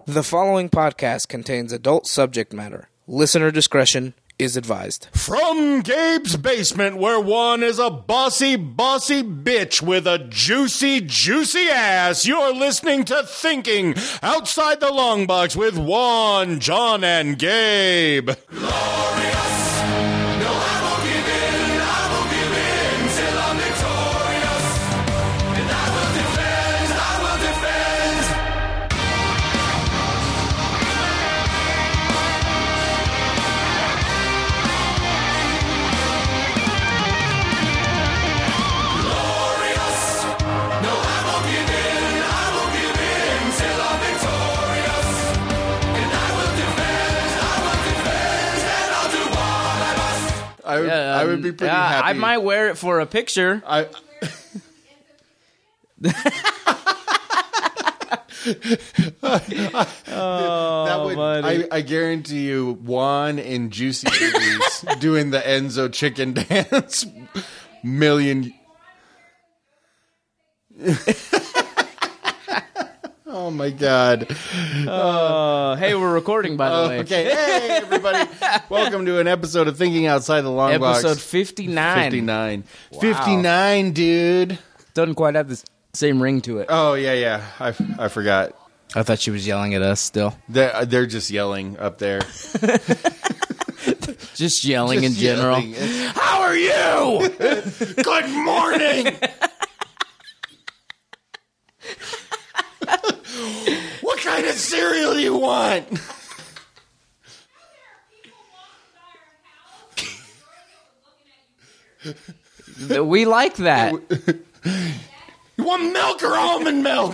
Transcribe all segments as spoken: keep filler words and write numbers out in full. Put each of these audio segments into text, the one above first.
The following podcast contains adult subject matter. Listener discretion is advised. From Gabe's basement, where Juan is a bossy, bossy bitch with a juicy, juicy ass, you're listening to Thinking Outside the Long Box with Juan, John, and Gabe. Glorious! No, I won't give in, I won't give in till I'm victorious. And I will defend, I will defend. Glorious! No, I won't give in, I won't give in till I'm victorious. And I will defend, I will defend, and I'll do what I must. I would, Yeah, I um, would be pretty yeah, happy. I might wear it for a picture. I. Oh, That would, buddy. I, I guarantee you, Juan in Juicy Movies doing the Enzo chicken dance. Million. Oh my God. Uh, hey, we're recording, by the way. Okay, hey everybody. Welcome to an episode of Thinking Outside the Long Box. Episode fifty-nine. fifty-nine. fifty-nine, dude. Doesn't quite have the same ring to it. Oh, yeah, yeah. I, I forgot. I thought she was yelling at us still. They're, they're just yelling up there. Just yelling Just in general. yelling. It's- How are you? Good morning. What kind of cereal do you want? We like that. You want milk or almond milk?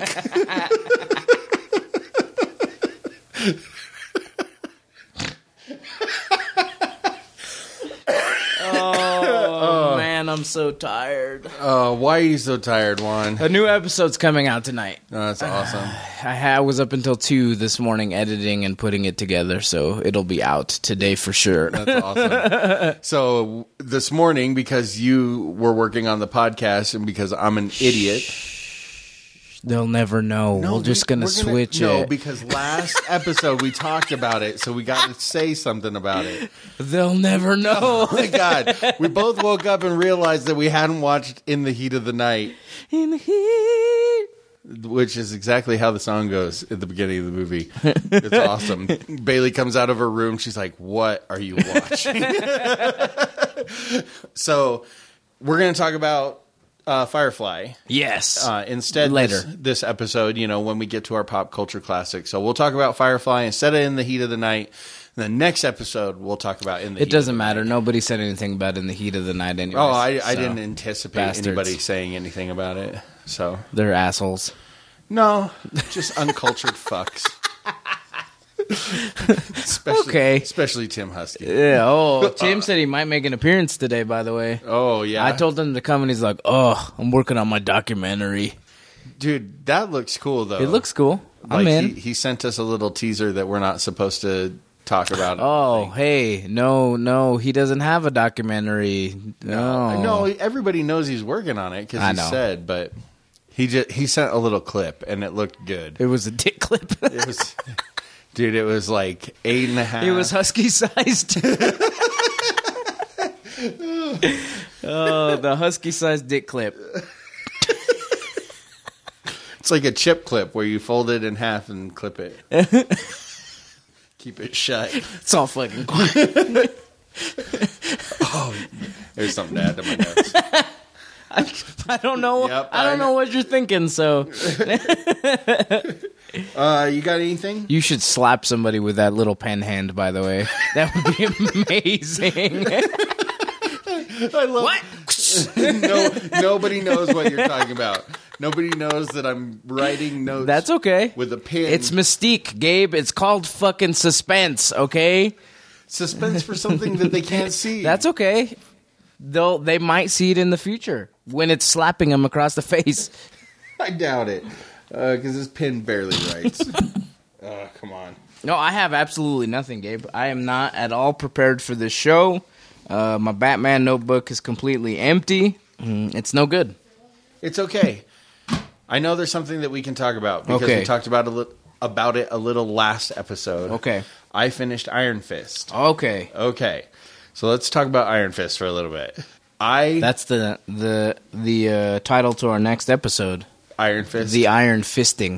Oh, man, I'm so tired. Oh, why are you so tired, Juan? A new episode's coming out tonight. Oh, that's awesome. I ha- was up until two this morning editing and putting it together, so it'll be out today for sure. That's awesome. So this morning, because you were working on the podcast and because I'm an idiot. They'll never know. No, we're just we- going to we're switch no, it. because last episode we talked about it, so we got to say something about it. They'll never know. Oh my God. We both woke up and realized that we hadn't watched In the Heat of the Night, In the heat. which is exactly how the song goes at the beginning of the movie. It's awesome. Bailey comes out of her room. She's like, what are you watching? So we're going to talk about uh, Firefly. Yes. Uh, instead, Later. This, this episode, you know, when we get to our pop culture classic. So we'll talk about Firefly instead of In the Heat of the Night. And the next episode, we'll talk about In the it Heat doesn't of the matter. Night. Nobody said anything about In the Heat of the Night anyway. Oh, I, I didn't anticipate Bastards. anybody saying anything about it. So They're assholes. no, just uncultured fucks. Especially, Okay. especially Tim Husky. Yeah. Oh, Tim said he might make an appearance today, by the way. Oh yeah, I told him to come, and he's like, oh, I'm working on my documentary. dude, that looks cool though. It looks cool. I'm like in. He, he sent us a little teaser that we're not supposed to talk about. Oh, hey, no, no, he doesn't have a documentary. No, No, everybody knows he's working on it because I he know. said, but he just he sent a little clip and it looked good. It was a dick clip. It was, dude, it was like eight and a half. It was husky sized. Oh, the husky sized dick clip. It's like a chip clip where you fold it in half and clip it. Keep it shut. It's all fucking quiet. There's something to add to my notes. I, I don't know. Yep, I don't I- know what you're thinking. So Uh, you got anything? you should slap somebody with that little pen hand. By the way, that would be amazing. I love What? no, nobody knows what you're talking about. Nobody knows that I'm writing notes. That's okay. With a pen. It's mystique, Gabe. It's called fucking suspense. Okay. suspense for something that they can't see. That's okay. They'll they might see it in the future when it's slapping them across the face. I doubt it, because this pen barely writes. Oh, come on. No, I have absolutely nothing, Gabe. I am not at all prepared for this show. Uh, my Batman notebook is completely empty. Mm, it's no good. It's okay. I know there's something that we can talk about because Okay. we talked about it a li- about it a little last episode. Okay. I finished Iron Fist. Okay. Okay. So let's talk about Iron Fist for a little bit. I That's the the the uh, title to our next episode. Iron Fist. The Iron Fisting.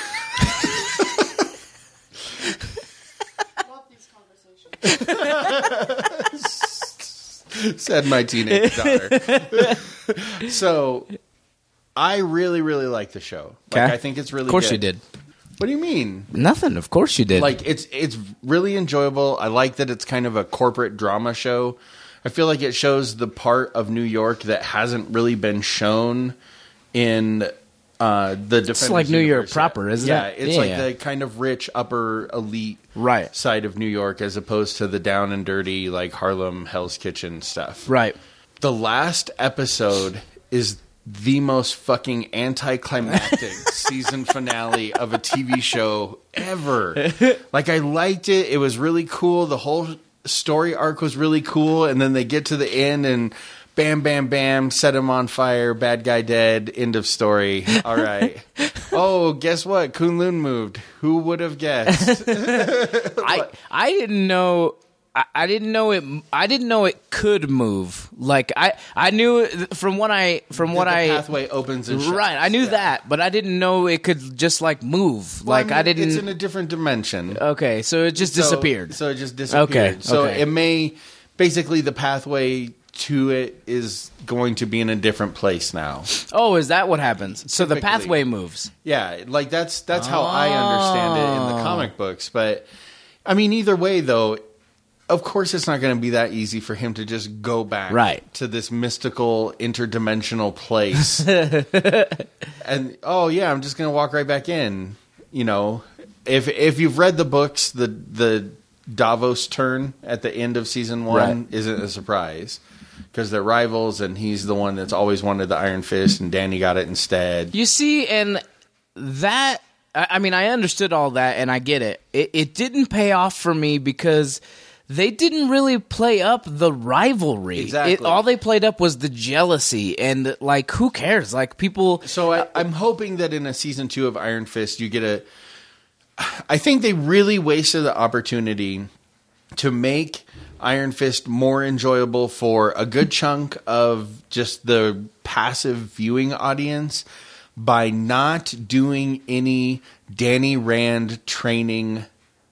Said my teenage daughter. So, I really, really like the show. Like, Okay. I think it's really good. Of course you did. What do you mean? Nothing. Of course you did. Like, it's it's really enjoyable. I like that it's kind of a corporate drama show. I feel like it shows the part of New York that hasn't really been shown in uh, the Defenders It's like New York universe yet. proper, isn't yeah, it? It's Yeah, like yeah. the kind of rich, upper, elite Right. side of New York as opposed to the down and dirty, like Harlem, Hell's Kitchen stuff. right. The last episode is the most fucking anticlimactic season finale of a T V show ever. Like, I liked it. It was really cool. The whole story arc was really cool. And then they get to the end and bam, bam, bam, set him on fire, bad guy dead, end of story. All right. Oh, guess what? Kunlun moved. Who would have guessed? I I didn't know. I, I didn't know it. I didn't know it could move. Like I, I knew it from what I from what the I pathway opens and shuts. right. I knew Yeah. that, but I didn't know it could just like move. Well, like I, mean, didn't. It's in a different dimension. okay, so it just So- disappeared. So it just disappeared. Okay, So okay. it may basically the pathway to it is going to be in a different place now. Oh, is that what happens? So the Typically. pathway moves. Yeah, like that's that's how I understand it in Oh. the comic books. But I mean, either way, though, of course, it's not going to be that easy for him to just go back Right. to this mystical interdimensional place. And oh yeah, I'm just going to walk right back in. You know, if if you've read the books, the the Davos turn at the end of season one Right. isn't a surprise because they're rivals, and he's the one that's always wanted the Iron Fist, and Danny got it instead. You see, and that, I I mean, I understood all that, and I get it. It, it didn't pay off for me because they didn't really play up the rivalry. Exactly. It, all they played up was the jealousy, and, like, who cares? Like, people... So I, I'm hoping that in a season two of Iron Fist, you get a. I think they really wasted the opportunity to make Iron Fist more enjoyable for a good chunk of just the passive viewing audience by not doing any Danny Rand training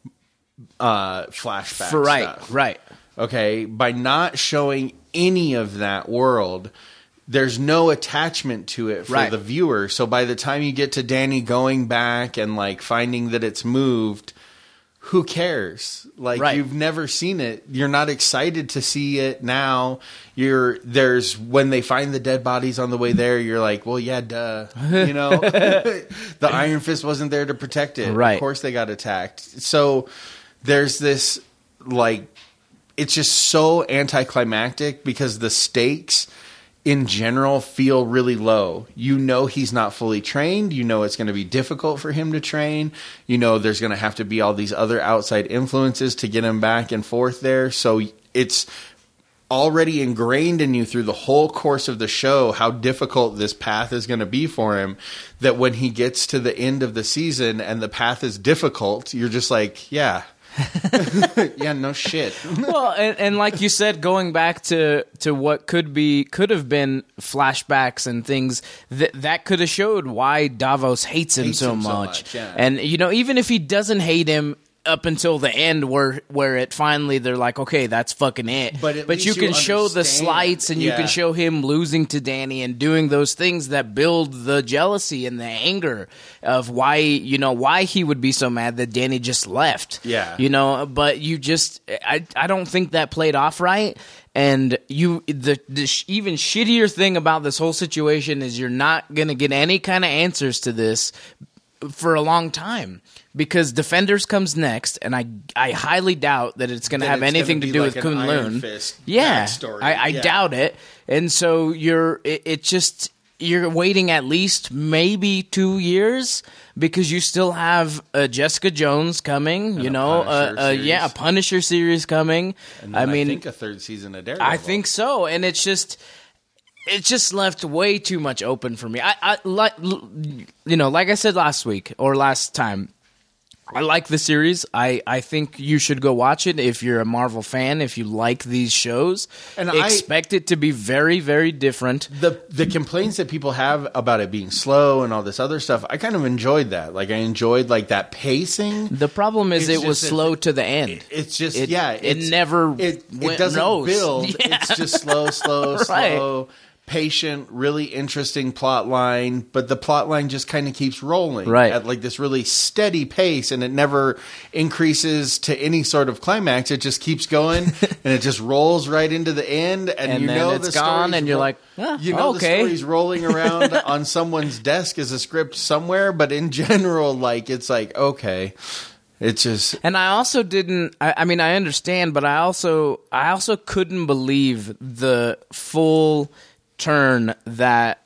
uh, flashback For right, stuff. right. Okay, by not showing any of that world, there's no attachment to it for Right. the viewer. So by the time you get to Danny going back and like finding that it's moved, who cares? Like Right. you've never seen it. You're not excited to see it now. You're there's when they find the dead bodies on the way there, you're like, well, yeah, duh. You know, the Iron Fist wasn't there to protect it. Right. Of course they got attacked. So there's this like it's just so anticlimactic because the stakes in general feel really low. You know he's not fully trained. You know it's going to be difficult for him to train. You know there's going to have to be all these other outside influences to get him back and forth there. So it's already ingrained in you through the whole course of the show how difficult this path is going to be for him, that when he gets to the end of the season and the path is difficult, you're just like, yeah. yeah, no shit. Well, and, and like you said, going back to, to what could be could have been flashbacks and things that that could have showed why Davos hates him, Hates so, him so much. much, yeah. And you know, even if he doesn't hate him up until the end, where where it finally they're like, okay, that's fucking it. But at you least can you show the understand. slights, and you Yeah. can show him losing to Danny and doing those things that build the jealousy and the anger of why you know why he would be so mad that Danny just left. Yeah. You know, but you just I I don't think that played off right. And you the, the sh- even shittier thing about this whole situation is you're not going to get any kind of answers to this for a long time, because Defenders comes next, and I I highly doubt that it's going to That have it's anything gonna to be do like with an Iron Kunlun. Fist Yeah, backstory. I, I Yeah. doubt it. And so you're it, it just you're waiting at least maybe two years because you still have uh, Jessica Jones coming. you a know, Punisher uh, uh, yeah, a series. Punisher series coming. And then I mean, I think a third season of Daredevil. I think so, and it's just it's just left way too much open for me. I, I like you know, like I said last week or last time, I like the series. I, I think you should go watch it if you're a Marvel fan, if you like these shows. And I expect it to be very, very different. The the complaints that people have about it being slow and all this other stuff, I kind of enjoyed that. Like, I enjoyed, like, that pacing. The problem is It's it was just slow that- to the end. It's just, It- yeah. it It's, never It, went- it doesn't knows. build. Yeah. It's just slow, slow, Right. slow. Patient, really interesting plot line, but the plot line just kind of keeps rolling Right. at like this really steady pace, and it never increases to any sort of climax. It just keeps going, and it just rolls right into the end, and, And you then know it's the gone, story's and you're ro- like, "Ah, you know okay." the story's rolling around on someone's desk as a script somewhere, but in general, like it's like okay, it's just And I also didn't. I, I mean, I understand, but I also, I also couldn't believe the full turn that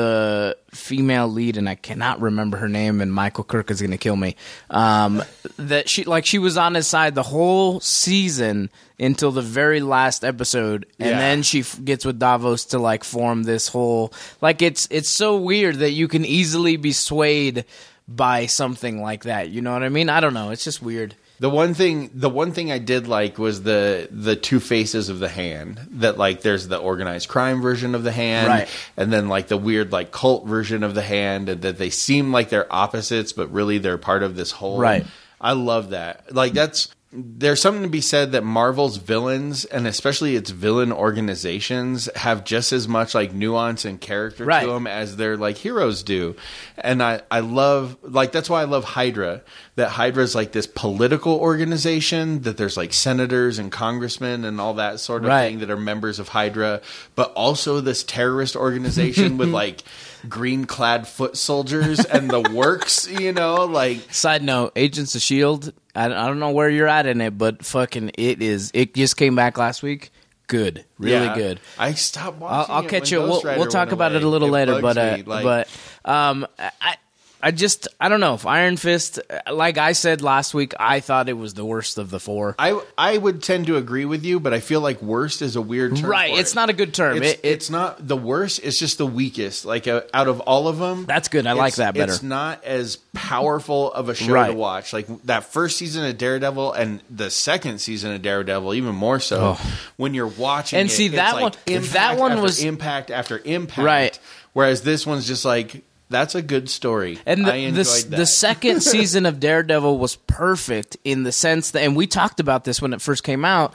the female lead, and I cannot remember her name, and Michael Kirk is going to kill me. Um, that she, like, she was on his side the whole season until the very last episode, and Yeah. then she f- gets with Davos to like form this whole. Like, it's it's so weird that you can easily be swayed by something like that. You know what I mean? I don't know. It's just weird. The one thing, the one thing I did like was the the two faces of the hand. That like, there's the organized crime version of the hand, Right. and then like the weird like cult version of the hand. And that they seem like they're opposites, but really they're part of this whole. Right. I love that. Like that's. There's something to be said that Marvel's villains, and especially its villain organizations, have just as much like nuance and character Right. to them as their like heroes do. And I, I love, like, that's why I love Hydra. That Hydra is like this political organization, that there's like senators and congressmen and all that sort of Right. thing that are members of Hydra, but also this terrorist organization with like green clad foot soldiers and the works, you know, like. Side note: Agents of Shield. I, I don't know where you're at in it, but fucking it is. It just came back last week. Good, really Yeah. good. I stopped I'll, watching. I'll it catch when you. We'll, Ghost Rider we'll talk went about away. it a little It later, bugs but uh, me, like- but um, I I just I don't know if Iron Fist. Like I said last week, I thought it was the worst of the four. I I would tend to agree with you, but I feel like worst is a weird term. Right, for it's it. not a good term. It's, It- it- it's not the worst. It's just the weakest. Like uh, out of all of them, That's good. I like it's- that better. It's not as powerful of a show Right. to watch. Like that first season of Daredevil and the second season of Daredevil, even more so. Oh. When you're watching, And it, see, it's that like one- impact that one after was- impact after impact. Right. Whereas this one's just like. That's a good story. And the, I the, enjoyed that. the second season of Daredevil was perfect in the sense that, and we talked about this when it first came out,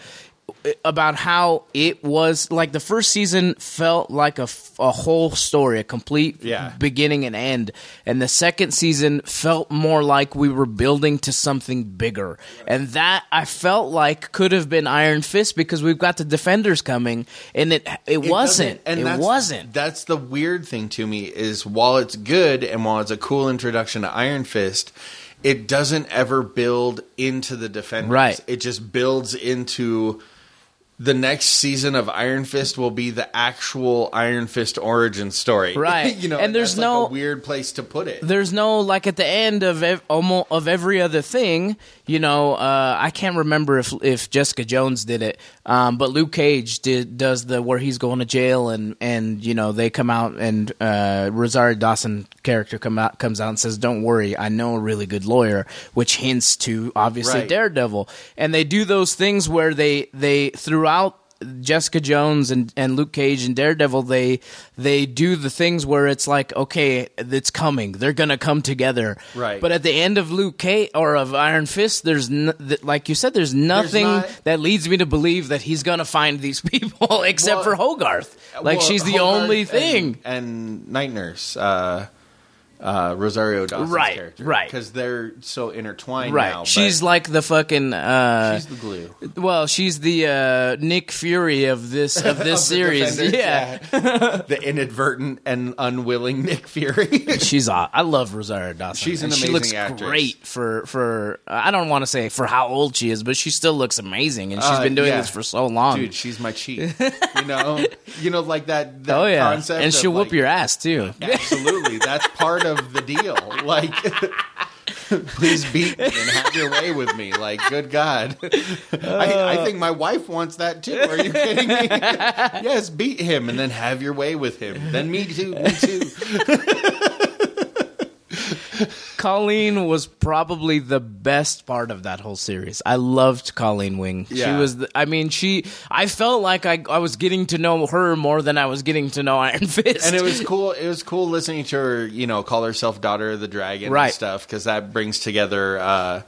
about how it was like the first season felt like a, f- a whole story, a complete Yeah. beginning and end. And the second season felt more like we were building to something bigger. And that I felt like could have been Iron Fist because we've got the Defenders coming, and it it, It wasn't. doesn't- and it that's- wasn't. That's the weird thing to me is while it's good and while it's a cool introduction to Iron Fist, it doesn't ever build into the Defenders. Right. It just builds into the next season of Iron Fist will be the actual Iron Fist origin story. Right. you know, And there's that's like no- a weird place to put it. There's no like at the end of ev- almost of every other thing, you know. Uh, I can't remember if if Jessica Jones did it, um, but Luke Cage did does the where he's going to jail and and you know they come out and uh, Rosario Dawson character come out comes out and says, "Don't worry, I know a really good lawyer," which hints to obviously Right. Daredevil, and they do those things where they they throughout Jessica Jones and, and Luke Cage and Daredevil, they they do the things where it's like, okay, it's coming. They're gonna come together. Right. But at the end of Luke Cage or of Iron Fist, there's n- th- like you said, there's nothing not- that leads me to believe that he's gonna find these people except Well, for Hogarth. Like Well, she's the Hogarth only and- thing. And, Night Nurse, uh, uh, Rosario Dawson's Right, character. right. Because they're so intertwined Right. now. but She's like the fucking. Uh, she's the glue. well, she's the uh, Nick Fury of this of this Of the series. Defenders, Yeah. the inadvertent and unwilling Nick Fury. She's aw- I love Rosario Dawson. She's an And she amazing looks actress. great for for I don't want to say for how old she is, but she still looks amazing, and she's Uh, been doing yeah. this for so long. Dude, she's my cheat. You know, you know, like that. that oh yeah, concept and of, she'll whoop like, your ass too. Absolutely, that's part of the deal. Like, please beat me and have your way with me. Like, good God, I, I think my wife wants that too. Are you kidding me? Yes, beat him and then have your way with him. Then me too. Me too. Colleen was probably the best part of that whole series. I loved Colleen Wing. Yeah. She was, the, I mean, she. I felt like I, I was getting to know her more than I was getting to know Iron Fist. And it was cool. It was cool listening to her, you know, call herself Daughter of the Dragon Right. and stuff, because that brings together, uh,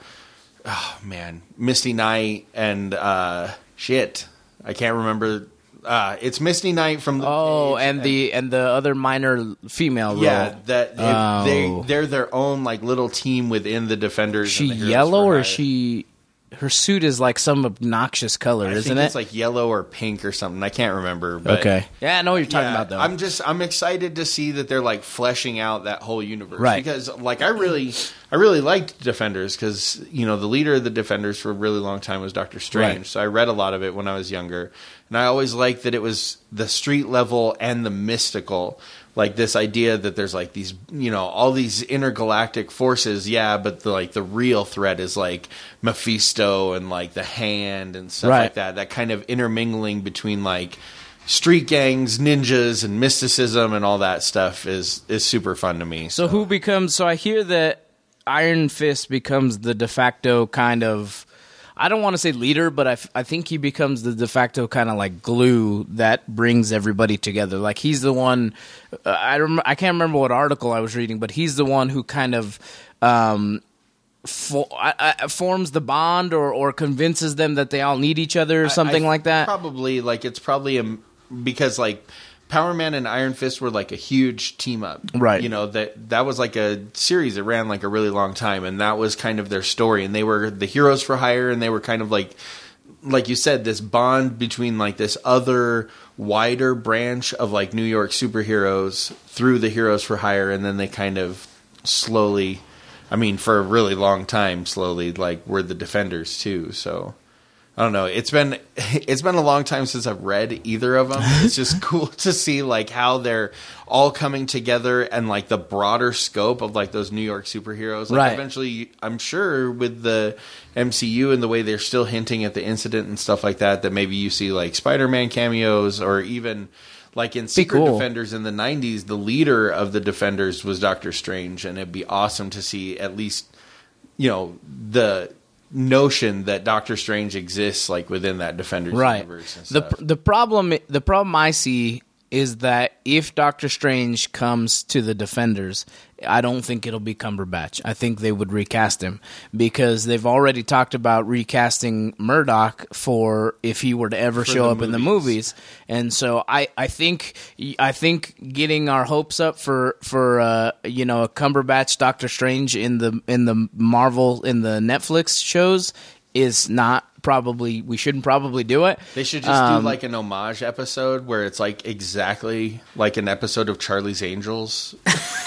oh man, Misty Knight and uh, shit. I can't remember. Uh, it's Misty Knight from the Oh, Cage and the and the other minor female role. yeah, that it, Oh. they they're their own like little team within the Defenders. She and the Heroes yellow for or Hire. is she? Her suit is like some obnoxious color, I isn't think it? it's like yellow or pink or something. I can't remember. But okay. Yeah, I know what you're talking yeah, about though. I'm just I'm excited to see that they're like fleshing out that whole universe, Right. Because like I really I really liked Defenders because you know the leader of the Defenders for a really long time was Doctor Strange. Right. So I read a lot of it when I was younger, and I always liked that it was the street level and the mystical. Like this idea that there's like these, you know, all these intergalactic forces, yeah, but the, like the real threat is like Mephisto and like the Hand and stuff Right. like that. That kind of intermingling between like street gangs, ninjas, and mysticism and all that stuff is is super fun to me. So who becomes? So I hear that Iron Fist becomes the de facto kind of. I don't want to say leader, but I, f- I think he becomes the de facto kind of like glue that brings everybody together. Like he's the one. Uh, I rem- I can't remember what article I was reading, but he's the one who kind of. Um, For, I, I, forms the bond or, or convinces them that they all need each other or something I- like that. Probably like it's probably a, because like Power Man and Iron Fist were like a huge team up, Right. You know that that was like a series that ran like a really long time, and that was kind of their story. And they were the heroes for hire, and they were kind of like, like you said, this bond between like this other wider branch of like New York superheroes through the Heroes for Hire, and then they kind of slowly, I mean, for a really long time, slowly like were the Defenders too. So. I don't know. It's been it's been a long time since I've read either of them. It's just cool to see like how they're all coming together and like the broader scope of like those New York superheroes. Like Right. eventually, I'm sure with the M C U and the way they're still hinting at the incident and stuff like that, that maybe you see like Spider-Man cameos or even like in Secret cool. Defenders in the nineties, the leader of the Defenders was Doctor Strange, and it'd be awesome to see at least, you know, the notion that Doctor Strange exists like within that Defenders Right. universe and The stuff. the problem the problem I see is that if Doctor Strange comes to the Defenders, I don't think it'll be Cumberbatch. I think they would recast him because they've already talked about recasting Murdoch for if he were to ever For show the up in the movies. movies. And so I, I think I think getting our hopes up for for uh, you know a Cumberbatch Doctor Strange in the in the Marvel in the Netflix shows is not probably we shouldn't probably do it. They should just Um, do like an homage episode where it's like exactly like an episode of Charlie's Angels,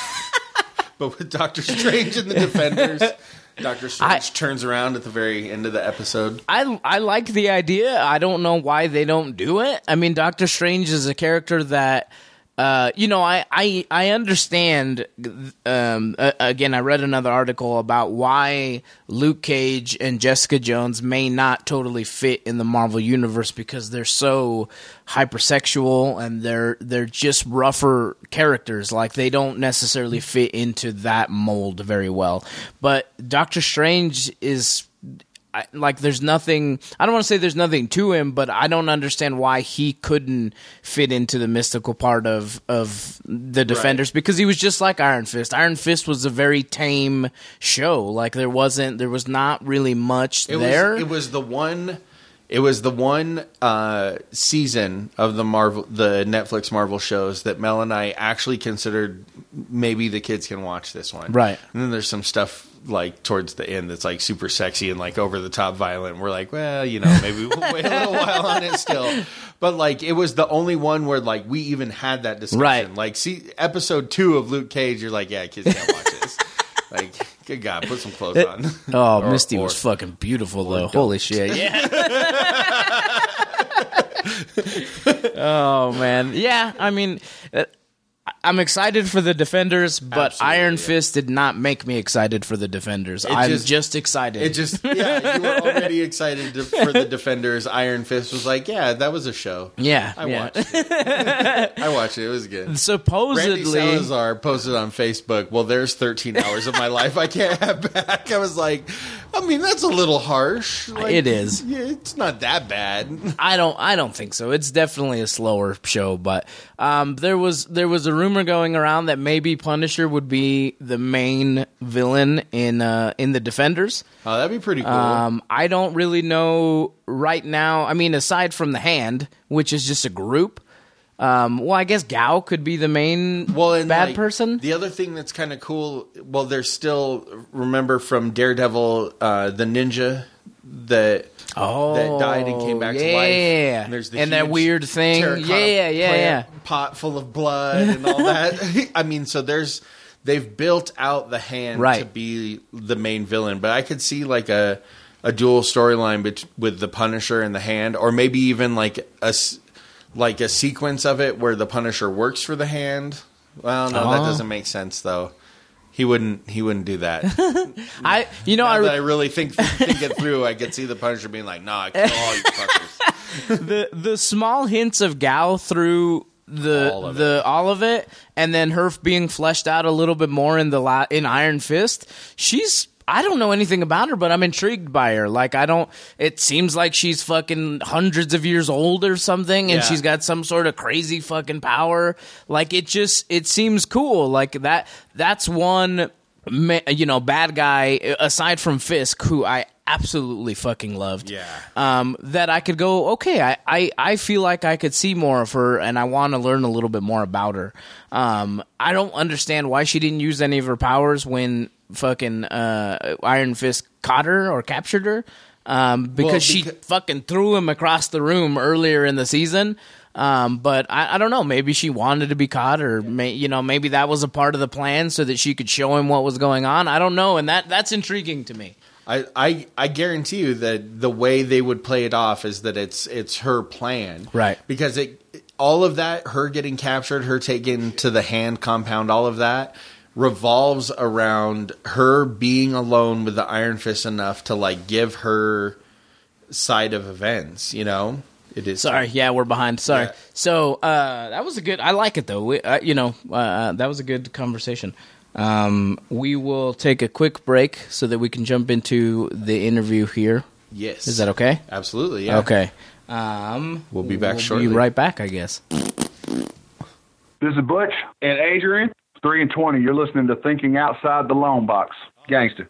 but with Doctor Strange and the Defenders. Doctor Strange I- turns around at the very end of the episode. I I like the idea. I don't know why they don't do it. I mean, Doctor Strange is a character that, uh, you know, I I, I understand. Um, uh, again, I read another article about why Luke Cage and Jessica Jones may not totally fit in the Marvel universe because they're so hypersexual and they're they're just rougher characters. Like they don't necessarily fit into that mold very well. But Doctor Strange is. I, like there's nothing I don't want to say there's nothing to him, but I don't understand why he couldn't fit into the mystical part of of the Defenders, because he was just like Iron Fist. Iron Fist was a very tame show. Like there wasn't there was not really much It there. was, it was the one. It was the one uh, season of the Marvel, the Netflix Marvel shows that Mel and I actually considered maybe the kids can watch this one. Right. And then there's some stuff like towards the end that's like super sexy and like over the top violent. We're like, well, you know, maybe we'll wait a little while on it still. But like, it was the only one where like we even had that discussion. Right. Like, see, episode two of Luke Cage, you're like, yeah, kids can't watch this. Like, good God, put some clothes on. Oh, Or- Misty or- was fucking beautiful though. Holy shit. Yeah. Oh man. Yeah, I mean uh, I'm excited for the Defenders, but Absolutely, Iron yeah. Fist did not make me excited for the Defenders. I'm just, just excited. It just, yeah, you were already excited to, for the Defenders. Iron Fist was like, yeah, that was a show. yeah, I yeah. watched it. I watched it. It was good. Supposedly, Randy Salazar posted on Facebook, well, there's thirteen hours of my life I can't have back. I was like, I mean, that's a little harsh. Like, It is. Yeah, it's not that bad. I don't. I don't think so. It's definitely a slower show, but um, there was there was a rumor going around that maybe Punisher would be the main villain in uh, in the Defenders. Oh, that'd be pretty cool. Um, I don't really know right now. I mean, aside from the Hand, which is just a group. Um, well, I guess Gao could be the main well, and bad like, person. The other thing that's kind of cool, well, there's still, remember from Daredevil, uh, the ninja that Oh, that died and came back yeah. to life. And, there's the and that huge weird thing. terracotta Yeah, yeah, plant yeah. pot full of blood and all that. I mean, so there's they've built out the Hand Right. to be the main villain, but I could see like a a dual storyline bet- with the Punisher and the Hand, or maybe even like a s- like a sequence of it where the Punisher works for the Hand. Well, no, that Oh. doesn't make sense though. He wouldn't. He wouldn't do that. I, you know, Now I, that I really think think it through, I could see the Punisher being like, "Nah, kill all you fuckers." the the small hints of Gao through the All of the all of it, and then her being fleshed out a little bit more in the la- in Iron Fist. She's I don't know anything about her, but I'm intrigued by her. Like I don't. It seems like she's fucking hundreds of years old or something, and Yeah. she's got some sort of crazy fucking power. Like it just it seems cool. Like that. That's one. ma- You know, bad guy aside from Fisk, who I absolutely fucking loved. Yeah. Um, that I could go, okay, I, I, I feel like I could see more of her, and I want to learn a little bit more about her. Um, I don't understand why she didn't use any of her powers when fucking uh, Iron Fist caught her or captured her. Um, because Well, she becau- fucking threw him across the room earlier in the season. Um, but I, I don't know. Maybe she wanted to be caught, or may, you know, maybe that was a part of the plan so that she could show him what was going on. I don't know, and that that's intriguing to me. I, I I guarantee you that the way they would play it off is that it's it's her plan, Right. Because it all of that, her getting captured, her taken to the Hand compound, all of that revolves around her being alone with the Iron Fist enough to like give her side of events. You know, it is Sorry, yeah, we're behind. Sorry. Yeah. So uh, that was a good. I like it though. We, uh, you know, uh, that was a good conversation. Um, we will take a quick break so that we can jump into the interview here. Yes, Is that okay? Absolutely, yeah. Okay. Um, We'll be back we'll shortly. Be right back, I guess. This is Butch and Adrian, three and twenty. You're listening to Thinking Outside the Long Box. Gangster.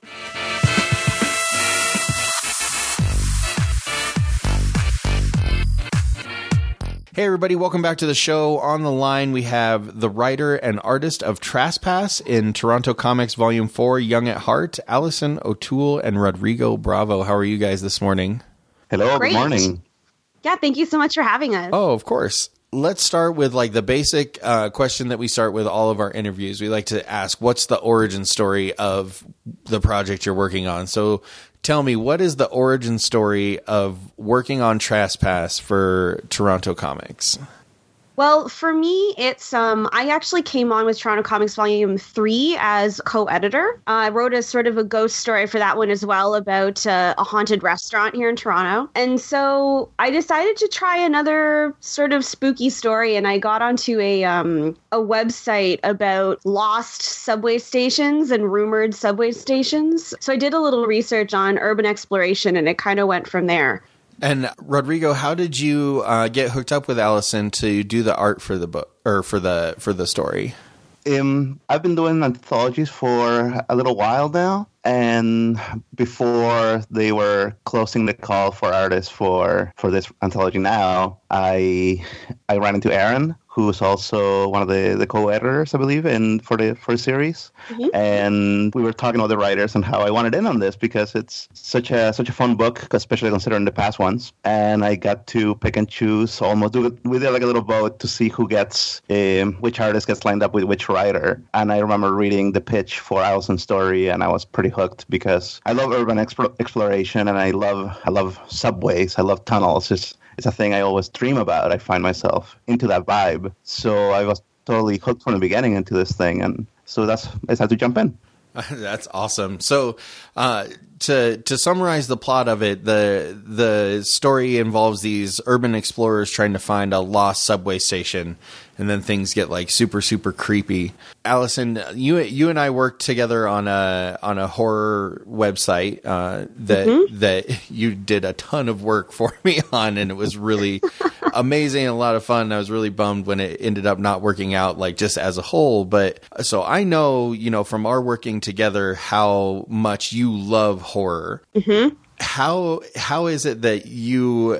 Hey everybody, welcome back to the show. On the line we have the writer and artist of Trespass in Toronto Comics Volume four, Young at Heart, Allison O'Toole and Rodrigo Bravo. How are you guys this morning? Hello, Great. good morning. Yeah, thank you so much for having us. Oh, of course. Let's start with like the basic uh, question that we start with all of our interviews. We like to ask, what's the origin story of the project you're working on? So tell me, what is the origin story of working on Trespass for Toronto Comics? Well, for me, it's um, I actually came on with Toronto Comics Volume three as co-editor. Uh, I wrote a sort of a ghost story for that one as well about uh, a haunted restaurant here in Toronto. And so I decided to try another sort of spooky story, and I got onto a um, a website about lost subway stations and rumored subway stations. So I did a little research on urban exploration, and it kind of went from there. And Rodrigo, how did you uh, get hooked up with Allison to do the art for the book or for the for the story? Um, I've been doing anthologies for a little while now, and before they were closing the call for artists for, for this anthology now, I I ran into Aaron, who's also one of the, the co-editors, I believe, in for the for the series. Mhm. And we were talking about the writers and how I wanted in on this because it's such a such a fun book, especially considering the past ones. And I got to pick and choose, almost do it. We did like a little vote to see who gets um, which artist gets lined up with which writer. And I remember reading the pitch for Allison's story, and I was pretty hooked because I love urban exp- exploration, and I love I love subways, I love tunnels. It's it's a thing I always dream about. I find myself into that vibe. So I was totally hooked from the beginning into this thing, and so that's I had to jump in. That's awesome. So, uh, to to summarize the plot of it, the the story involves these urban explorers trying to find a lost subway station, and then things get like super super creepy. Allison, you you and I worked together on a on a horror website uh, that mm-hmm. that you did a ton of work for me on, and it was really amazing and a lot of fun. I was really bummed when it ended up not working out, like just as a whole. But so I know, you know, from our working together, how much you love horror. Mm-hmm. How how is it that you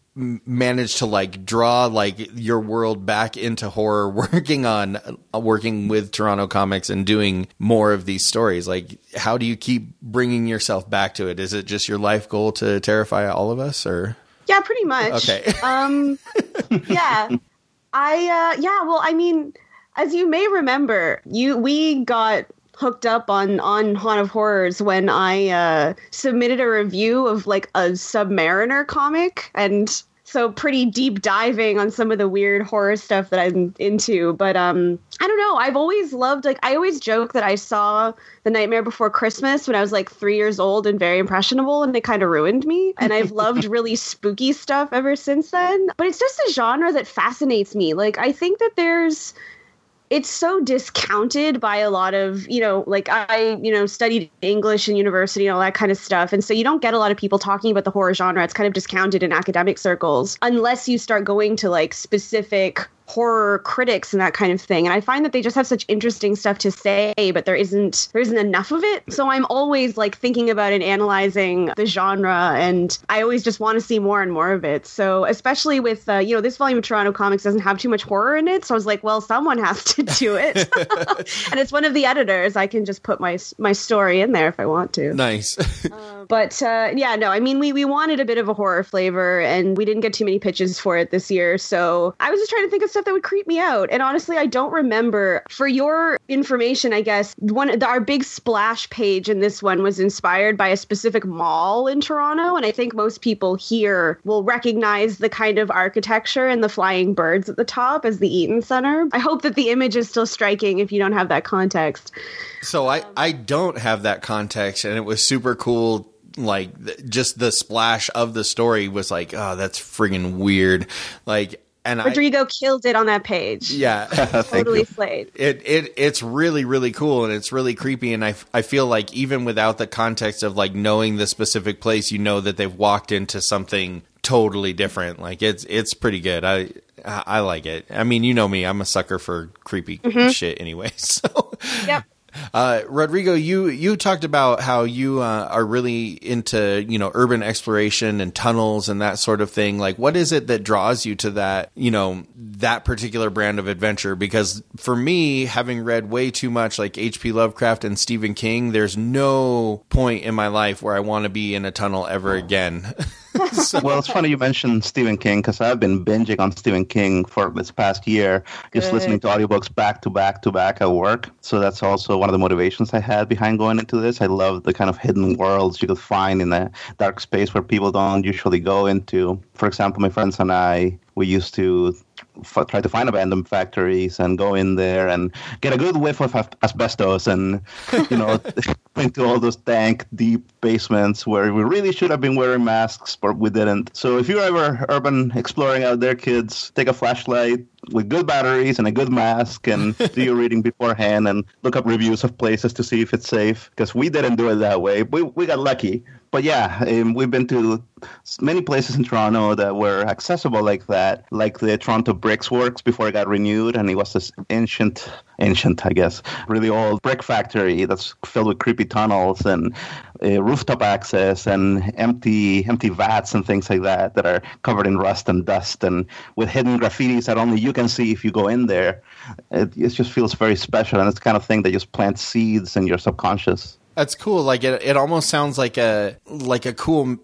manage to like draw like your world back into horror, working on uh, working with Toronto Comics and doing more of these stories? Like, how do you keep bringing yourself back to it? Is it just your life goal to terrify all of us, or? Yeah, pretty much. Okay. um, yeah, I uh, yeah. Well, I mean, as you may remember, you we got hooked up on on Haunt of Horrors when I uh, submitted a review of like a Submariner comic, and so pretty deep diving on some of the weird horror stuff that I'm into. But um, I don't know. I've always loved, like, I always joke that I saw The Nightmare Before Christmas when I was like three years old and very impressionable, and it kind of ruined me. And I've loved really spooky stuff ever since then. But it's just a genre that fascinates me. Like, I think that there's... it's so discounted by a lot of, you know, like I, you know, studied English in university and all that kind of stuff. And so you don't get a lot of people talking about the horror genre. It's kind of discounted in academic circles unless you start going to like specific horror critics and that kind of thing. And I find that they just have such interesting stuff to say, but there isn't there isn't enough of it. So I'm always like thinking about and analyzing the genre, and I always just want to see more and more of it. So especially with, uh, you know, this volume of Toronto Comics doesn't have too much horror in it. So I was like, well, someone has to do it. And it's one of the editors. I can just put my my story in there if I want to. Nice. uh, but uh, yeah, no, I mean, we, we wanted a bit of a horror flavor, and we didn't get too many pitches for it this year. So I was just trying to think of stuff that would creep me out. And honestly, I don't remember. For your information, I guess, one the, our big splash page in this one was inspired by a specific mall in Toronto. And I think most people here will recognize the kind of architecture and the flying birds at the top as the Eaton Center. I hope that the image is still striking if you don't have that context. So I, I don't have that context, and it was super cool. Like, just the splash of the story was like, oh, that's friggin' weird. Like, and Rodrigo I, killed it on that page. Yeah. Totally slayed. It it it's really, really cool, and it's really creepy, and I, I feel like even without the context of like knowing the specific place, you know that they've walked into something totally different. Like, it's it's pretty good. I I like it. I mean, you know me, I'm a sucker for creepy mm-hmm. shit anyway. So yep. Uh, Rodrigo, you, you talked about how you uh, are really into, you know, urban exploration and tunnels and that sort of thing. Like, what is it that draws you to that, you know, that particular brand of adventure? Because for me, having read way too much like H P Lovecraft and Stephen King, there's no point in my life where I want to be in a tunnel ever again. So. Well, it's funny you mentioned Stephen King, because I've been binging on Stephen King for this past year, just Good. listening to audiobooks back to back to back at work. So that's also one of the motivations I had behind going into this. I love the kind of hidden worlds you could find in a dark space where people don't usually go into. For example, my friends and I, we used to f- try to find abandoned factories and go in there and get a good whiff of asbestos and, you know, into all those dank, deep basements where we really should have been wearing masks, but we didn't. So if you're ever urban exploring out there, kids, take a flashlight with good batteries and a good mask and do your reading beforehand and look up reviews of places to see if it's safe, because we didn't do it that way. We we got lucky. But yeah, um, we've been to many places in Toronto that were accessible like that, like the Toronto Bricks Works before it got renewed, and it was this ancient, ancient, I guess, really old brick factory that's filled with creepy tunnels and uh, rooftop access and empty empty vats and things like that that are covered in rust and dust and with hidden graffitis that only you can see if you go in there. It, it just feels very special, and it's the kind of thing that just plants seeds in your subconscious. That's cool. Like, it, it almost sounds like a like a cool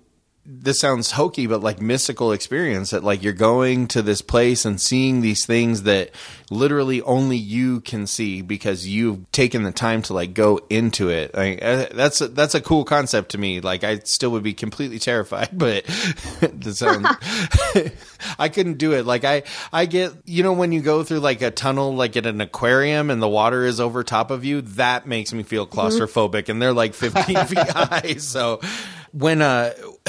this sounds hokey, but like mystical experience that like you're going to this place and seeing these things that literally only you can see because you've taken the time to like go into it. Like, that's a, that's a cool concept to me. Like I still would be completely terrified, but the sound, I couldn't do it. Like I, I get, you know, when you go through like a tunnel, like at an aquarium and the water is over top of you, that makes me feel claustrophobic, and they're like fifteen feet high. So when, uh,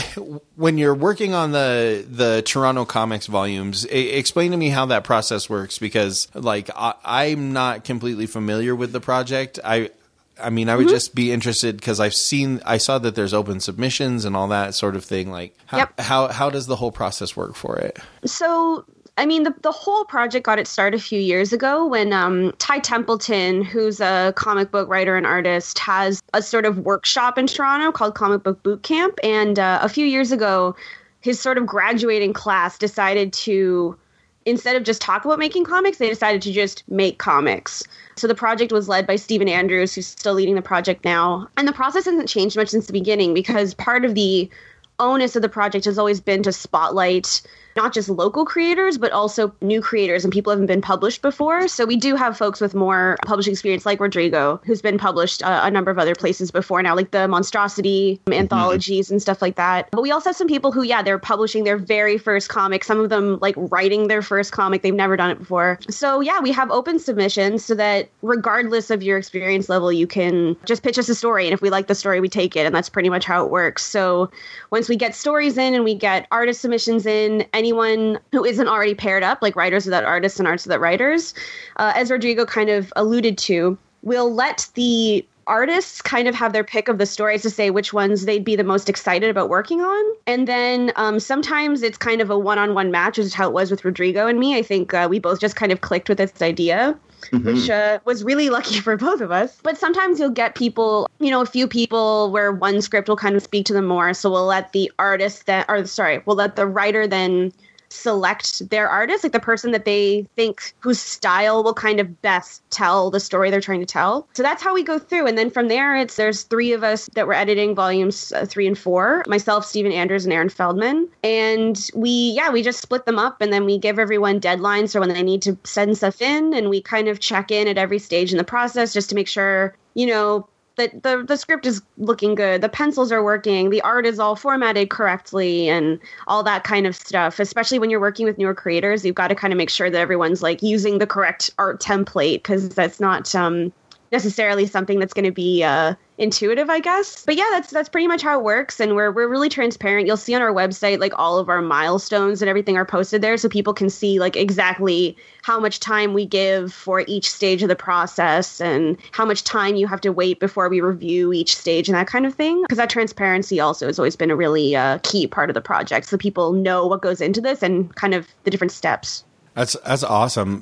when you're working on the, the Toronto Comics volumes, I, explain to me how that process works, because like I, I'm not completely familiar with the project. I, I mean, I would mm-hmm. just be interested because I've seen, I saw that there's open submissions and all that sort of thing. Like how, yep. how, how does the whole process work for it? So, I mean, the, the whole project got its start a few years ago when um, Ty Templeton, who's a comic book writer and artist, has a sort of workshop in Toronto called Comic Book Boot Camp. And uh, a few years ago, his sort of graduating class decided to, instead of just talk about making comics, they decided to just make comics. So the project was led by Stephen Andrews, who's still leading the project now. And the process hasn't changed much since the beginning, because part of the onus of the project has always been to spotlight not just local creators, but also new creators and people who haven't been published before. So we do have folks with more publishing experience, like Rodrigo, who's been published uh, a number of other places before now, like the Monstrosity anthologies mm-hmm. and stuff like that. But we also have some people who, yeah, they're publishing their very first comic, some of them like writing their first comic. They've never done it before. So yeah, we have open submissions so that regardless of your experience level, you can just pitch us a story. And if we like the story, we take it. And that's pretty much how it works. So once we get stories in and we get artist submissions in, anyone who isn't already paired up, like Writers Without Artists and Artists Without Writers, uh, as Rodrigo kind of alluded to, we'll let the artists kind of have their pick of the stories to say which ones they'd be the most excited about working on. And then um, sometimes it's kind of a one-on-one match, which is how it was with Rodrigo and me. I think uh, we both just kind of clicked with this idea. Mm-hmm. Which uh, was really lucky for both of us. But sometimes you'll get people, you know, a few people where one script will kind of speak to them more. So we'll let the artist that, or sorry, we'll let the writer then select their artist, like the person that they think whose style will kind of best tell the story they're trying to tell. So that's how we go through. And then from there, it's there's three of us that were editing volumes uh, three and four, myself, Stephen Andrews, and Aaron Feldman. And we, yeah, we just split them up, and then we give everyone deadlines for when they need to send stuff in. And we kind of check in at every stage in the process just to make sure, you know, that the, the script is looking good, the pencils are working, the art is all formatted correctly, and all that kind of stuff. Especially when you're working with newer creators, you've got to kind of make sure that everyone's like using the correct art template, because that's not um, necessarily something that's going to be uh, intuitive, I guess. But yeah, that's that's pretty much how it works, and we're we're really transparent. You'll see on our website like all of our milestones and everything are posted there, so people can see like exactly how much time we give for each stage of the process and how much time you have to wait before we review each stage and that kind of thing. Because that transparency also has always been a really uh, key part of the project, so people know what goes into this and kind of the different steps. That's that's awesome.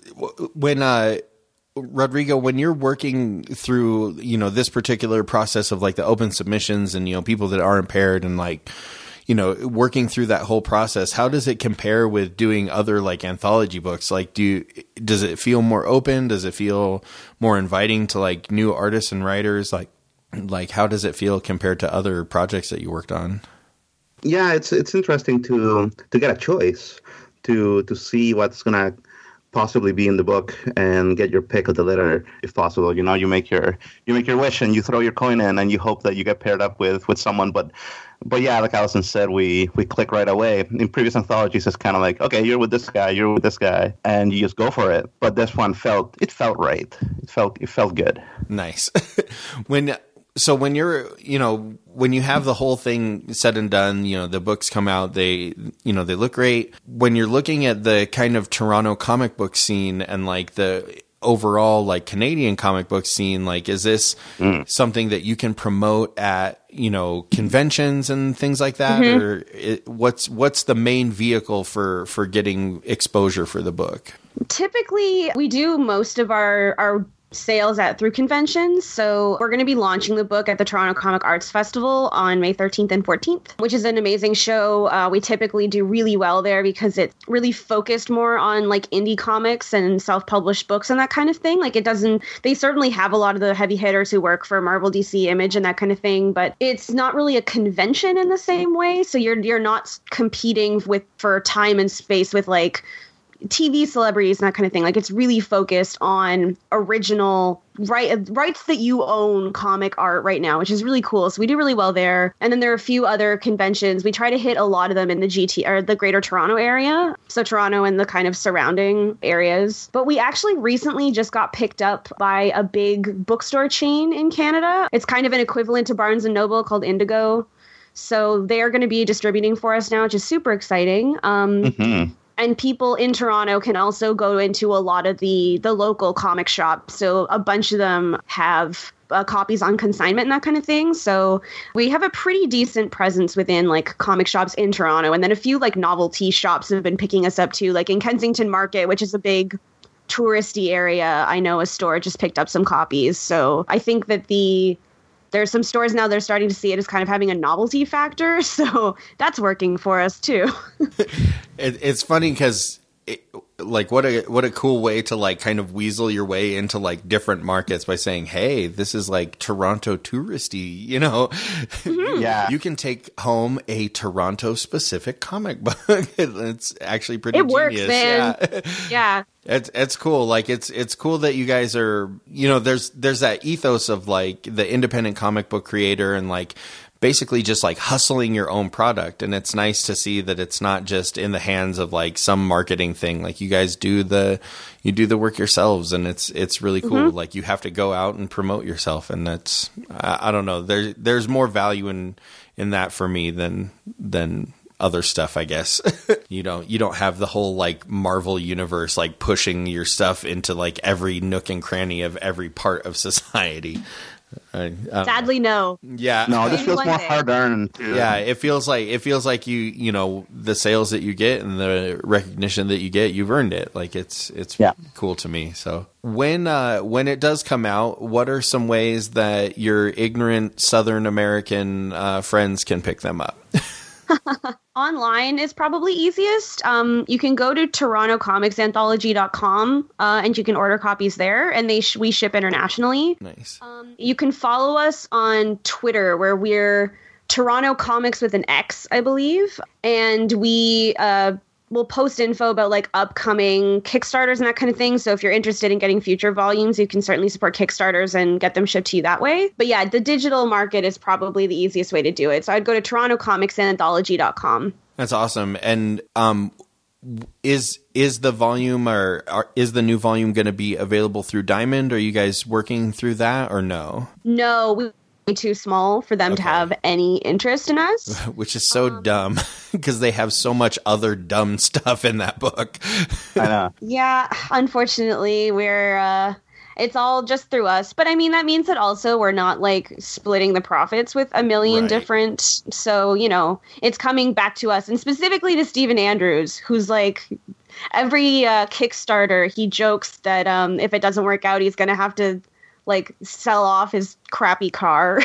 When uh Rodrigo, when you're working through, you know, this particular process of like the open submissions and, you know, people that are impaired and like, you know, working through that whole process, how does it compare with doing other like anthology books? Like, do you, does it feel more open? Does it feel more inviting to like new artists and writers? Like, like how does it feel compared to other projects that you worked on? Yeah, it's, it's interesting to, to get a choice, to, to see what's going to possibly be in the book and get your pick of the litter if possible. You know, you make your you make your wish and you throw your coin in and you hope that you get paired up with with someone. But but yeah, like Allison said, we we click right away. In previous anthologies, it's kind of like, okay, you're with this guy, you're with this guy, and you just go for it. But this one felt it felt right. It felt it felt good. Nice. when So when you're, you know, when you have the whole thing said and done, you know, the books come out, they, you know, they look great. When you're looking at the kind of Toronto comic book scene and like the overall like Canadian comic book scene, like, is this mm. something that you can promote at, you know, conventions and things like that? Mm-hmm. Or it, what's, what's the main vehicle for, for getting exposure for the book? Typically we do most of our, our sales at through conventions. So we're going to be launching the book at the Toronto Comic Arts Festival on May thirteenth and fourteenth, which is an amazing show. Uh, we typically do really well there because it's really focused more on like indie comics and self-published books and that kind of thing. Like it doesn't, they certainly have a lot of the heavy hitters who work for Marvel, D C, Image and that kind of thing, but it's not really a convention in the same way. So you're you're not competing with for time and space with like T V celebrities and that kind of thing. Like it's really focused on original right rights that you own comic art right now, which is really cool. So we do really well there. And then there are a few other conventions. We try to hit a lot of them in the G T or the Greater Toronto area. So Toronto and the kind of surrounding areas. But we actually recently just got picked up by a big bookstore chain in Canada. It's kind of an equivalent to Barnes and Noble called Indigo. So they are going to be distributing for us now, which is super exciting. Um, mm-hmm. And people in Toronto can also go into a lot of the, the local comic shops. So a bunch of them have uh, copies on consignment and that kind of thing. So we have a pretty decent presence within like comic shops in Toronto. And then a few like novelty shops have been picking us up too, like in Kensington Market, which is a big touristy area. I know a store just picked up some copies. So I think that the... There's some stores now that are starting to see it as kind of having a novelty factor. So that's working for us, too. it, it's funny because, it, like, what a what a cool way to, like, kind of weasel your way into, like, different markets by saying, hey, this is, like, Toronto touristy, you know? Mm-hmm. Yeah. You can take home a Toronto-specific comic book. It's actually pretty it genius. It works, man. Yeah. yeah. It's it's cool. Like it's it's cool that you guys are, you know, there's there's that ethos of like the independent comic book creator and like basically just like hustling your own product. And it's nice to see that it's not just in the hands of like some marketing thing. Like you guys do the you do the work yourselves, and it's it's really cool. Mm-hmm. Like you have to go out and promote yourself, and that's I, I don't know. There's there's more value in in that for me than than. other stuff, I guess. you don't you don't have the whole like Marvel universe like pushing your stuff into like every nook and cranny of every part of society. I, I Sadly, know. no. Yeah. No, this feels more hard earned. Yeah, it feels like it feels like you you know the sales that you get and the recognition that you get, you've earned it. Like it's it's yeah. cool to me. So when uh, when it does come out, what are some ways that your ignorant Southern American uh, friends can pick them up? Online is probably easiest. Um, you can go to toronto comics anthology dot com uh, and you can order copies there, and they sh- we ship internationally. Nice. Um, you can follow us on Twitter, where we're Toronto Comics with an X, I believe, and we uh, will post info about like upcoming Kickstarters and that kind of thing. So if you're interested in getting future volumes, you can certainly support Kickstarters and get them shipped to you that way. But yeah, the digital market is probably the easiest way to do it. So I'd go to toronto comics anthology dot com. That's awesome. And um, is is the volume or, or is the new volume going to be available through Diamond? Are you guys working through that or no? No, we. Too small for them okay. to have any interest in us, which is so um, dumb because they have so much other dumb stuff in that book. I know. Yeah, unfortunately, we're uh, it's all just through us. But I mean, that means that also we're not like splitting the profits with a million right. different. So you know, it's coming back to us, and specifically to Stephen Andrews, who's like. Every uh, Kickstarter, he jokes that um, if it doesn't work out, he's going to have to like sell off his crappy car,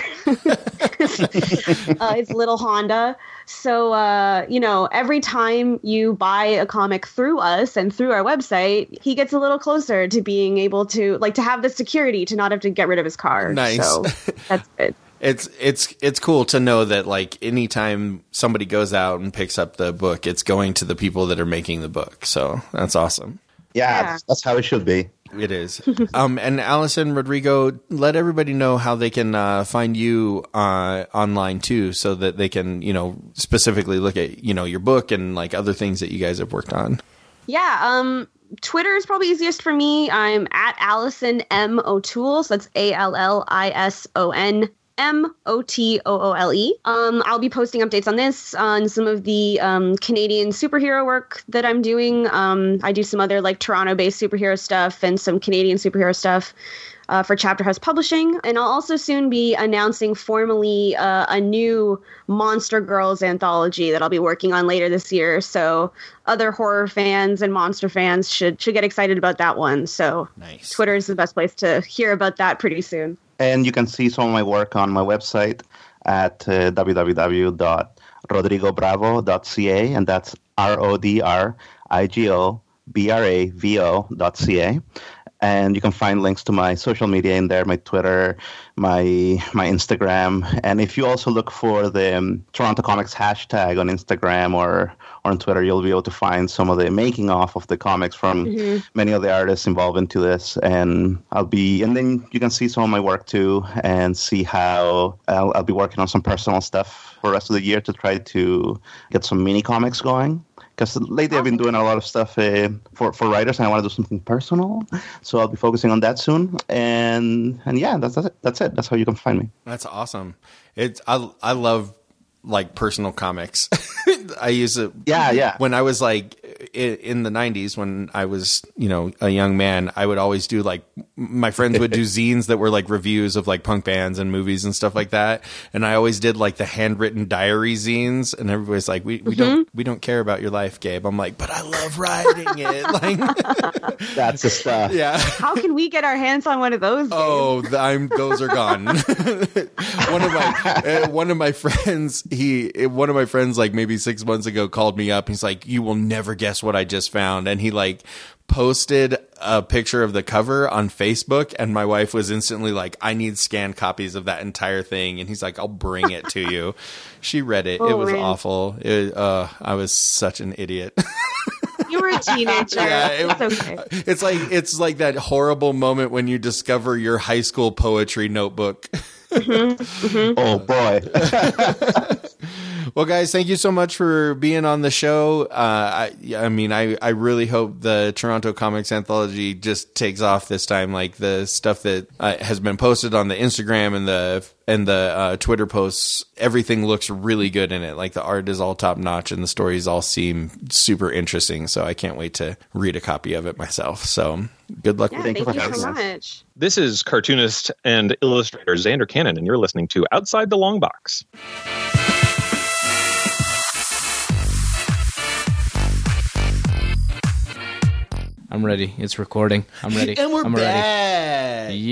uh, his little Honda. So, uh, you know, every time you buy a comic through us and through our website, he gets a little closer to being able to like to have the security to not have to get rid of his car. Nice. So that's good. It's it's it's cool to know that like anytime somebody goes out and picks up the book, it's going to the people that are making the book. So that's awesome. Yeah, yeah. That's, that's how it should be. It is. um, and Allison, Rodrigo, let everybody know how they can uh, find you uh, online too, so that they can, you know, specifically look at, you know, your book and like other things that you guys have worked on. Yeah. Um, Twitter is probably easiest for me. I'm at Allison M. O'Toole. So that's A L L I S O N M O T O O L E. Um, I'll be posting updates on this, on some of the um, Canadian superhero work that I'm doing. Um, I do some other like Toronto-based superhero stuff and some Canadian superhero stuff uh, for Chapter House Publishing. And I'll also soon be announcing formally uh, a new Monster Girls anthology that I'll be working on later this year. So other horror fans and monster fans should should get excited about that one. So Nice. Twitter is the best place to hear about that pretty soon. And you can see some of my work on my website at uh, w w w dot rodrigo bravo dot c a, and that's R O D R I G O B R A V O dot C A. And you can find links to my social media in there, my Twitter, my my Instagram. And if you also look for the um, Toronto Comics hashtag on Instagram or, or on Twitter, you'll be able to find some of the making of of the comics from mm-hmm. many of the artists involved into this. And I'll be, and then you can see some of my work too, and see how I'll, I'll be working on some personal stuff for the rest of the year to try to get some mini comics going. Because lately I've been doing a lot of stuff uh, for, for writers, and I want to do something personal. So I'll be focusing on that soon. And and yeah, that's, that's it. That's it. That's how you can find me. That's awesome. It's I I love like personal comics. I use it. Yeah, yeah. When I was like in, in the nineties, when I was, you know, a young man, I would always do like, my friends would do zines that were like reviews of like punk bands and movies and stuff like that. And I always did like the handwritten diary zines, and everybody's like, we, we mm-hmm. don't, we don't care about your life, Gabe. I'm like, but I love writing it. Like, that's the stuff. Yeah. How can we get our hands on one of those? Gabe? Oh, the, I'm, those are gone. one of my, uh, one of my friends, he, one of my friends, like maybe six months ago, called me up. He's like, you will never guess what I just found. And he like posted a picture of the cover on Facebook, and my wife was instantly like, I need scanned copies of that entire thing. And he's like, I'll bring it to you. She read it. Oh, it was man. awful. It, uh, I was such an idiot. You were a teenager. Yeah, it, it's okay. It's like, it's like that horrible moment when you discover your high school poetry notebook. Mm-hmm, mm-hmm. Oh boy. Well, guys, thank you so much for being on the show. Uh, I, I mean, I, I really hope the Toronto Comics Anthology just takes off this time. Like the stuff that uh, has been posted on the Instagram and the and the uh, Twitter posts, everything looks really good in it. Like the art is all top notch, and the stories all seem super interesting. So I can't wait to read a copy of it myself. So good luck. Yeah, with thank it. you Thank you so for much. This is cartoonist and illustrator Xander Cannon, and you're listening to Outside the Long Box. I'm ready. It's recording. I'm ready. And we're I'm back. ready.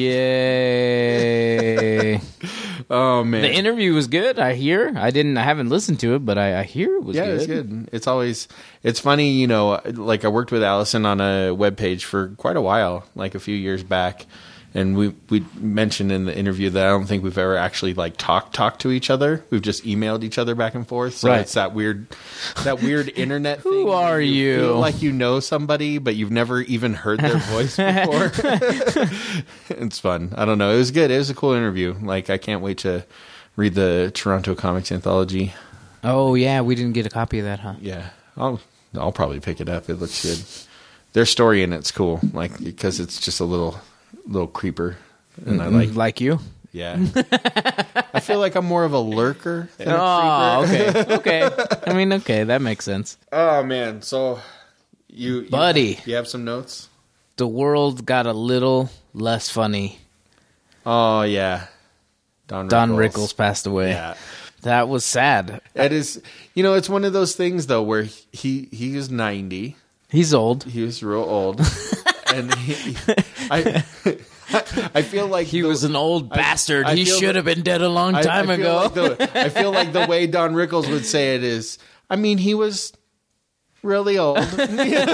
Yay. Oh man, The interview was good, I hear. I didn't I haven't listened to it, but I, I hear it was yeah, good. it's good. It's always, it's funny, you know, like I worked with Allison on a webpage for quite a while, like a few years back. And we we mentioned in the interview that I don't think we've ever actually like talked talked to each other. We've just emailed each other back and forth. So Right. it's that weird that weird internet Who thing. where are you? Feel like you know somebody, but you've never even heard their voice before. It's fun. I don't know. It was good. It was a cool interview. Like I can't wait to read the Toronto Comics Anthology. Oh, yeah, we didn't get a copy of that, huh? Yeah, I'll I'll probably pick it up. It looks good. Their story in it's cool, like because it's just a little little creeper, and I like. Like you? Yeah, I feel like I'm more of a lurker than a Oh, creeper. okay. Okay. I mean, okay, that makes sense. Oh man, so you, you Buddy. you have some notes? The world got a little less funny. Oh yeah, Don Rickles. Don Rickles passed away. Yeah. That was sad. It is, you know, it's one of those things though where he he is ninety. He's old. He was real old, and he, I I feel like He the- was an old I- bastard. I he feel should that- have been dead a long I- time I feel ago. Like the, I feel like the way Don Rickles would say it is, I mean, he was really old. You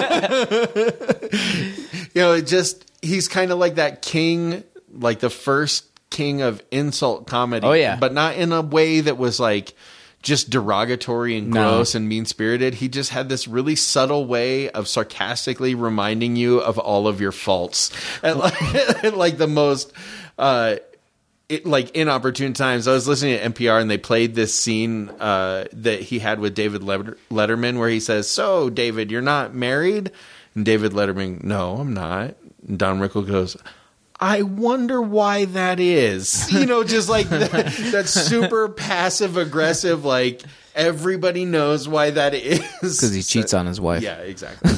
know, it just, he's kind of like that king, like the first king of insult comedy. Oh, yeah. But not in a way that was like just derogatory and No. gross and mean-spirited. He just had this really subtle way of sarcastically reminding you of all of your faults. At like, at like the most... Uh, It, like inopportune times. I was listening to N P R and they played this scene uh, that he had with David Letter- Letterman where he says, "So, David, you're not married?" And David Letterman, "No, I'm not." And Don Rickles goes, I wonder why that is. You know, just like that, that super passive aggressive, like everybody knows why that is. Because he cheats on his wife. Yeah, exactly.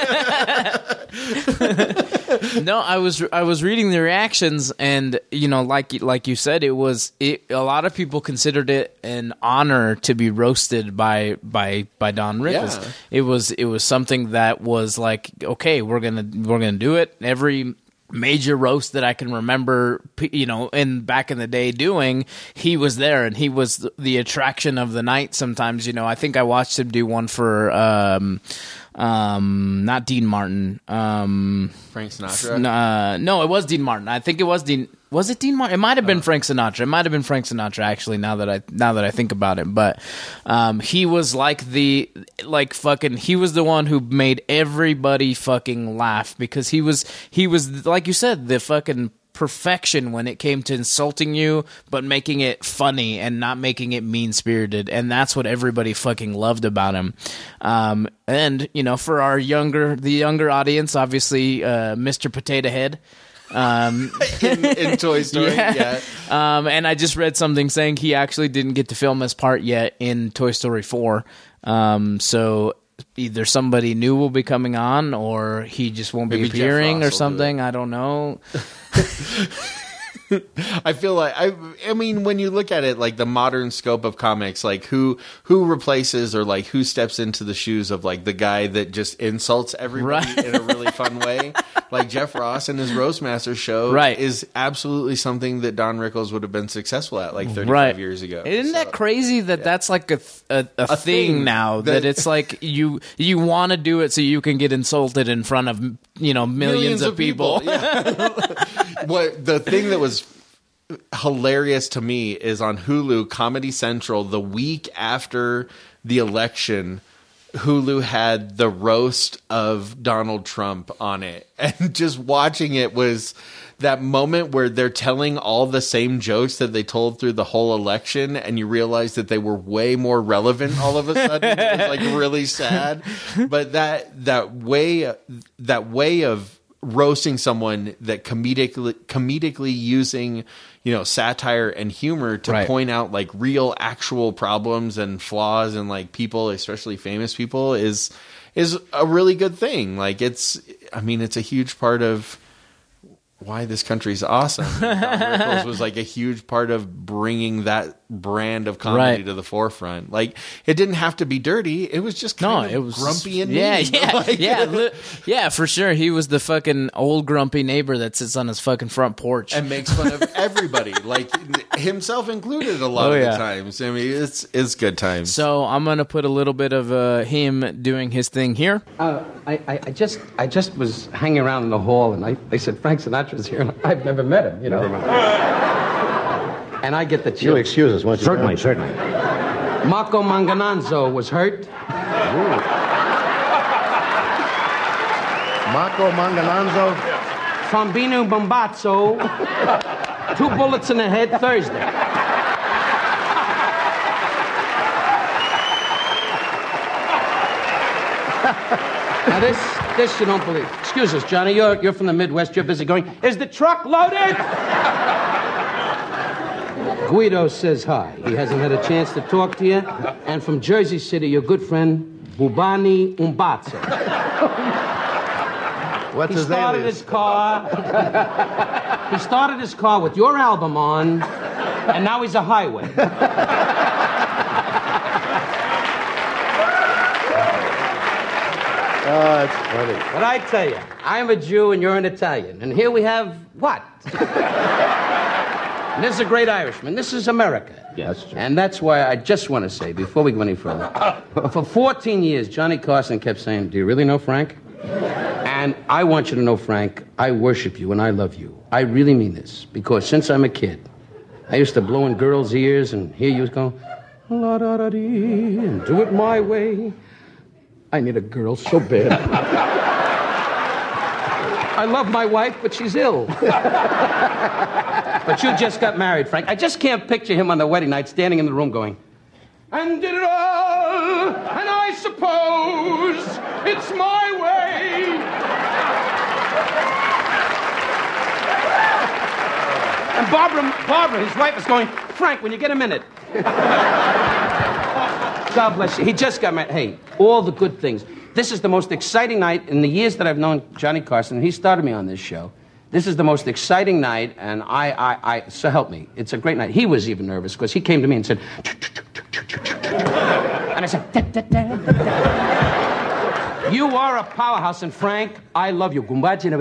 No, I was I was reading the reactions, and you know, like like you said, it was it, a lot of people considered it an honor to be roasted by by by Don Rickles. Yeah. It was it was something that was like, okay, we're gonna we're gonna do it. Every major roast that I can remember, you know, in back in the day doing, he was there, and he was the attraction of the night. Sometimes, you know, I think I watched him do one for. Um, Um, not Dean Martin. Um, Frank Sinatra? Uh, no, it was Dean Martin. I think it was Dean. Was it Dean Martin? It might have been uh, Frank Sinatra. It might have been Frank Sinatra. Actually, now that I now that I think about it, but um, he was like the like fucking. He was the one who made everybody fucking laugh because he was he was like you said, the fucking perfection when it came to insulting you, but making it funny and not making it mean-spirited, and that's what everybody fucking loved about him. Um, and you know, for our younger, the younger audience, obviously, uh, Mister Potato Head. Um, in, in Toy Story, yeah. yeah. Um, and I just read something saying he actually didn't get to film his part yet in Toy Story four. Um, so either somebody new will be coming on, or he just won't Maybe be appearing or do something. I don't know. I feel like I I mean when you look at it like the modern scope of comics, like who who replaces or like who steps into the shoes of like the guy that just insults everybody Right. in a really fun way, like Jeff Ross and his Roastmaster show Right. is absolutely something that Don Rickles would have been successful at like thirty-five Right. years ago. Isn't So, that crazy that that's like a th- a, a, A thing, thing now that, that- it's like you you want to do it so you can get insulted in front of, you know, millions, of people. Yeah. What the thing that was hilarious to me is on Hulu, Comedy Central, the week after the election, Hulu had the roast of Donald Trump on it. And just watching it was that moment where they're telling all the same jokes that they told through the whole election, and you realize that they were way more relevant all of a sudden. It was like really sad. But that that way that way of roasting someone that comedically comedically using, you know, satire and humor to Right. point out like real actual problems and flaws in like people, especially famous people, is is a really good thing. Like it's I mean it's a huge part of why this country's awesome. And Don Rickles was like a huge part of bringing that brand of comedy Right. to the forefront. Like it didn't have to be dirty. It was just kind No, of it was grumpy and yeah, mean. yeah, Like, yeah, li- yeah, for sure. He was the fucking old grumpy neighbor that sits on his fucking front porch. and makes fun of everybody, like himself included. A lot Oh, of yeah. the times, I mean, it's it's good times. So I'm gonna put a little bit of uh, him doing his thing here. Uh, I, I, I just I just was hanging around in the hall, and I, they said Frank Sinatra's here, and I've never met him, you know. And I get the chill. You'll excuse us, won't you? Certainly, certainly. Marco Mangananzo was hurt. Marco Mangananzo. Trombino Bombazzo. Two bullets in the head Thursday. Now this, this you don't believe. Excuse us, Johnny. You're you're from the Midwest. You're busy going. Is the truck loaded? Guido says hi. He hasn't had a chance to talk to you. And from Jersey City, your good friend Bubani Umbatso. What's He his started name? his car. He started his car with your album on, and now he's a highway. Oh, that's funny. But I tell you, I'm a Jew and you're an Italian. And here we have what? And this is a great Irishman. This is America. Yes, true. And that's why I just want to say, before we go any further, for fourteen years, Johnny Carson kept saying, do you really know Frank? And I want you to know, Frank, I worship you and I love you. I really mean this. Because since I'm a kid, I used to blow in girls' ears and hear you go, la-da-da-dee, and do it my way. I need a girl so bad. I love my wife, but she's ill. But you just got married, Frank. I just can't picture him on the wedding night standing in the room going, and did it all, and I suppose it's my way. And Barbara, Barbara, his wife, is going, Frank, when you get a minute. God bless you. He just got married. Hey, all the good things. This is the most exciting night in the years that I've known Johnny Carson. He started me on this show. This is the most exciting night, and I, I, I, so help me. It's a great night. He was even nervous because he came to me and said, and I said, da, da, da, da, da. You are a powerhouse, and Frank, I love you. Can I,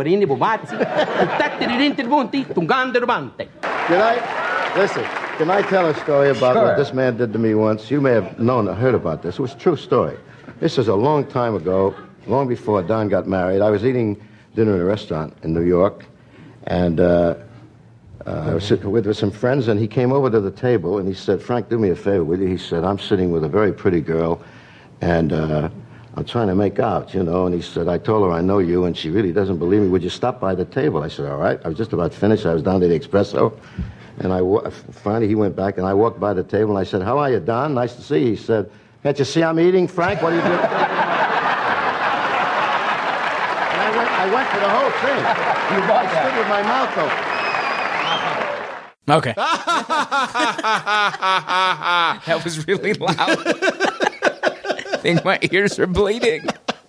listen, can I tell a story about Sure. what this man did to me once? You may have known or heard about this. It was a true story. This is a long time ago, long before Don got married. I was eating dinner in a restaurant in New York, and uh, uh, I was sitting with, with some friends, and he came over to the table, and he said, Frank, do me a favor, will you? He said, I'm sitting with a very pretty girl, and uh, I'm trying to make out, you know, and he said, I told her I know you, and she really doesn't believe me. Would you stop by the table? I said, all right. I was just about finished. I was down to the espresso, and I wa- finally he went back, and I walked by the table, and I said, how are you, Don? Nice to see you. He said, can't you see I'm eating, Frank? What are you doing? And I went, I went for the whole thing. You I stood with my mouth open. Okay. That was really loud. I think my ears are bleeding.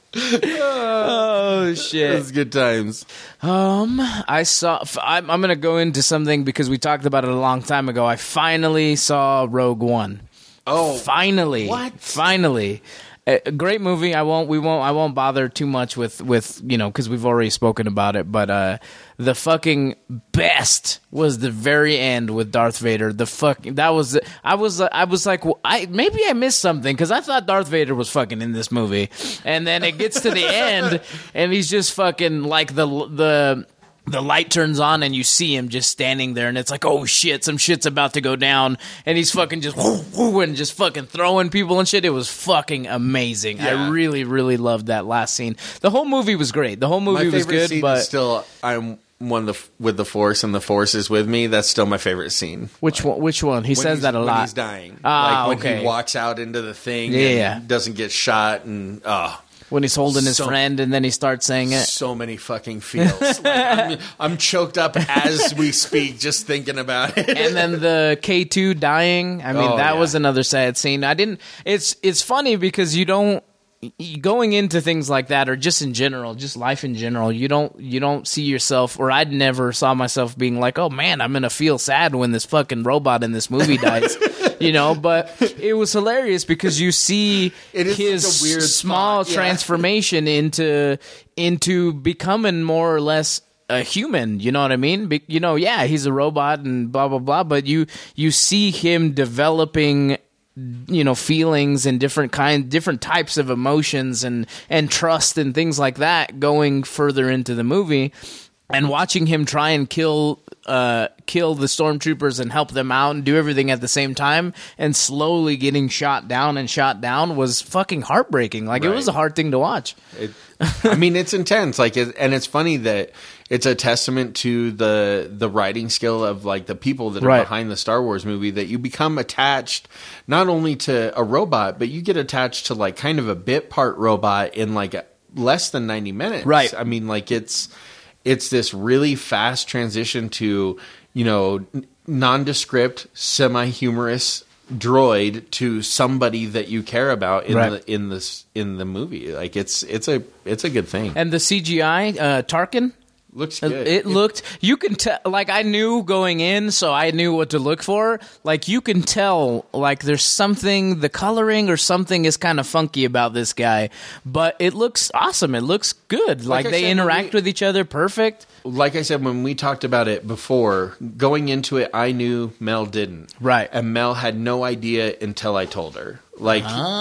Oh shit! It was good times. Um, I saw. I'm, I'm gonna go into something because we talked about it a long time ago. I finally saw Rogue One. Oh, finally! What? Finally. A great movie. I won't. We won't. I won't bother too much with, with you know because we've already spoken about it. But uh, the fucking best was the very end with Darth Vader. The fucking that was. I was. I was like, well, I maybe I missed something because I thought Darth Vader was fucking in this movie, and then it gets to the end, and he's just fucking like the the. The light turns on and you see him just standing there, and it's like, oh shit, some shit's about to go down, and he's fucking just whoo, whoo, and just fucking throwing people and shit. It was fucking amazing. Yeah. I really, really loved that last scene. The whole movie was great. The whole movie my was favorite good, scene but is still I'm one the with the Force and the Force is with me. That's still my favorite scene. which one? Which one? He When says he's- that a when lot. he's dying. Ah, like when okay. he walks out into the thing Yeah. and doesn't get shot and oh. When he's holding his So- friend and then he starts saying it. So many fucking feels. Like, I'm, I'm choked up as we speak just thinking about it. And then the K two dying. I mean, Oh, that yeah. was another sad scene. I didn't. It's it's funny because you don't going into things like that, or just in general, just life in general. You don't you don't see yourself, or I'd never saw myself being like, oh man, I'm gonna feel sad when this fucking robot in this movie dies. You know, but it was hilarious because you see It is his such a weird small spot, yeah. transformation into into becoming more or less a human. You know what I mean? Be, you know, yeah, he's a robot and blah blah blah, but you you see him developing, you know, feelings and different kind different types of emotions and and trust and things like that going further into the movie. And watching him try and kill uh, kill the stormtroopers and help them out and do everything at the same time and slowly getting shot down and shot down was fucking heartbreaking. Like, it was a Right. hard thing to watch. It, I mean, it's intense. Like, it, and it's funny that it's a testament to the the writing skill of like the people that are Right. behind the Star Wars movie that you become attached not only to a robot, but you get attached to like kind of a bit part robot in like a, less than ninety minutes. Right. I mean, like it's it's this really fast transition to, you know, n- nondescript, semi-humorous droid to somebody that you care about in Right. the in this in the movie. Like it's it's a it's a good thing. And the C G I, uh, Tarkin, Looks it, good. it looked, you can tell, like, I knew going in, so I knew what to look for. Like, you can tell, like, there's something, the coloring or something is kind of funky about this guy, but it looks awesome. It looks good. Like, Like I they said, when interact we- with each other perfect. Like I said, when we talked about it before, going into it, I knew Mel didn't. Right. And Mel had no idea until I told her. Like,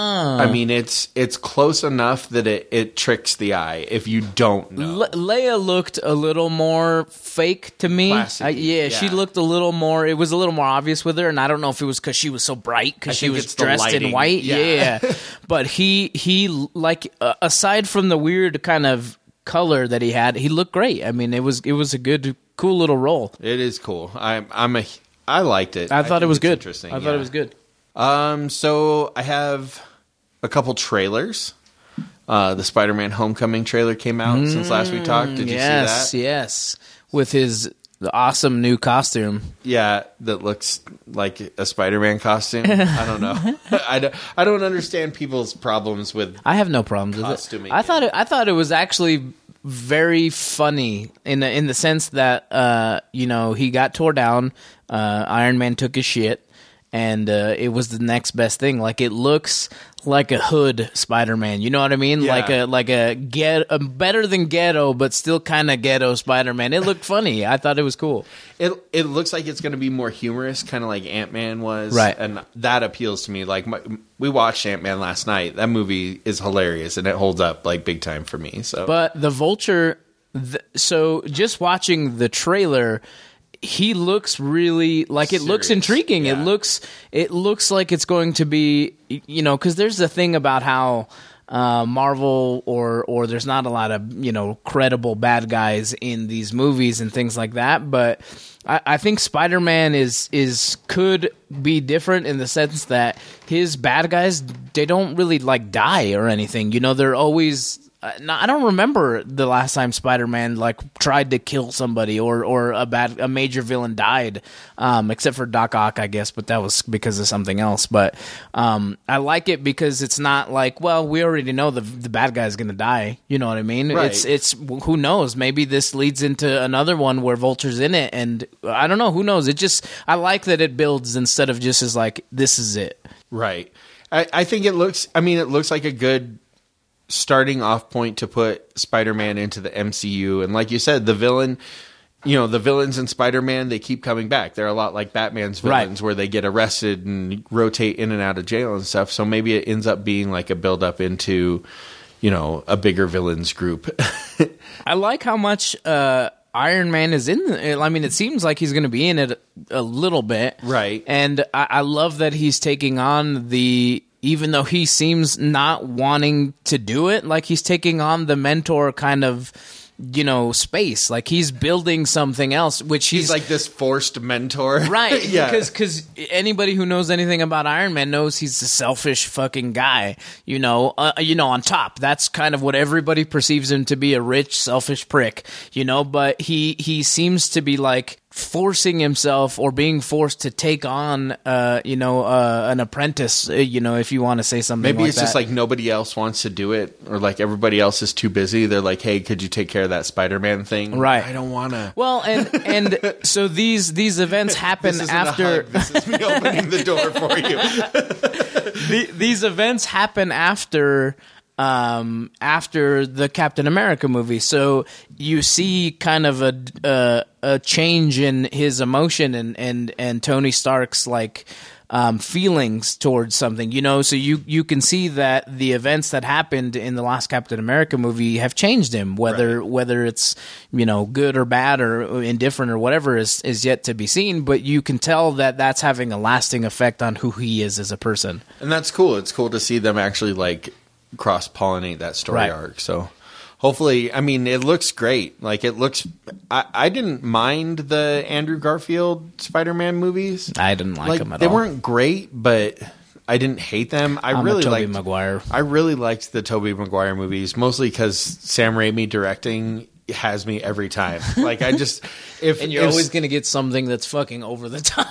I mean, it's it's close enough that it, it tricks the eye if you don't know. Le- Leia looked a little more fake to me. Classic-y, I, yeah, she yeah. looked a little more. It was a little more obvious with her, and I don't know if it was because she was so bright I because she think was it's the dressed in lighting. white. Yeah. Yeah, but he he like uh, aside from the weird kind of color that he had, he looked great. I mean, it was it was a good, cool little role. It is cool. I'm I'm a I liked it. I thought think it was it's good. Interesting. I thought yeah. it was good. Um, so I have a couple trailers. Uh, the Spider-Man Homecoming trailer came out since last we talked. Did you yes, see that? yes, with his the awesome new costume. Yeah, that looks like a Spider-Man costume. I don't know. I don't, I don't understand people's problems with I have no problems with costuming. it. I thought it, I thought it was actually very funny in the, in the sense that uh, you know, he got tore down, uh, Iron Man took his shit, and uh, it was the next best thing. Like, it looks like a hood Spider-Man. You know what I mean? Yeah. Like a like a get a better than ghetto, but still kind of ghetto Spider-Man. It looked funny. I thought it was cool. It it looks like it's going to be more humorous, kind of like Ant-Man was, Right. And that appeals to me. Like my, we watched Ant-Man last night. That movie is hilarious, and it holds up like big time for me. So, But the Vulture, th- so just watching the trailer, he looks really like it looks Serious, intriguing. It yeah. looks it looks like it's going to be, you know, because there's the thing about how uh, Marvel or or there's not a lot of, you know, credible bad guys in these movies and things like that. But I, I think Spider-Man is is could be different in the sense that his bad guys, they don't really like die or anything. You know, they're always. Uh, no, I don't remember the last time Spider-Man like tried to kill somebody or, or a bad a major villain died, um, except for Doc Ock, I guess, but that was because of something else. But um, I like it because it's not like, well, we already know the the bad guy's gonna die. You know what I mean? Right. It's it's who knows? Maybe this leads into another one where Vulture's in it, and I don't know. Who knows? It just I like that it builds instead of just as like this is it. right. I, I think it looks. I mean, it looks like a good starting off point to put Spider-Man into the M C U. And like you said, the villain, you know, the villains in Spider-Man, they keep coming back. They're a lot like Batman's villains, Right. where they get arrested and rotate in and out of jail and stuff. So maybe it ends up being like a build up into, you know, a bigger villains group. I like how much uh, Iron Man is in the, I mean, it seems like he's going to be in it a little bit. Right. And I, I love that he's taking on the, even though he seems not wanting to do it, like he's taking on the mentor kind of, you know, space. Like he's building something else, which he's, He's like this forced mentor. right. Yeah. Because cause anybody who knows anything about Iron Man knows he's a selfish fucking guy, you know, uh, you know, on top. That's kind of what everybody perceives him to be, a rich, selfish prick, you know, but he, he seems to be like forcing himself or being forced to take on, uh, you know, uh, an apprentice, uh, you know, if you want to say something Maybe like it's just that. like nobody else wants to do it, or like everybody else is too busy. They're like, "Hey, could you take care of that Spider-Man thing?" Right. I don't want to. Well, and and so these these events happen This isn't after a hug. This is me opening the door for you. the, these events happen after um after the Captain America movie, so you see kind of a a, a change in his emotion and and and Tony Stark's like um feelings towards something, you know, so you you can see that the events that happened in the last Captain America movie have changed him, whether Right. whether it's, you know, good or bad or indifferent or whatever is is yet to be seen, but you can tell that that's having a lasting effect on who he is as a person. And that's cool. It's cool to see them actually like cross-pollinate that story Right. arc. So hopefully, I mean, it looks great. Like it looks, I, I didn't mind the Andrew Garfield Spider-Man movies. I didn't like, Like him at they all. weren't great, but I didn't hate them. I I'm really a Tobey liked Maguire. I really liked the Tobey Maguire movies, mostly because Sam Raimi directing has me every time. Like I just if And you're if, always going to get something that's fucking over the top.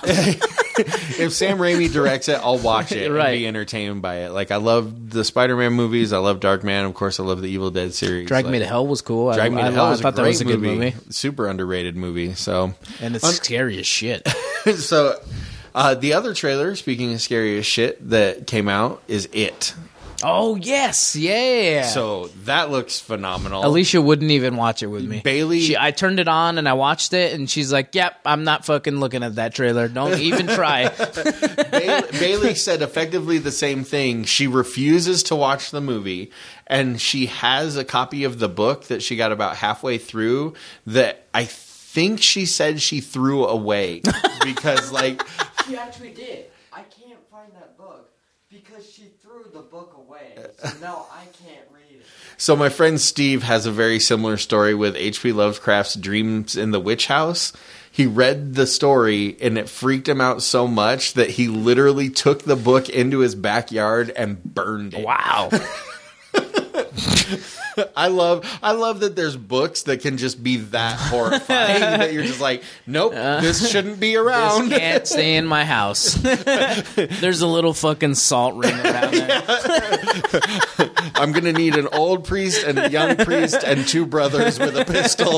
if Sam Raimi directs it, I'll watch it Right. and be entertained by it. Like I love the Spider-Man movies. I love Darkman. Of course, I love the Evil Dead series. Drag like, Me to Hell was cool. Drag I, Me I, to Hell I was thought a that great was a good movie. movie. Super underrated movie. So And it's Un- scary as shit. so uh, the other trailer, speaking of scary as shit, that came out is It. Oh, yes. Yeah. So that looks phenomenal. Alicia wouldn't even watch it with me. Bailey- She, I turned it on and I watched it, and she's like, yep, I'm not fucking looking at that trailer. Don't even try. Bailey, Bailey said effectively the same thing. She refuses to watch the movie, and she has a copy of the book that she got about halfway through that I think she said she threw away because, like, She actually did. I can't find that book because she threw the book away. So now I can't read it. so my friend Steve has a very similar story with H P Lovecraft's Dreams in the Witch House. He read the story and it freaked him out so much that he literally took the book into his backyard and burned it. Wow. I love I love that there's books that can just be that horrifying that you're just like, nope, uh, this shouldn't be around. This can't stay in my house. There's a little fucking salt ring around there. I'm going to need an old priest and a young priest and two brothers with a pistol.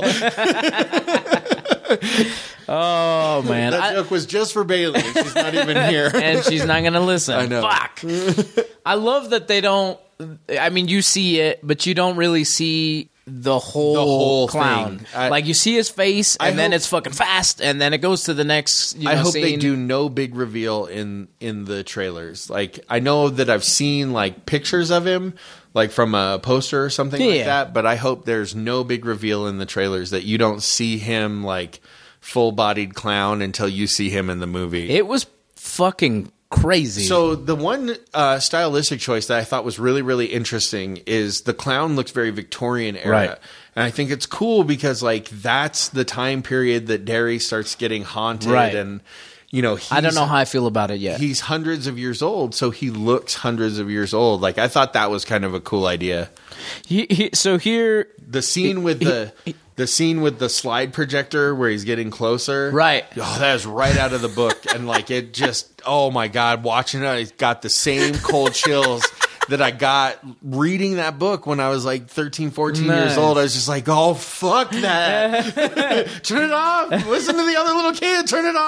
Oh, man. That I, joke was just for Bailey. She's not even here. And she's not going to listen. I know. Fuck. I love that they don't... I mean, you see it, but you don't really see the whole, the whole clown. I, like, you see his face, and I then hope, it's fucking fast, and then it goes to the next, you know, I hope scene. they do no big reveal in, in the trailers. Like, I know that I've seen, like, pictures of him, like, from a poster or something yeah. like that, but I hope there's no big reveal in the trailers, that you don't see him, like, full-bodied clown until you see him in the movie. It was fucking crazy. So the one uh, stylistic choice that I thought was really, really interesting is the clown looks very Victorian era. Right. And I think it's cool because, like, that's the time period that Derry starts getting haunted. Right. And, you know, he's, I don't know how I feel about it yet. He's hundreds of years old, so he looks hundreds of years old. Like, I thought that was kind of a cool idea. He, he, so here... The scene with the... He, The scene with the slide projector where he's getting closer. Right. Oh, that is right out of the book. And, like, it just, oh, my God, watching it, I got the same cold chills that I got reading that book when I was, like, thirteen, fourteen nice. years old. I was just like, oh, fuck that. Turn it off. Listen to the other little kid. Turn it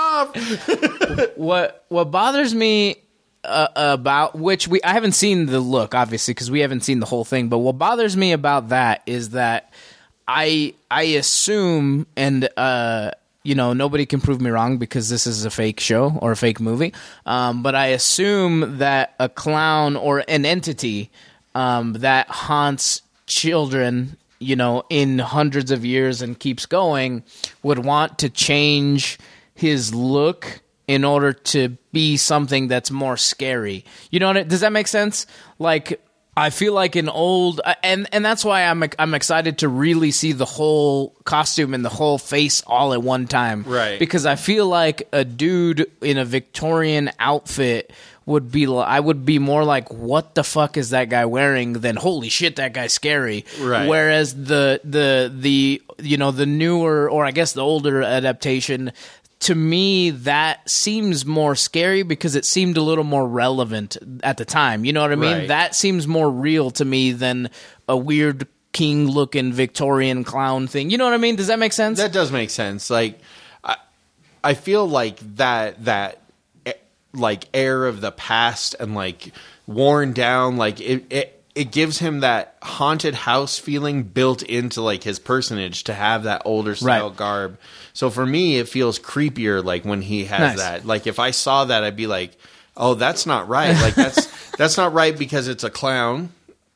off. what What bothers me... Uh, about which we I haven't seen the look, obviously, because we haven't seen the whole thing. But what bothers me about that is that I I assume, and uh, you know, nobody can prove me wrong because this is a fake show or a fake movie. Um, but I assume that a clown or an entity um, that haunts children, you know, in hundreds of years and keeps going, would want to change his look in order to be something that's more scary. You know what I, does that make sense? Like, I feel like an old, and and that's why I'm I'm excited to really see the whole costume and the whole face all at one time. Right. Because I feel like a dude in a Victorian outfit would be, I would be more like, what the fuck is that guy wearing, than holy shit, that guy's scary. Right. Whereas the the the you know the newer, or I guess the older adaptation, to me, that seems more scary because it seemed a little more relevant at the time. You know what I mean? Right. That seems more real to me than a weird king-looking Victorian clown thing. You know what I mean? Does that make sense? That does make sense. Like, I, I feel like that that like air of the past and like worn down, like it. it It gives him that haunted house feeling built into like his personage to have that older style Right. garb. So for me, it feels creepier. Like when he has Nice. that. Like if I saw that, I'd be like, "Oh, that's not right. Like that's that's not right because it's a clown."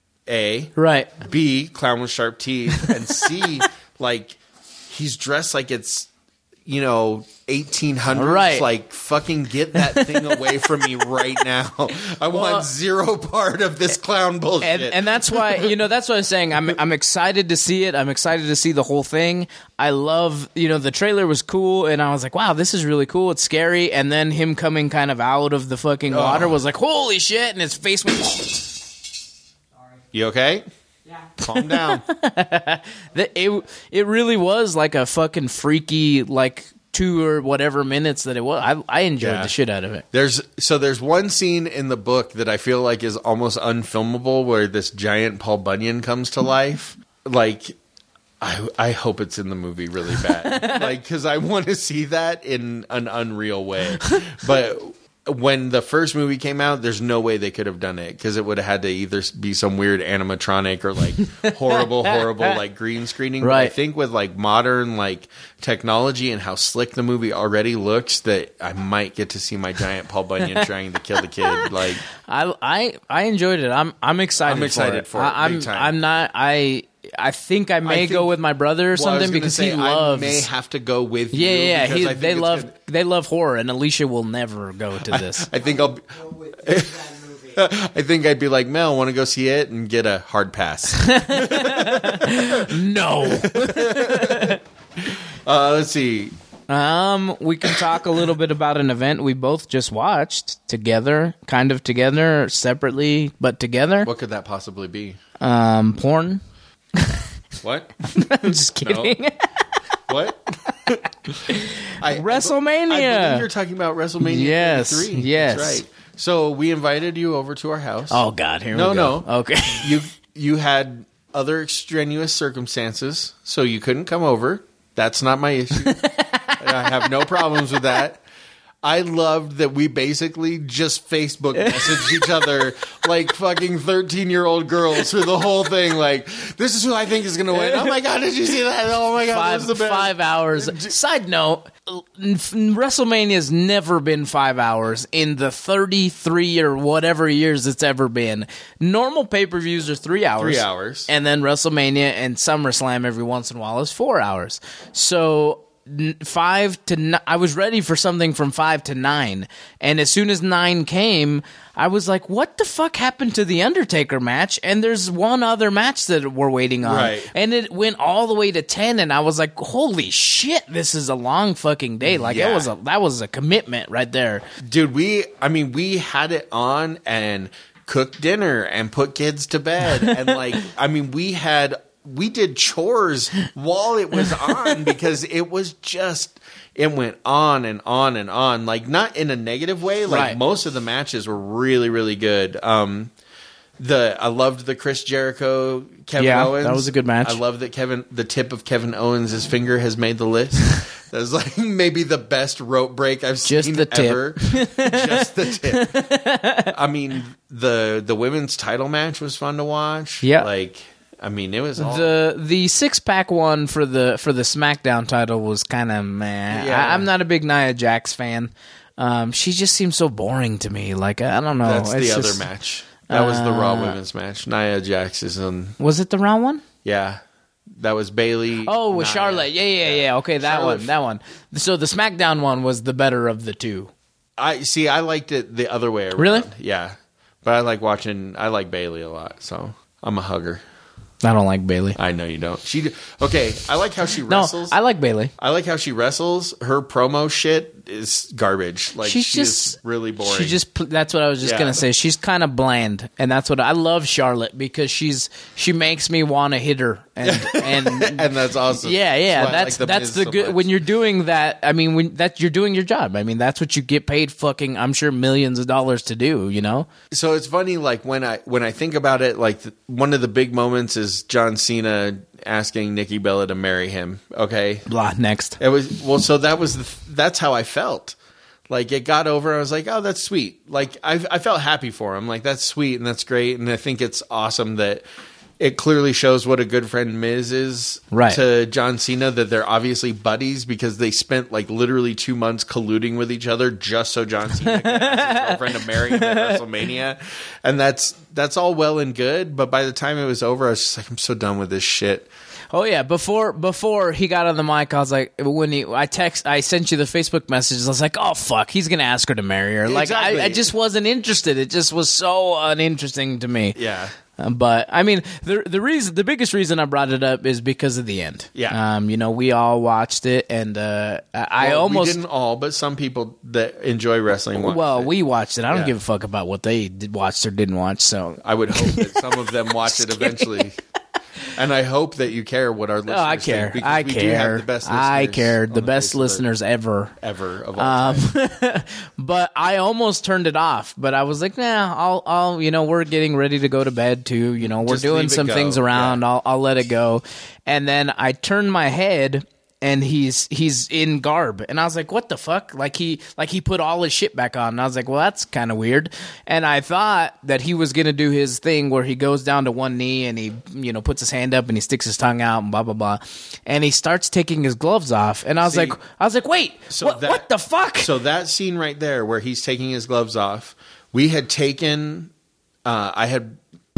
A right. B, clown with sharp teeth, and C, like he's dressed like it's, you know, eighteen hundreds. Right. Like, fucking get that thing away from me right now. I Well, want zero part of this clown bullshit. And, and that's why, you know, that's what I'm saying. I'm I'm excited to see it. I'm excited to see the whole thing. I love, you know, the trailer was cool, and I was like, wow, this is really cool. It's scary. And then him coming kind of out of the fucking water Oh. was like, holy shit, and his face went... You okay? Yeah. Calm down. That it it really was like a fucking freaky, like two or whatever minutes that it was. I I enjoyed Yeah. the shit out of it. There's so there's one scene in the book that I feel like is almost unfilmable where this giant Paul Bunyan comes to life. Like, I I hope it's in the movie really bad. Like, because I want to see that in an unreal way. But when the first movie came out, there's no way they could have done it because it would have had to either be some weird animatronic or like horrible, horrible like green screening. But I Right. think with like modern like technology and how slick the movie already looks, that I might get to see my giant Paul Bunyan trying to kill the kid. Like, I I I enjoyed it. I'm I'm excited. I'm excited for for it. it, I, I'm big time. I'm not. I I think I may I think- go with my brother or well, I was something gonna because say, he loves. I may have to go with yeah, you. yeah. yeah. because He, I think they it's love gonna- they love horror, and Alicia will never go to this. I think I'll. Be, Go with that movie. I think I'd be like, Mel, want to go see it and get a hard pass. No. Uh, let's see. Um, we can talk a little bit about an event we both just watched together, kind of together, separately, but together. What could that possibly be? Um, porn. What? I'm just kidding. No. What? I, WrestleMania. I believe you're talking about WrestleMania Yes, thirty-three. yes. That's right. So we invited you over to our house. Oh God, here no, we go. No, Okay. You you had other extraneous circumstances, so you couldn't come over. That's not my issue. I have no problems with that. I loved that we basically just Facebook messaged each other like fucking thirteen-year-old girls through the whole thing. Like, this is who I think is going to win. Oh, my God, did you see that? Oh, my God, Five, this is the best. five hours. Side note, WrestleMania's never been five hours in the thirty-three or whatever years it's ever been. Normal pay-per-views are three hours. Three hours. And then WrestleMania and SummerSlam every once in a while is four hours. So... Five to n- I was ready for something from five to nine, and as soon as nine came, I was like, "What the fuck happened to the Undertaker match?" And there's one other match that we're waiting on, Right. and it went all the way to ten, and I was like, "Holy shit, this is a long fucking day!" Like Yeah. it was a that was a commitment right there, Dude, we, I mean, we had it on and cooked dinner and put kids to bed. And, like, I mean, we had... We did chores while it was on because it was just, it went on and on and on. Like, not in a negative way. Like, Right. most of the matches were really, really good. Um, the I loved the Chris Jericho, Kevin Yeah, Owens. that was a good match. I love that Kevin, the tip of Kevin Owens' finger has made the list. That was like maybe the best rope break I've Just seen the tip. ever. Just the tip. I mean, the the women's title match was fun to watch. Yeah. Like, I mean, it was all... the the six pack one for the for the SmackDown title was kind of meh. Yeah. I, I'm not a big Nia Jax fan. Um, she just seems so boring to me. Like I don't know. That's It's the just- other match. That was the Raw Uh, women's match. Nia Jax is on... Was it the round one? Yeah. That was Bailey. Oh, with Nia. Charlotte. Yeah, yeah, yeah. Okay, that Charlotte- one. That one. So the SmackDown one was the better of the two. I see. I liked it the other way around. Really? Yeah. But I like watching... I like Bailey a lot, so I'm a hugger. I don't like Bailey. I know you don't. She okay. I like how she No, wrestles. I like Bailey. I like how she wrestles. Her promo shit is garbage. Like She's she just is really boring. She just pl- that's what I was just Yeah. gonna say. She's kind of bland, and that's what I love Charlotte because she's she makes me want to hit her, and and and that's awesome. yeah, yeah. why I That's like The that's Miz the so good much. when you're doing that. I mean, when that you're doing your job. I mean, that's what you get paid. Fucking, I'm sure millions of dollars to do. You know. So it's funny, like when I when I think about it, like the, one of the big moments is John Cena asking Nikki Bella to marry him. Okay, Blah. Next. it was well. So that was the, that's how I felt. Like it got over. I was like, oh, that's sweet. Like I I felt happy for him. Like that's sweet and that's great. And I think it's awesome that it clearly shows what a good friend Miz is Right. to John Cena. That they're obviously buddies because they spent like literally two months colluding with each other just so John Cena could ask his girlfriend to marry him at WrestleMania. And that's that's all well and good. But by the time it was over, I was just like, I'm so done with this shit. Oh yeah, before before he got on the mic, I was like, when he, I text, I sent you the Facebook messages. I was like, oh fuck, he's gonna ask her to marry her. Like Exactly. I, I just wasn't interested. It just was so uninteresting to me. Yeah. Uh, but I mean, the the reason, the biggest reason I brought it up is because of the end. Yeah. Um, you know, we all watched it, and uh, I, I Well, almost. we didn't all, but some people that enjoy wrestling watch well, it. we watched it. I don't Yeah. give a fuck about what they did, watched or didn't watch. So I would hope that some of them watch it eventually. And I hope that you care what our listeners no, I care. think, because I we care. do have the best I listeners care. on The best Facebook listeners ever. ever of all Um, time. but I almost turned it off. But I was like, nah, I'll, I'll, you know, we're getting ready to go to bed too. You know, we're Just doing leave it some go. things around. Yeah. I'll, I'll let it go. And then I turned my head, and he's he's in garb, and I was like, what the fuck? Like he like he put all his shit back on. And I was like, well, that's kind of weird. And I thought that he was gonna do his thing where he goes down to one knee and he, you know, puts his hand up and he sticks his tongue out and blah blah blah. And he starts taking his gloves off, and I was See, like, I was like, wait, So what, that- what the fuck? So that scene right there where he's taking his gloves off, we had taken, uh, I had,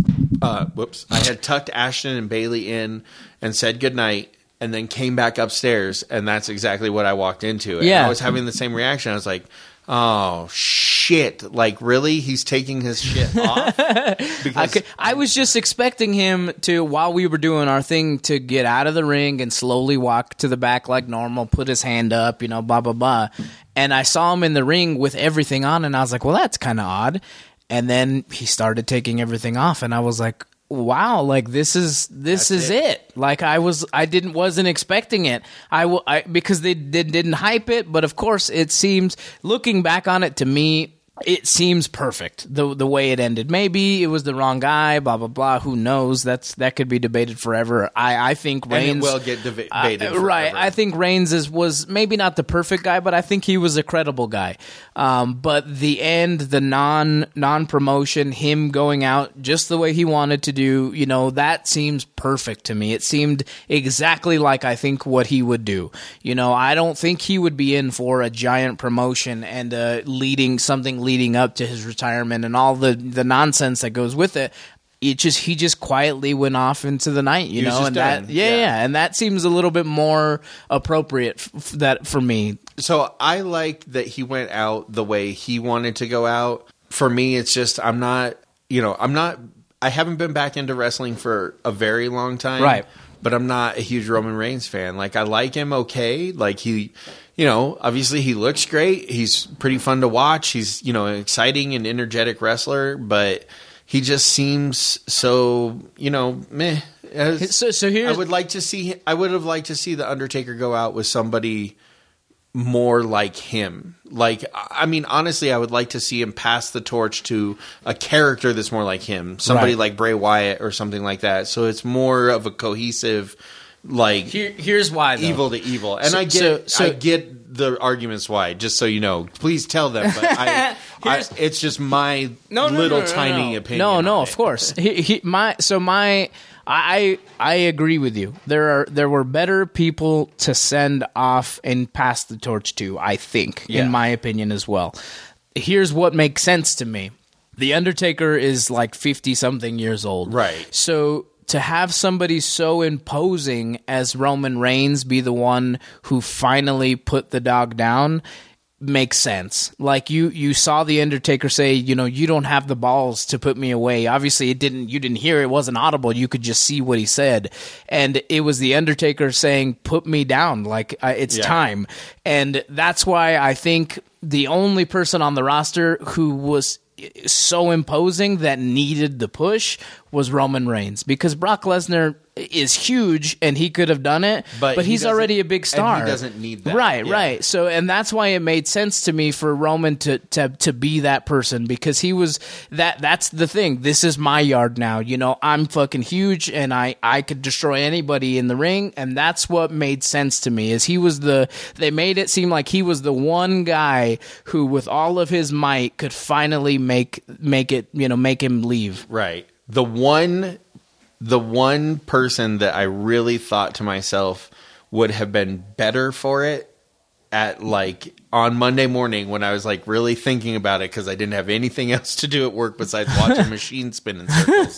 uh, whoops, I had tucked Ashton and Bailey in and said goodnight. And then came back upstairs, and that's exactly what I walked into. And Yeah. I was having the same reaction. I was like, Oh shit! Like really, he's taking his shit off. Because I, could, I was just expecting him to, while we were doing our thing, to get out of the ring and slowly walk to the back like normal, put his hand up, you know, blah blah blah. And I saw him in the ring with everything on, and I was like, well, that's kind of odd. And then he started taking everything off, and I was like, wow, like this is this That's is it. it. Like I was, I didn't wasn't expecting it. I, w- I because they did, didn't hype it, but of course it seems, looking back on it, to me, it seems perfect the the way it ended. Maybe it was the wrong guy, blah blah blah. Who knows? That's that could be debated forever. I, I think Reigns and it will get deba- debated. uh, right. forever. I think Reigns is, was maybe not the perfect guy, but I think he was a credible guy. Um, but the end, the non non promotion, him going out just the way he wanted to do, you know, that seems perfect to me. It seemed exactly like I think what he would do. You know, I don't think he would be in for a giant promotion and uh, leading something leading up to his retirement and all the, the nonsense that goes with it. It just he just quietly went off into the night, you He was know, just and done. that yeah, Yeah. yeah, and that seems a little bit more appropriate f- f- that for me. So I like that he went out the way he wanted to go out. For me, it's just I'm not, you know, I'm not. I haven't been back into wrestling for a very long time, Right. But I'm not a huge Roman Reigns fan. Like I like him, okay. Like he, you know, obviously he looks great. He's pretty fun to watch. He's, you know, an exciting and energetic wrestler, but he just seems so, you know, meh. As- So so here's I would like to see. I would have liked to see the Undertaker go out with somebody more like him. Like, I mean, honestly, I would like to see him pass the torch to a character that's more like him. Somebody Right. like Bray Wyatt or something like that. So it's more of a cohesive, like Here, here's why though. evil to evil. And So- I get, so- so- I get the arguments why. Just so you know, please tell them. But I, I Here's- it's just my no, no, little no, no, tiny no. opinion. No, no, on of it. course. He, he, my so my I I agree with you. There are there were better people to send off and pass the torch to, I think, Yeah. in my opinion as well. Here's what makes sense to me. The Undertaker is like fifty something years old. Right. So to have somebody so imposing as Roman Reigns be the one who finally put the dog down makes sense. Like you you saw the Undertaker say, you know, you don't have the balls to put me away. Obviously it didn't you didn't hear it, it wasn't audible. You could just see what he said. And it was the Undertaker saying, put me down, like uh, it's Yeah. time. And that's why I think the only person on the roster who was so imposing that needed the push was Roman Reigns, because Brock Lesnar is huge and he could have done it, But but, he he's doesn't- already a big and star. he doesn't need that. Right, Yeah. right. So, and that's why it made sense to me for Roman to, to to be that person, because he was that. That's the thing. This is my yard now. You know, I'm fucking huge, and I I could destroy anybody in the ring, and that's what made sense to me. Is he was the. They made it seem like he was the one guy who, with all of his might, could finally make make it. You know, make him leave. Right. The one the one person that I really thought to myself would have been better for it at like on Monday morning when I was like really thinking about it because I didn't have anything else to do at work besides watching machine spin in circles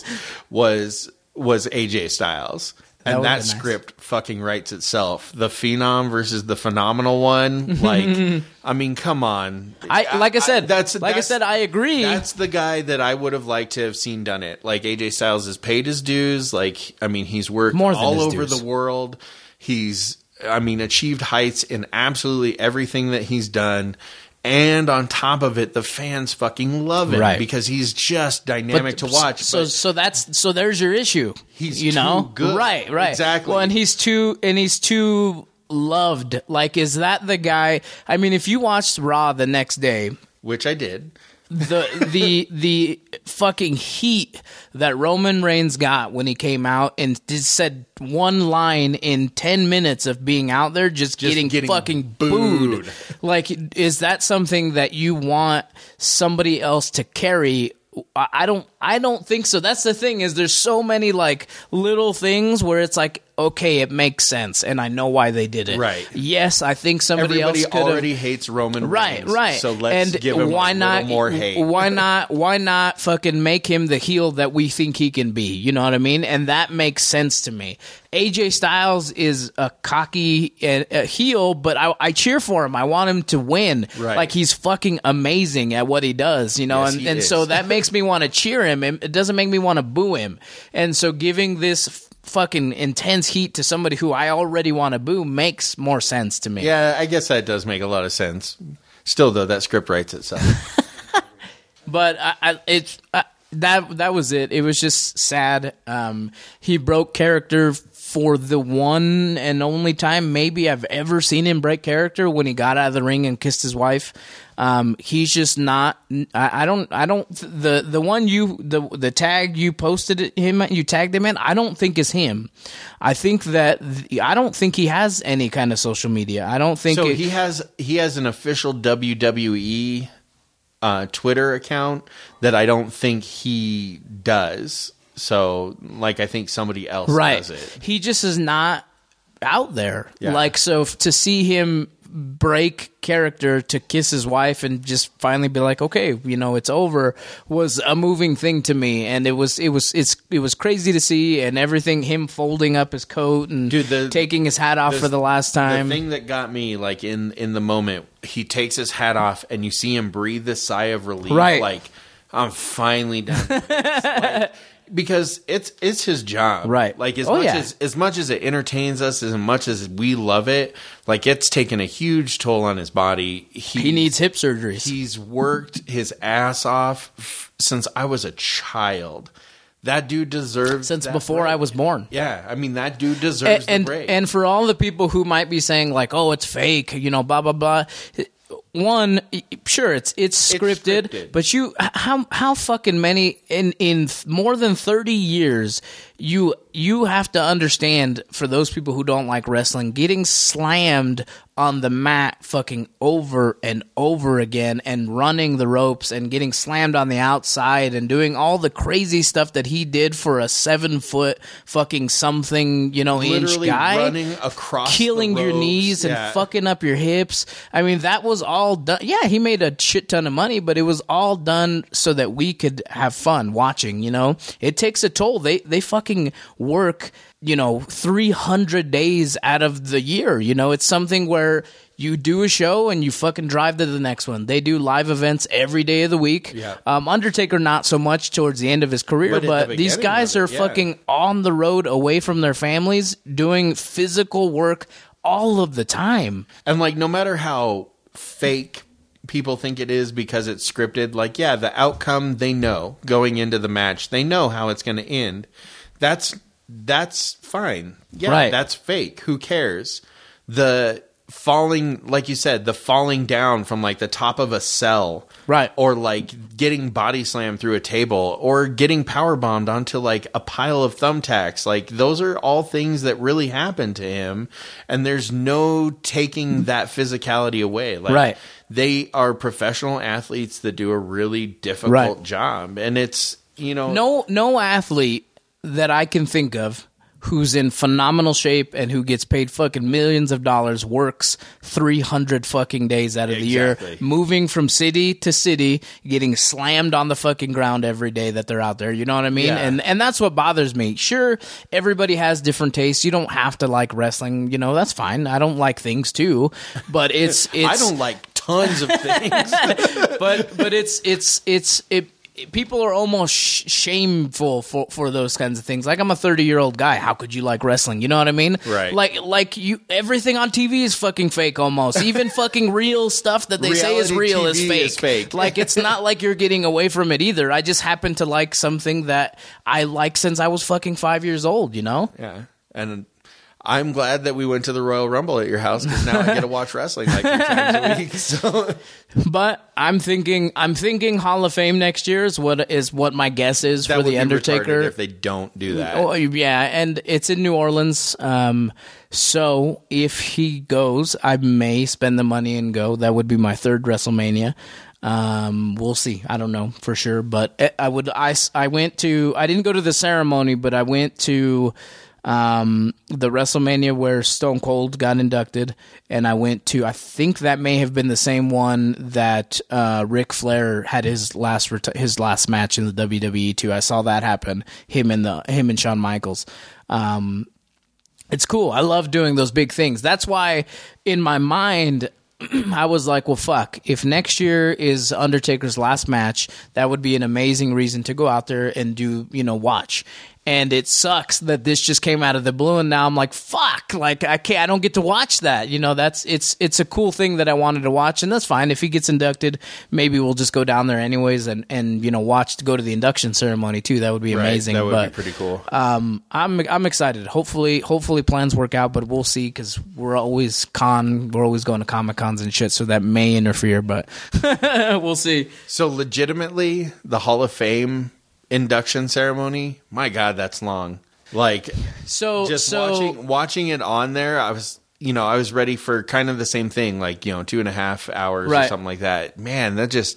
was was A J Styles. That And would've that been nice. script fucking writes itself. The Phenom versus the Phenomenal one. Like, I mean, come on. I like I said. that's like that's- I said. I agree. That's the guy that I would have liked to have seen done it. Like A J Styles has paid his dues. Like, I mean, he's worked More than all his over dues. the world. He's, I mean, achieved heights in absolutely everything that he's done. And on top of it, the fans fucking love him Right. because he's just dynamic to watch. So, But so that's so. There's your issue. He's you know too good. right, right, Exactly. Well, and he's too, and he's too loved. Like, is that the guy? I mean, if you watched Raw the next day, which I did. the the the fucking heat that Roman Reigns got when he came out and just said one line in ten minutes of being out there, just, Just getting, getting fucking booed. booed. Like, is that something that you want somebody else to carry? I I don't I don't think so. That's the thing, is there's so many like little things where it's like, okay, it makes sense, and I know why they did it. Right. Yes, I think somebody Everybody else could already hates Roman Right, Reigns, right. so let's and give him why a not, little more hate. Why not? Why not fucking make him the heel that we think he can be? You know what I mean? And that makes sense to me. A J Styles is a cocky uh, a heel, but I, I cheer for him. I want him to win. Right. Like he's fucking amazing at what he does, you know. Yes, and he and is. so that makes me want to cheer him. And it doesn't make me want to boo him. And so giving this fucking intense heat to somebody who I already want to boo makes more sense to me. Yeah, I guess that does make a lot of sense. Still, though, that script writes itself. But I, I, it's uh, that that was it. It was just sad. Um, he broke character for the one and only time maybe I've ever seen him break character when he got out of the ring and kissed his wife. Um, he's just not. I, I don't. I don't. The the one you the the tag you posted him. You tagged him in. I don't think is him. I think that I don't think he has any kind of social media. I don't think. So it, he has he has an official W W E uh, Twitter account that I don't think he does. So, like, I think somebody else right. does it. He just is not out there. Yeah. Like, so f- to see him break character to kiss his wife and just finally be like, okay, you know, it's over, was a moving thing to me. And it was, it was, it's, it was crazy to see, and everything, him folding up his coat and Dude, the, taking his hat off the, for the last time. The thing that got me, like, in, in the moment, he takes his hat off and you see him breathe this sigh of relief. Right. Like, I'm finally done with this. Like, because it's it's his job, right? Like as oh, much yeah. as as much as it entertains us, as much as we love it, like it's taken a huge toll on his body. He, he needs hip surgeries. He's worked his ass off f- since I was a child. That dude deserves since that before break. I was born. Yeah, I mean that dude deserves and, the break. And for all the people who might be saying like, "Oh, it's fake," you know, blah blah blah. One, sure, it's it's scripted, it's scripted, but you how how fucking many in in more than thirty years you you have to understand, for those people who don't like wrestling, getting slammed on the mat fucking over and over again and running the ropes and getting slammed on the outside and doing all the crazy stuff that he did for a seven foot fucking something, you know, Literally inch guy, running across killing the your ropes. knees and Yeah. fucking up your hips. I mean, that was all done. Yeah, he made a shit ton of money, but it was all done so that we could have fun watching, you know? It takes a toll. They they fucking work, you know, three hundred days out of the year, you know? It's something where you do a show and you fucking drive to the next one. They do live events every day of the week. Yeah. Um, Undertaker not so much towards the end of his career, But but, at the these beginning guys of are it, yeah. fucking on the road away from their families doing physical work all of the time. And like, no matter how fake people think it is because it's scripted, like, yeah, the outcome they know going into the match, they know how it's going to end. That's that's fine. Yeah, Right. that's fake. Who cares? The falling, like you said, the falling down from like the top of a cell, right? Or like getting body slammed through a table, or getting power bombed onto like a pile of thumbtacks. Like those are all things that really happened to him, and there's no taking that physicality away. Like, Right. They are professional athletes that do a really difficult Right. job, and it's, you know, No, no athlete that I can think of who's in phenomenal shape and who gets paid fucking millions of dollars works three hundred fucking days out of the year, Exactly. moving from city to city, getting slammed on the fucking ground every day that they're out there. You know what I mean? Yeah. And and that's what bothers me. Sure, everybody has different tastes. You don't have to like wrestling. You know, that's fine. I don't like things too, but it's it's I don't like tons of things. but but it's it's it's it. People are almost sh- shameful for, for those kinds of things. Like, I'm a thirty year old guy. How could you like wrestling? You know what I mean? Right. Like like you, everything on T V is fucking fake almost. Even fucking real stuff that they say is Reality real T is V fake. is fake. Like, it's not like you're getting away from it either. I just happen to like something that I like since I was fucking five years old. You know? Yeah, and I'm glad that we went to the Royal Rumble at your house, because now I get to watch wrestling like three times a week. So, But I'm thinking I'm thinking Hall of Fame next year is what is what my guess is that for would the be Undertaker. retarded if they don't do that. Oh yeah, and it's in New Orleans. Um, so if he goes, I may spend the money and go. That would be my third WrestleMania. Um, we'll see. I don't know for sure, but I would. I, I went to. I didn't go to the ceremony, but I went to um, the WrestleMania where Stone Cold got inducted, and I went to, I think that may have been the same one that uh, Ric Flair had his last reti- his last match in the W W E too. I saw that happen. Him and the him and Shawn Michaels. Um, it's cool. I love doing those big things. That's why in my mind I was like, well, fuck. If next year is Undertaker's last match, that would be an amazing reason to go out there and do, you know, watch. And it sucks that this just came out of the blue, and now I'm like, fuck, like I can't, I don't get to watch that. You know, that's it's it's a cool thing that I wanted to watch, and that's fine. If he gets inducted, maybe we'll just go down there anyways, and, and you know, watch to go to the induction ceremony too. That would be amazing. Right, that would but, be pretty cool. Um, I'm I'm excited. Hopefully, hopefully plans work out, but we'll see because we're always con, we're always going to Comic Cons and shit, so that may interfere, but we'll see. So legitimately, the Hall of Fame induction ceremony, my God, that's long. Like, so just so, watching watching it on there, I was, you know, I was ready for kind of the same thing, like, you know, two and a half hours right. or something like that. Man, that just,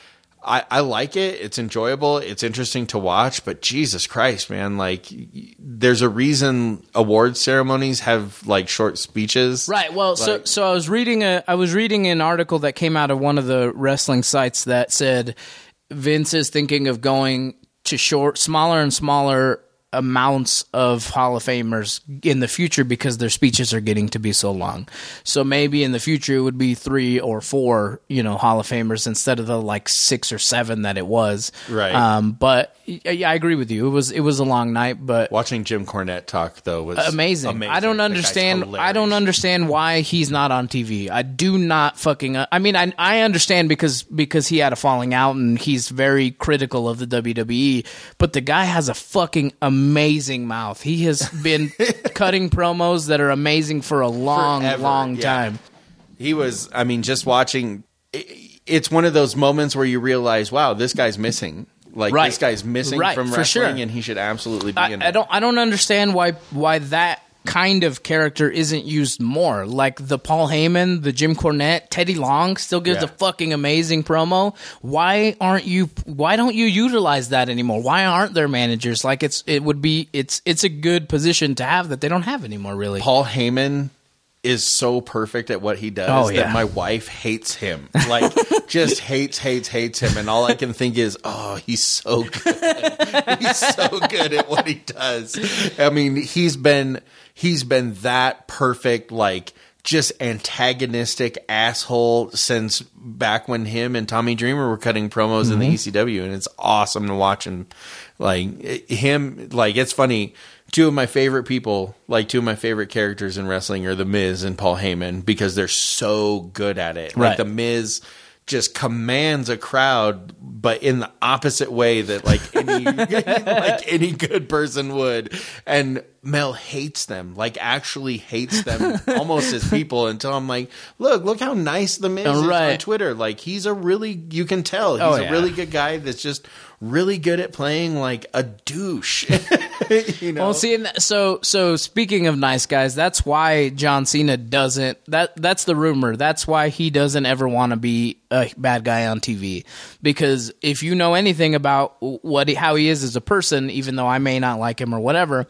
I, I like it. It's enjoyable. It's interesting to watch, but Jesus Christ, man, like, there's a reason award ceremonies have like short speeches. Right. Well, like, so so I was reading a I was reading an article that came out of one of the wrestling sites that said Vince is thinking of going to short, smaller and smaller amounts of Hall of Famers in the future because their speeches are getting to be so long. So maybe in the future it would be three or four, you know, Hall of Famers instead of the like six or seven that it was. Right. Um, but yeah, I agree with you. It was it was a long night, but watching Jim Cornette talk though was amazing. amazing. I don't That understand. guy's I don't understand why he's not on T V. I do not fucking. Uh, I mean, I I understand because because he had a falling out and he's very critical of the W W E. But the guy has a fucking amazing mouth. He has been cutting promos that are amazing for a long, Forever, long yeah. time. He was. I mean, just watching. It's one of those moments where you realize, wow, this guy's missing. Like Right. this guy's missing Right, from for wrestling, sure. and he should absolutely be I, in I it. don't. I don't understand why why that kind of character isn't used more. Like the Paul Heyman, the Jim Cornette, Teddy Long still gives Yeah. a fucking amazing promo. Why aren't you? Why don't you utilize that anymore? Why aren't there managers? Like it's it would be it's it's a good position to have that they don't have anymore. Really, Paul Heyman is so perfect at what he does Oh, yeah. that my wife hates him. Like, just hates, hates, hates him. And all I can think is, oh, he's so good. He's so good at what he does. I mean, he's been he's been that perfect, like, just antagonistic asshole since back when him and Tommy Dreamer were cutting promos Mm-hmm. in the E C W, and it's awesome to watch him. Like him, like it's funny. Two of my favorite people, like two of my favorite characters in wrestling, are The Miz and Paul Heyman because they're so good at it. Right. Like The Miz just commands a crowd, but in the opposite way that like any like any good person would. And Mel hates them, like actually hates them almost as people until I'm like, look, look how nice The Miz is Right. on Twitter. Like he's a really, you can tell he's Oh, a yeah. really good guy that's just really good at playing like a douche. You know? Well, see, and th- so so speaking of nice guys, that's why John Cena doesn't. That that's the rumor. That's why he doesn't ever want to be a bad guy on T V. Because if you know anything about what he, how he is as a person, even though I may not like him or whatever,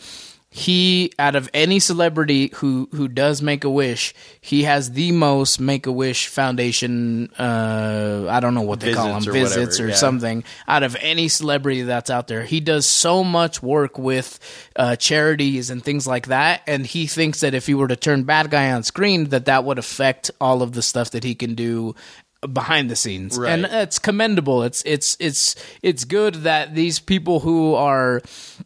he, out of any celebrity who who does make a wish, he has the most Make a Wish Foundation. Uh, I don't know what they call them, Visits or visits whatever, or yeah. something. Out of any celebrity that's out there, he does so much work with uh, charities and things like that, and he thinks that if he were to turn bad guy on screen, that that would affect all of the stuff that he can do behind the scenes. Right. And it's commendable. It's it's it's it's good that these people who are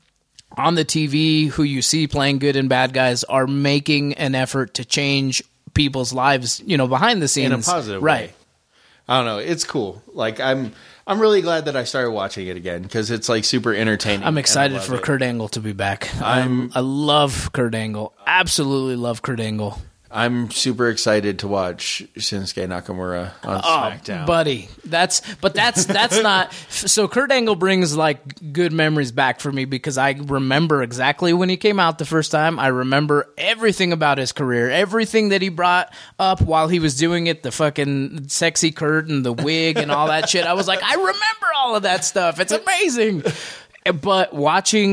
on the T V, who you see playing good and bad guys, are making an effort to change people's lives, you know, behind the scenes. in a positive right. way. I don't know. It's cool. Like I'm, I'm really glad that I started watching it again because it's like super entertaining. I'm and I excited love for it. Kurt Angle to be back. I'm- I'm, I love Kurt Angle. Absolutely love Kurt Angle. I'm super excited to watch Shinsuke Nakamura on SmackDown. Oh, buddy, that's but that's that's not. So Kurt Angle brings like good memories back for me because I remember exactly when he came out the first time. I remember everything about his career, everything that he brought up while he was doing it, the fucking sexy Kurt and the wig and all that shit. I was like, I remember all of that stuff. It's amazing. But watching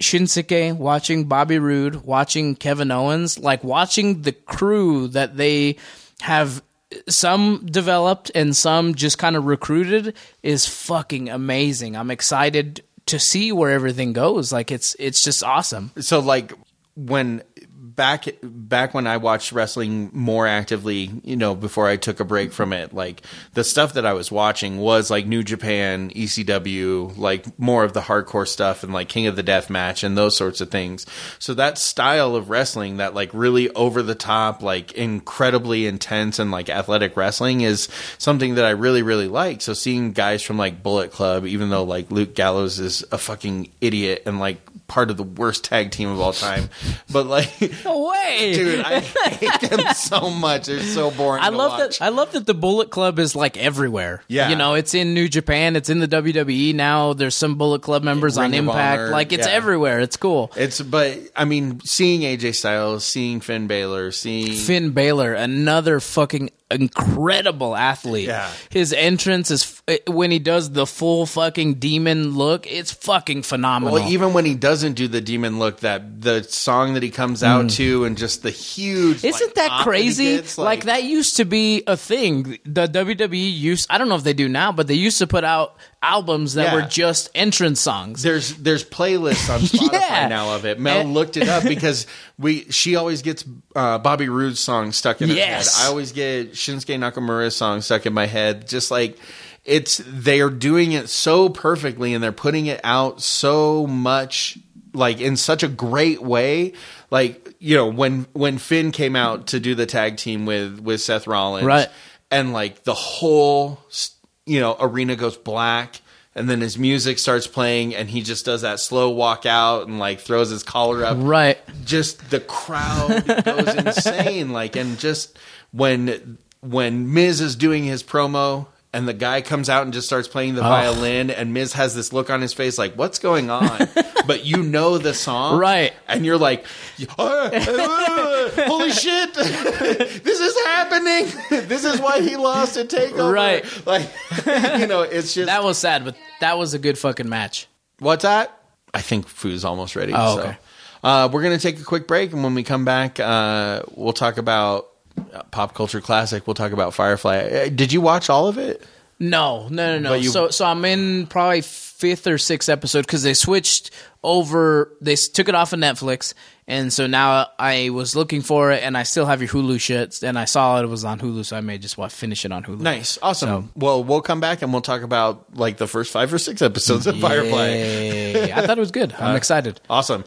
Shinsuke, watching Bobby Roode, watching Kevin Owens, like watching the crew that they have some developed and some just kind of recruited is fucking amazing. I'm excited to see where everything goes. Like it's it's just awesome. So like when back back when I watched wrestling more actively, you know, before I took a break from it, like the stuff that I was watching was like New Japan, E C W, like more of the hardcore stuff and like King of the Death Match and those sorts of things. So that style of wrestling, that like really over the top, like incredibly intense and like athletic wrestling is something that I really, really like. So seeing guys from like Bullet Club, even though like Luke Gallows is a fucking idiot and like part of the worst tag team of all time, but like no way, dude, I hate them so much. They're so boring. I to love watch. that. I love that the Bullet Club is like everywhere. Yeah, you know, it's in New Japan, it's in the W W E now. There's some Bullet Club members Ring on of Impact. Honor, Like it's yeah. everywhere. It's cool. It's but I mean, seeing A J Styles, seeing Finn Balor, seeing Finn Balor, another fucking incredible athlete. Yeah. His entrance is when he does the full fucking demon look. It's fucking phenomenal. Well, even when he doesn't do the demon look, that the song that he comes out Mm. to, and just the huge Isn't like, that pop crazy? he gets, like, that used to be a thing. The W W E used, I don't know if they do now, but they used to put out albums that Yeah. were just entrance songs. There's there's playlists on Spotify Yeah. now of it. Mel And- looked it up because we she always gets uh, Bobby Roode's song stuck in her Yes. head. I always get Shinsuke Nakamura's song stuck in my head. Just like it's they are doing it so perfectly and they're putting it out so much, like in such a great way. Like, you know, when when Finn came out to do the tag team with with Seth Rollins, Right. and like the whole, you know, arena goes black, and then his music starts playing, and he just does that slow walk out and like throws his collar up. Right. Just the crowd goes insane. Like, and just when when Miz is doing his promo, and the guy comes out and just starts playing the Oh. violin, and Miz has this look on his face like, what's going on? But you know the song. Right. And you're like, "Uh, uh, holy shit, this is happening. This is why he lost at TakeOver. Right. Like, you know, it's just. That was sad, but that was a good fucking match. What's that? I think Foo's almost ready. Oh, so. okay. Uh, we're going to take a quick break, and when we come back, uh, we'll talk about uh, Pop Culture Classic. We'll talk about Firefly. Uh, did you watch all of it? No, no, no, no. But you- so, so I'm in probably fifth or sixth episode because they switched over. They s- took it off of Netflix, and so now I was looking for it, and I still have your Hulu shit, and I saw it was on Hulu, so I may just wa- finish it on Hulu. Nice. Awesome. So- Well, we'll come back, and we'll talk about like the first five or six episodes of Firefly. Yay. I thought it was good. I'm Uh, excited. Awesome.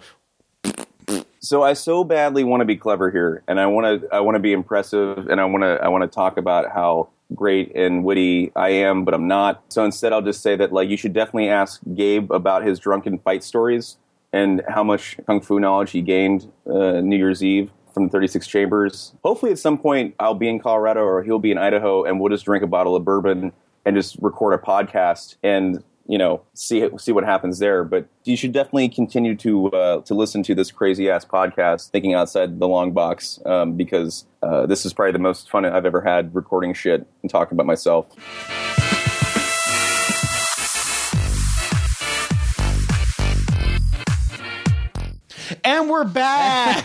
So I so badly want to be clever here, and I want to I want to be impressive, and I want to I want to talk about how great and witty I am, but I'm not. So instead, I'll just say that like you should definitely ask Gabe about his drunken fight stories and how much kung fu knowledge he gained uh, New Year's Eve from the thirty-six Chambers. Hopefully, at some point, I'll be in Colorado or he'll be in Idaho, and we'll just drink a bottle of bourbon and just record a podcast and, you know, see see what happens there. But you should definitely continue to uh, to listen to this crazy ass podcast, Thinking Outside the Long Box, um, because uh, this is probably the most fun I've ever had recording shit and talking about myself. And we're back.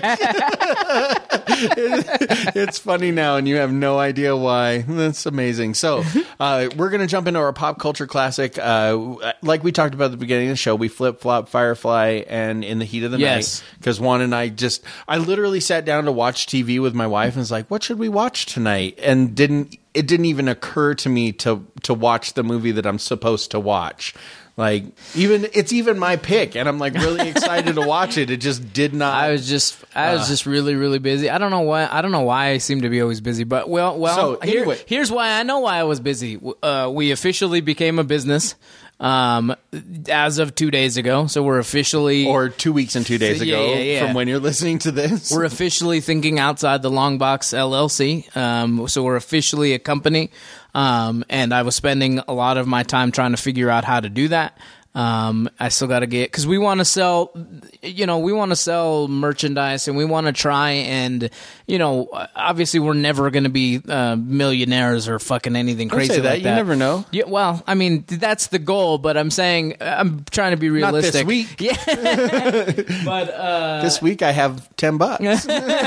It's funny now, and you have no idea why. That's amazing. So, uh, we're going to jump into our pop culture classic. Uh, like we talked about at the beginning of the show, we flip flop Firefly and In the Heat of the Yes. Night. Because Juan and I just, I literally sat down to watch T V with my wife and was like, what should we watch tonight? And didn't, it didn't even occur to me to, to watch the movie that I'm supposed to watch. Like, even it's even my pick, and I'm like really excited to watch it. It just did not. I was just, I was Uh. just really, really busy. I don't know why. I don't know why I seem to be always busy. But well, well. So, here- anyway. here's why I know why I was busy. Uh, we officially became a business um, as of two days ago. So we're officially, or two weeks and two days Yeah, ago yeah, yeah. from when you're listening to this. we're officially Thinking Outside the Long Box L L C. Um, so we're officially a company. Um, and I was spending a lot of my time trying to figure out how to do that. Um, I still got to get, because we want to sell, you know, we want to sell merchandise, and we want to try and, you know, obviously we're never going to be uh, millionaires or fucking anything Don't crazy say that. like You that. never know. Yeah, well, I mean, that's the goal, but I'm saying, I'm trying to be realistic. Not this week. Yeah. But uh, this week I have ten bucks.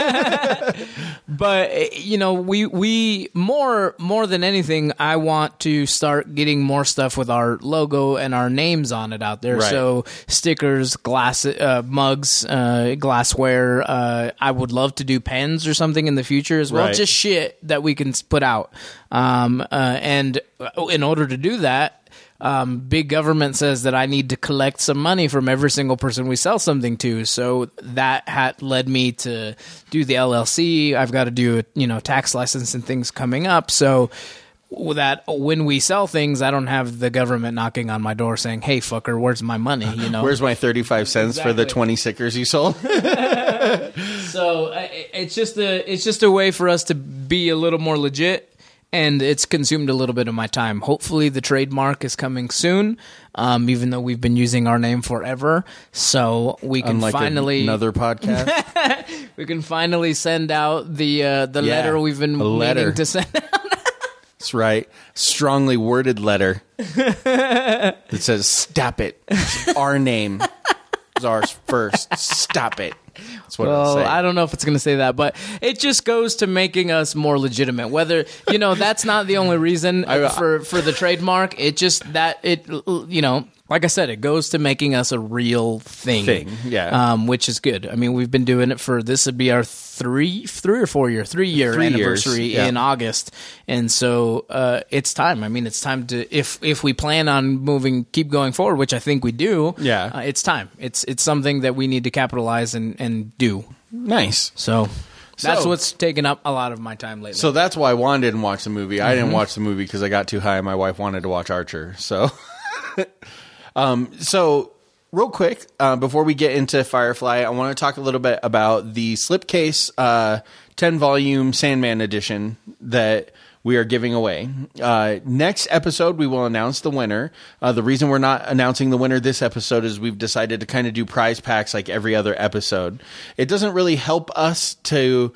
But you know, we we more more than anything, I want to start getting more stuff with our logo and our names on it out there. Right. So stickers, glass, uh, mugs, uh, glassware. Uh, I would love to do pens or something in the future as well. Right. Just shit that we can put out. Um, uh, and in order to do that. Um, big government says that I need to collect some money from every single person we sell something to. So that had led me to do the L L C. I've got to do a, you know, tax license and things coming up. So that when we sell things, I don't have the government knocking on my door saying, "Hey, fucker, where's my money?" You know, Where's my thirty-five cents for the Exactly. twenty stickers you sold? So uh, it's just a it's just a way for us to be a little more legit. And it's consumed a little bit of my time. Hopefully the trademark is coming soon, um, even though we've been using our name forever. So we can Unlike finally another podcast. we can finally send out the uh, the Yeah, letter we've been a letter. meaning to send out. That's right. Strongly worded letter that says, "Stop it." Our name is ours first. Stop it. That's what Well, it'll say. I don't know if it's going to say that, but it just goes to making us more legitimate. Whether, you know, that's not the only reason I- for for the trademark. It just that it, you know, like I said, it goes to making us a real thing. Thing, yeah. Um, which is good. I mean, we've been doing it for this would be our three, three or four year, three year Three years, anniversary yeah. in August, and so uh, it's time. I mean, it's time to if if we plan on moving, keep going forward, which I think we do. Yeah. uh, it's time. It's it's something that we need to capitalize and and do. Nice. So that's So- what's taken up a lot of my time lately. So that's why Juan didn't watch the movie. I didn't Mhm. watch the movie because I got too high. My wife wanted to watch Archer. So, um, so real quick, uh, before we get into Firefly, I want to talk a little bit about the slipcase uh, ten volume Sandman edition that we are giving away. Uh, next episode, we will announce the winner. Uh, the reason we're not announcing the winner this episode is we've decided to kind of do prize packs like every other episode. It doesn't really help us to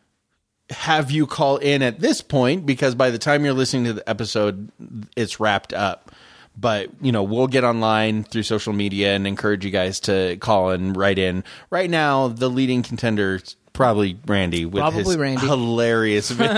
have you call in at this point because by the time you're listening to the episode, it's wrapped up. But, you know, we'll get online through social media and encourage you guys to call and write in. Right now, the leading contender is probably Randy with Probably his Randy. hilarious video.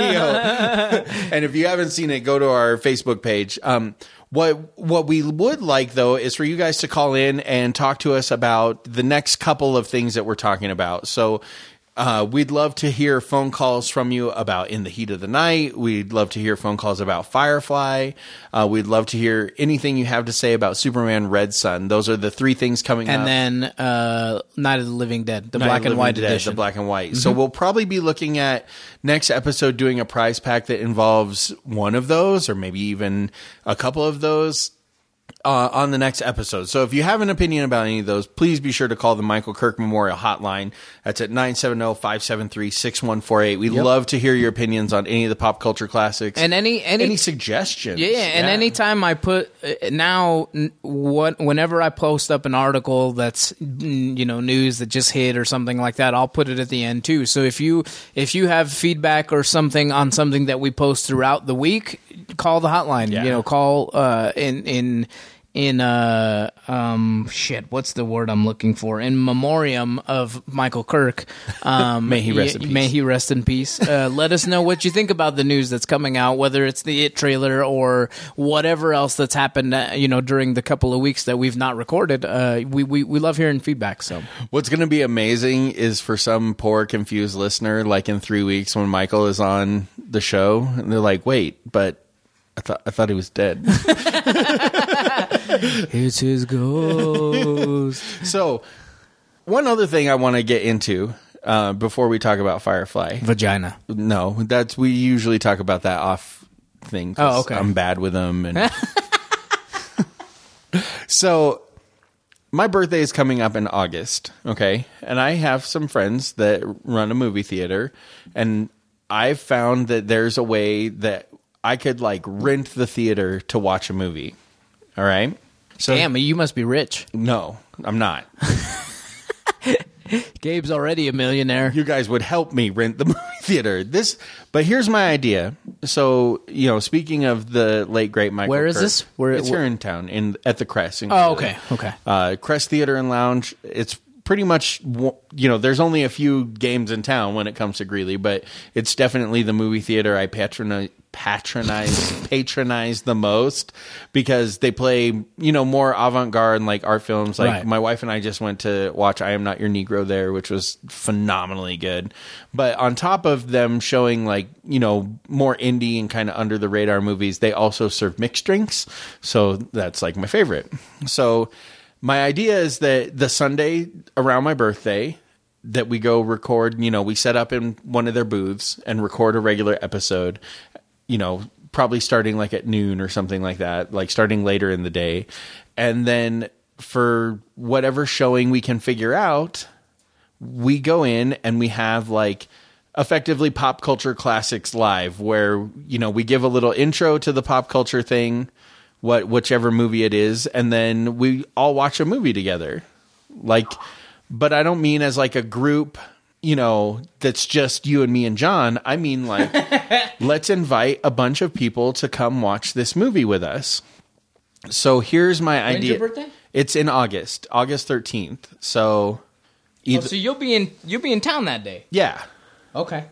And if you haven't seen it, go to our Facebook page. Um, what what we would like, though, is for you guys to call in and talk to us about the next couple of things that we're talking about. So uh, we'd love to hear phone calls from you about In the Heat of the Night. We'd love to hear phone calls about Firefly. Uh, we'd love to hear anything you have to say about Superman Red Sun. Those are the three things coming and up. then uh, Night of the Living Dead, the Night black of the and white Living Dead, edition. The black and white. So Mhm. we'll probably be looking at next episode doing a prize pack that involves one of those or maybe even a couple of those uh, on the next episode. So if you have an opinion about any of those, please be sure to call the Michael Kirk Memorial Hotline. That's at nine seven zero, five seven three, six one four eight. We'd Yep. love to hear your opinions on any of the pop culture classics. And any any, any suggestions. Yeah, and anytime I put uh, now, n- what whenever I post up an article that's mm, you know news that just hit or something like that, I'll put it at the end too. So if you if you have feedback or something on something that we post throughout the week, call the hotline. Yeah. You know, call uh, in in. In uh um shit, what's the word I'm looking for? In memoriam of Michael Kirk, um, May he rest in y- peace. May he rest in peace. Uh, let us know what you think about the news that's coming out, whether it's the It trailer or whatever else that's happened. Uh, you know, during the couple of weeks that we've not recorded. Uh, we we we love hearing feedback. So What's going to be amazing is for some poor confused listener, like in three weeks when Michael is on the show, and they're like, "Wait, but I thought I thought he was dead." It's his ghost. So, one other thing I want to get into uh, before we talk about Firefly, vagina. No, that's we usually talk about that off thing. 'cause Oh, okay. I'm bad with them, and so my birthday is coming up in August. Okay, and I have some friends that run a movie theater, and I've found that there's a way that I could like rent the theater to watch a movie. All right. So, Damn, you must be rich. No, I'm not. Gabe's already a millionaire. You guys would help me rent the movie theater. This, but here's my idea. So, you know, speaking of the late great Michael Where is Kirk, this? Where- it's where- here in town, in at the Crest. in Oh, Greeley. okay, okay. Uh, Crest Theater and Lounge. It's pretty much, you know, there's only a few games in town when it comes to Greeley, but it's definitely the movie theater I patronize. patronize patronize the most because they play, you know, more avant-garde and like art films. Like Right. my wife and I just went to watch I Am Not Your Negro there, which was phenomenally good. But on top of them showing like, you know, more indie and kind of under the radar movies, they also serve mixed drinks. So that's like my favorite. So my idea is that the Sunday around my birthday that we go record, you know, we set up in one of their booths and record a regular episode, you know, probably starting like at noon or something like that, like starting later in the day. And then for whatever showing we can figure out, we go in and we have like effectively pop culture classics live where, you know, we give a little intro to the pop culture thing, what, whichever movie it is. And then we all watch a movie together. Like, but I don't mean as like a group, you know, that's just you and me and John. I mean, like, let's invite a bunch of people to come watch this movie with us. So here's my When's idea. your birthday? It's in August, August thirteenth. So, Oh, either, so you'll be in you'll be in town that day. yeah. Okay.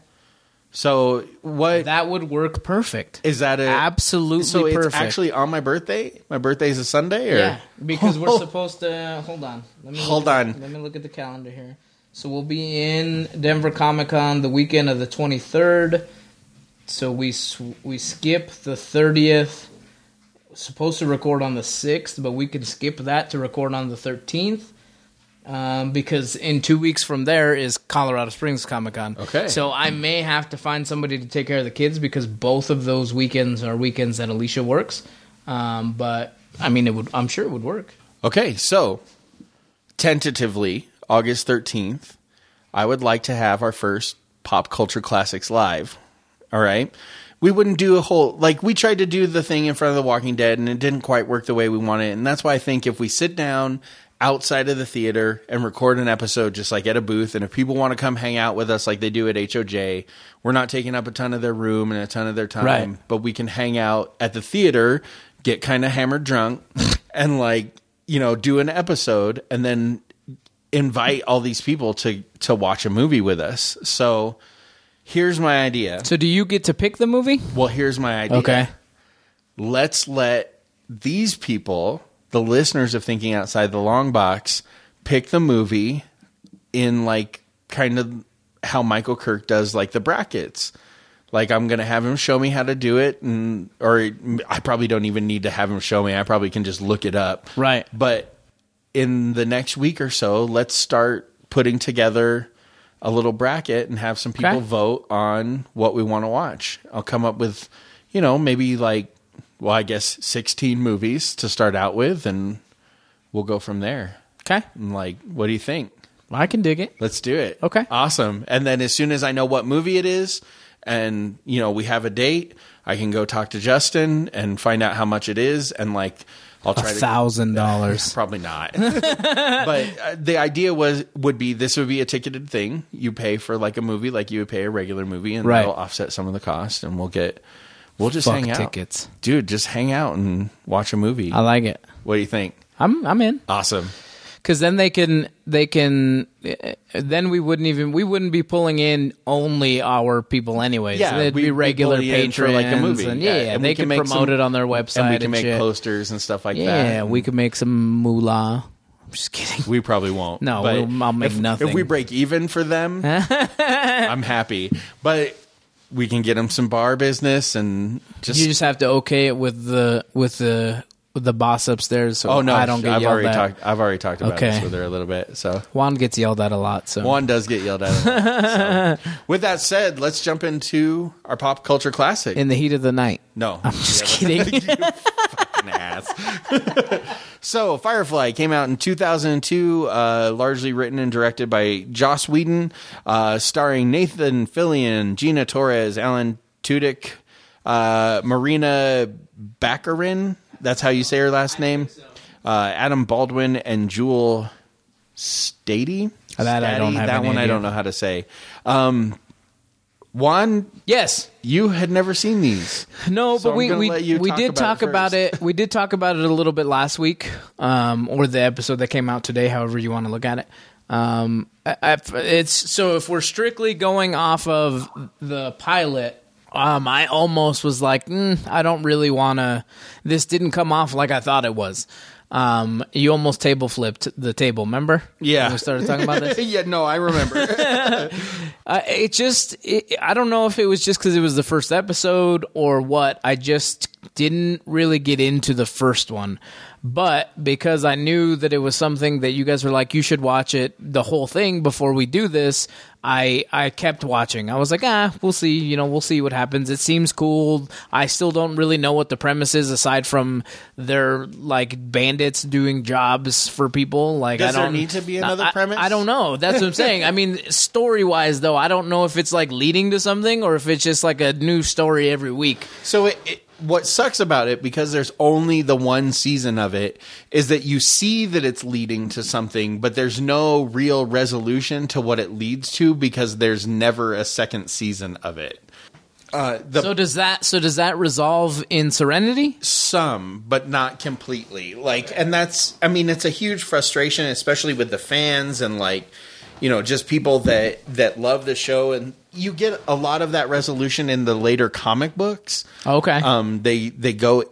So what That would work perfect. is that? A Absolutely So it's perfect. actually on my birthday. My birthday is a Sunday, or Yeah, because we're supposed to. Hold on. Let me look Hold at- on. Let me look at the calendar here. So we'll be in Denver Comic Con the weekend of the twenty-third. So we sw- we skip the thirtieth. Supposed to record on the sixth, but we can skip that to record on the thirteenth. Um, because in two weeks from there is Colorado Springs Comic Con. Okay. So I may have to find somebody to take care of the kids because both of those weekends are weekends that Alicia works. Um, but I mean, it would. I'm sure it would work. Okay, so tentatively, August thirteenth, I would like to have our first Pop Culture Classics live. All right? We wouldn't do a whole, like, we tried to do the thing in front of The Walking Dead, and it didn't quite work the way we wanted. And that's why I think if we sit down outside of the theater and record an episode just like at a booth, and if people want to come hang out with us like they do at H O J, we're not taking up a ton of their room and a ton of their time, Right. but we can hang out at the theater, get kind of hammered drunk, and like, you know, do an episode and then invite all these people to to watch a movie with us. So here's my idea. So do you get to pick the movie? Well, here's my idea. Okay. Let's let these people, the listeners of Thinking Outside the Long Box, pick the movie in like kind of how Michael Kirk does like the brackets. Like, I'm going to have him show me how to do it, and or I probably don't even need to have him show me. I probably can just look it up. Right. But in the next week or so, let's start putting together a little bracket and have some people Okay. vote on what we want to watch. I'll come up with, you know, maybe like, well, I guess sixteen movies to start out with, and we'll go from there. Okay. And like, what do you think? I can dig it. Let's do it. Okay. Awesome. And then as soon as I know what movie it is and, you know, we have a date, I can go talk to Justin and find out how much it is. And like, I'll A try to thousand dollars. Probably not. But uh, the idea was, would be, this would be a ticketed thing. You pay for like a movie, like you would pay a regular movie, and Right. that'll offset some of the cost, and we'll get, we'll just Fuck hang out. tickets. Dude, just hang out and watch a movie. I like it. What do you think? I'm I'm in. Awesome. Because then they can they can eh, then we wouldn't even we wouldn't be pulling in only our people anyways. Yeah, It'd we- be we regular pull you in patrons for, like, a movie. And Yeah, yeah, and they we can can make promote some- it on their website and we and can make shit. posters and stuff like that. Yeah, we could make some moolah. I'm just kidding. We probably won't. No, but we'll- I'll make if, nothing. If we break even for them, I'm happy. But we can get them some bar business and just. you just have to okay it with the with the with the boss upstairs. So oh no, I don't get I've yelled already at. talked. I've already talked about Okay. this with her a little bit. So Juan gets yelled at a lot. So Juan does get yelled at. A lot, so. With that said, let's jump into our pop culture classic. in the heat of the night. no, I'm just kidding. you fucking ass. So, Firefly came out in two thousand two, uh, largely written and directed by Joss Whedon, uh, starring Nathan Fillion, Gina Torres, Alan Tudyk, uh, Marina Baccarin. That's how you say her last name. uh, Adam Baldwin and Jewel Stady. That I don't have That any one I idea. don't know how to say. Um, Juan, yes, you had never seen these. No, So but I'm we gonna we, let you we talk did about talk it about first. it. We did talk about it a little bit last week, um, or the episode that came out today. However you want to look at it. Um, I, I, it's so if we're strictly going off of the pilot, um, I almost was like, mm, I don't really want to. This didn't come off like I thought it was. Um, you almost table flipped the table. Remember? Yeah, when we started talking about this. yeah, no, I remember. uh, it just, it, I don't know if it was just because it was the first episode or what. I just didn't really get into the first one. But because I knew that it was something that you guys were like, you should watch it, the whole thing before we do this, I I kept watching. I was like, ah, we'll see. You know, we'll see what happens. It seems cool. I still don't really know what the premise is aside from they're like bandits doing jobs for people. Like, Does I there don't need to be another I, premise? I don't know. That's what I'm saying. I mean, story wise, though, I don't know if it's like leading to something or if it's just like a new story every week. So it, it, what sucks about it, because there's only the one season of it, is that you see that it's leading to something, but there's no real resolution to what it leads to because there's never a second season of it. Uh, the, so does that? So does that resolve in Serenity? Some, but not completely. Like, and that's, I mean, it's a huge frustration, especially with the fans and like, you know, just people that that love the show, and you get a lot of that resolution in the later comic books. Okay, um, they they go.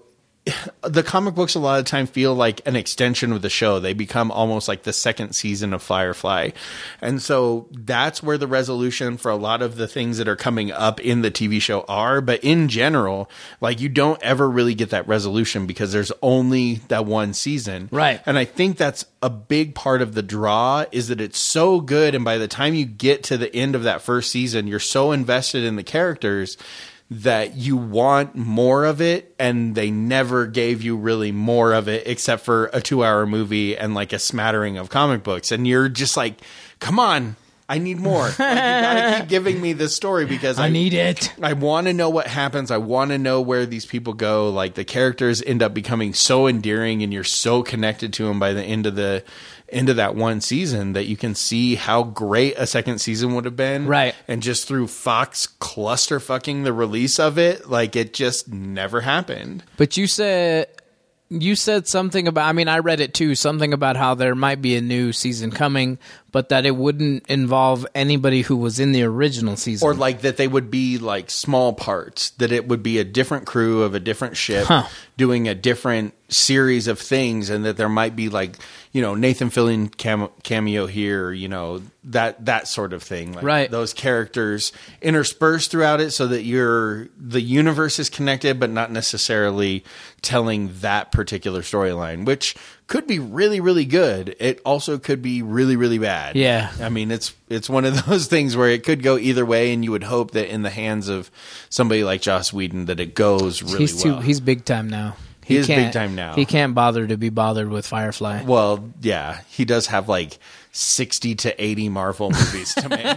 The comic books a lot of time feel like an extension of the show. They become almost like the second season of Firefly. And so that's where the resolution for a lot of the things that are coming up in the T V show are. But in general, like, you don't ever really get that resolution because there's only that one season. Right. And I think that's a big part of the draw, is that it's so good. And by the time you get to the end of that first season, you're so invested in the characters that you want more of it, and they never gave you really more of it except for a two-hour movie and like a smattering of comic books. And you're just like, come on, I need more. Like, you gotta keep giving me this story because I, I need it. I want to know what happens. I want to know where these people go. Like, the characters end up becoming so endearing, and you're so connected to them by the end of the into that one season that you can see how great a second season would have been. Right. And just through Fox cluster fucking the release of it, like, it just never happened. But you said you said something about, I mean, I read it too, something about how there might be a new season coming, but that it wouldn't involve anybody who was in the original season. Or like that they would be like small parts, that it would be a different crew of a different ship Huh. doing a different series of things, and that there might be like, you know, Nathan Fillion cam- cameo here, you know, that that sort of thing. Like, right. Those characters interspersed throughout it so that you're the universe is connected, but not necessarily telling that particular storyline, which could be really, really good. It also could be really, really bad. Yeah. I mean, it's it's one of those things where it could go either way, and you would hope that in the hands of somebody like Joss Whedon that it goes really he's too well. he's big time now. He is can't- big time now. He can't bother to be bothered with Firefly. Well, yeah, he does have like sixty to eighty Marvel movies to make.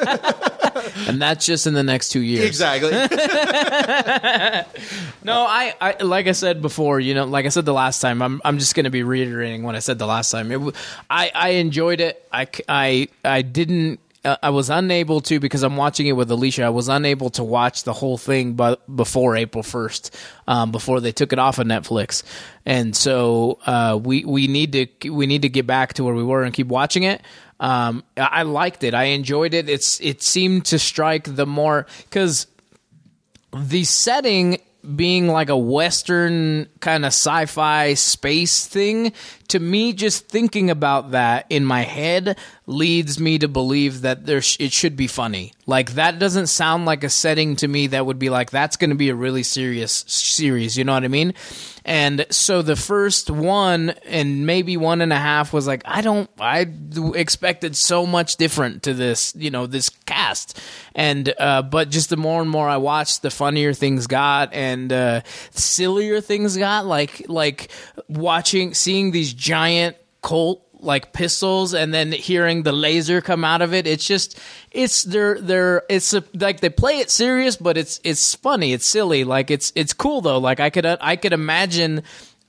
And that's just in the next two years. Exactly. No, I, I like I said before, you know, like I said the last time, I'm I'm just going to be reiterating what I said the last time. It, w- I I enjoyed it. I c- I I didn't. Uh, I was unable to, because I'm watching it with Alicia. I was unable to watch the whole thing, but before April first, um, before they took it off of Netflix, and so uh, we we need to we need to get back to where we were and keep watching it. Um, I, I liked it. I enjoyed it. It's it seemed to strike the more, because the setting being like a Western kind of sci-fi space thing, to me, just thinking about that in my head leads me to believe that there sh- it should be funny. Like, that doesn't sound like a setting to me that would be like, that's going to be a really serious series. You know what I mean? And so the first one and maybe one and a half was like, I don't, I expected so much different to this, you know, this cast. And, uh, but just the more and more I watched, the funnier things got, and, uh, sillier things got, like, like watching, seeing these giant Colt like pistols and then hearing the laser come out of it. It's just, it's they're they're it's a, like they play it serious, but it's it's funny, it's silly, like it's it's cool though. Like I could I could imagine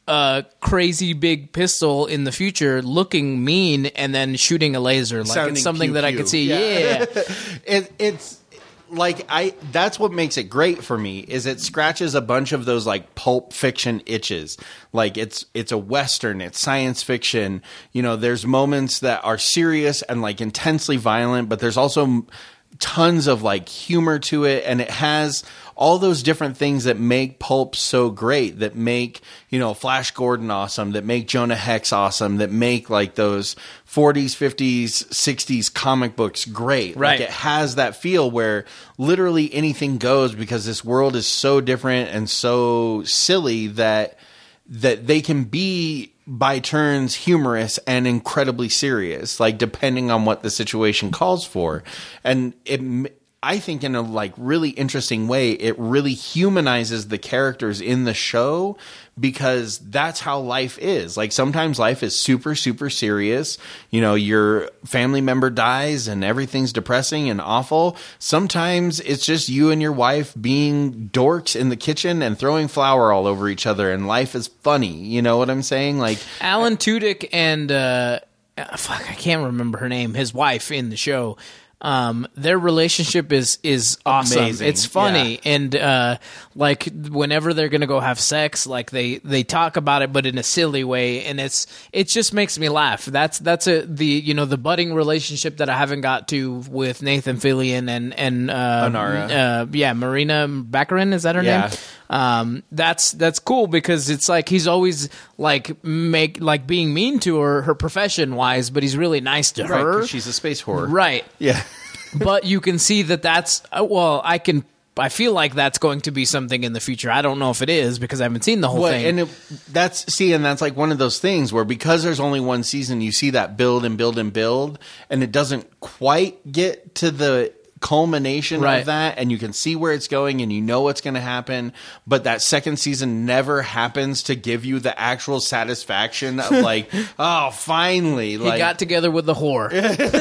a crazy big pistol in the future, looking mean, and then shooting a laser. Like Sounding it's something pew that I pew. could see. Yeah. Yeah. it, it's like I that's what makes it great for me is it scratches a bunch of those like pulp fiction itches. Like it's it's a western, it's science fiction. You know, there's moments that are serious and like intensely violent, but there's also tons of like humor to it, and it has all those different things that make pulp so great, that make, you know, Flash Gordon awesome, that make Jonah Hex awesome, that make like those forties, fifties, sixties comic books great. Right. Like it has that feel where literally anything goes because this world is so different and so silly that that they can be by turns humorous and incredibly serious, like depending on what the situation calls for. And it, I think in a like really interesting way, it really humanizes the characters in the show because that's how life is. Like sometimes life is super, super serious. You know, your family member dies and everything's depressing and awful. Sometimes it's just you and your wife being dorks in the kitchen and throwing flour all over each other, and life is funny. You know what I'm saying? Like Alan Tudyk and uh, fuck, I can't remember her name. His wife in the show. Um, their relationship is is awesome. Amazing. It's funny, Yeah. and uh, like whenever they're gonna go have sex, like they, they talk about it, but in a silly way, and it's it just makes me laugh. That's that's a the you know the budding relationship that I haven't got to with Nathan Fillion and and uh, Anara. uh, yeah, Marina Baccarin, is that her Yeah. name? Um, that's that's cool because it's like he's always like make like being mean to her, her profession wise, but he's really nice to Right, her. 'cause she's a space whore. Right. Yeah. But you can see that that's uh, well, I can. I feel like that's going to be something in the future. I don't know if it is because I haven't seen the whole Well, thing. and it, that's see, and that's like one of those things where because there's only one season, you see that build and build and build, and it doesn't quite get to the culmination Right. of that, and you can see where it's going, and you know what's going to happen. But that second season never happens to give you the actual satisfaction of like, oh, finally, he like got together with the whore.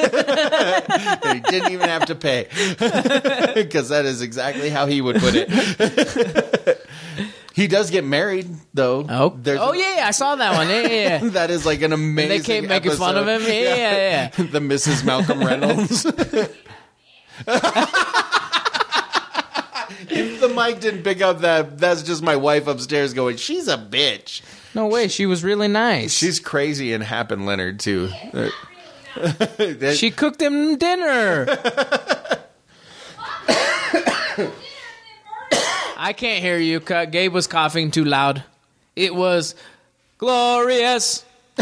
he didn't even have to pay because that is exactly how he would put it. He does get married, though. Oh, There's oh a- yeah, yeah, I saw that one. Yeah, yeah, yeah. that is like an amazing. And they keep making fun of episode. him. Yeah, yeah, yeah. The Missus Malcolm Reynolds. If the mic didn't pick up that, that's just my wife upstairs going, she's a bitch. No way, she was really nice. She's crazy and Happen Leonard, too. That- She cooked him dinner. I can't hear you. Ca- Gabe was coughing too loud. It was glorious.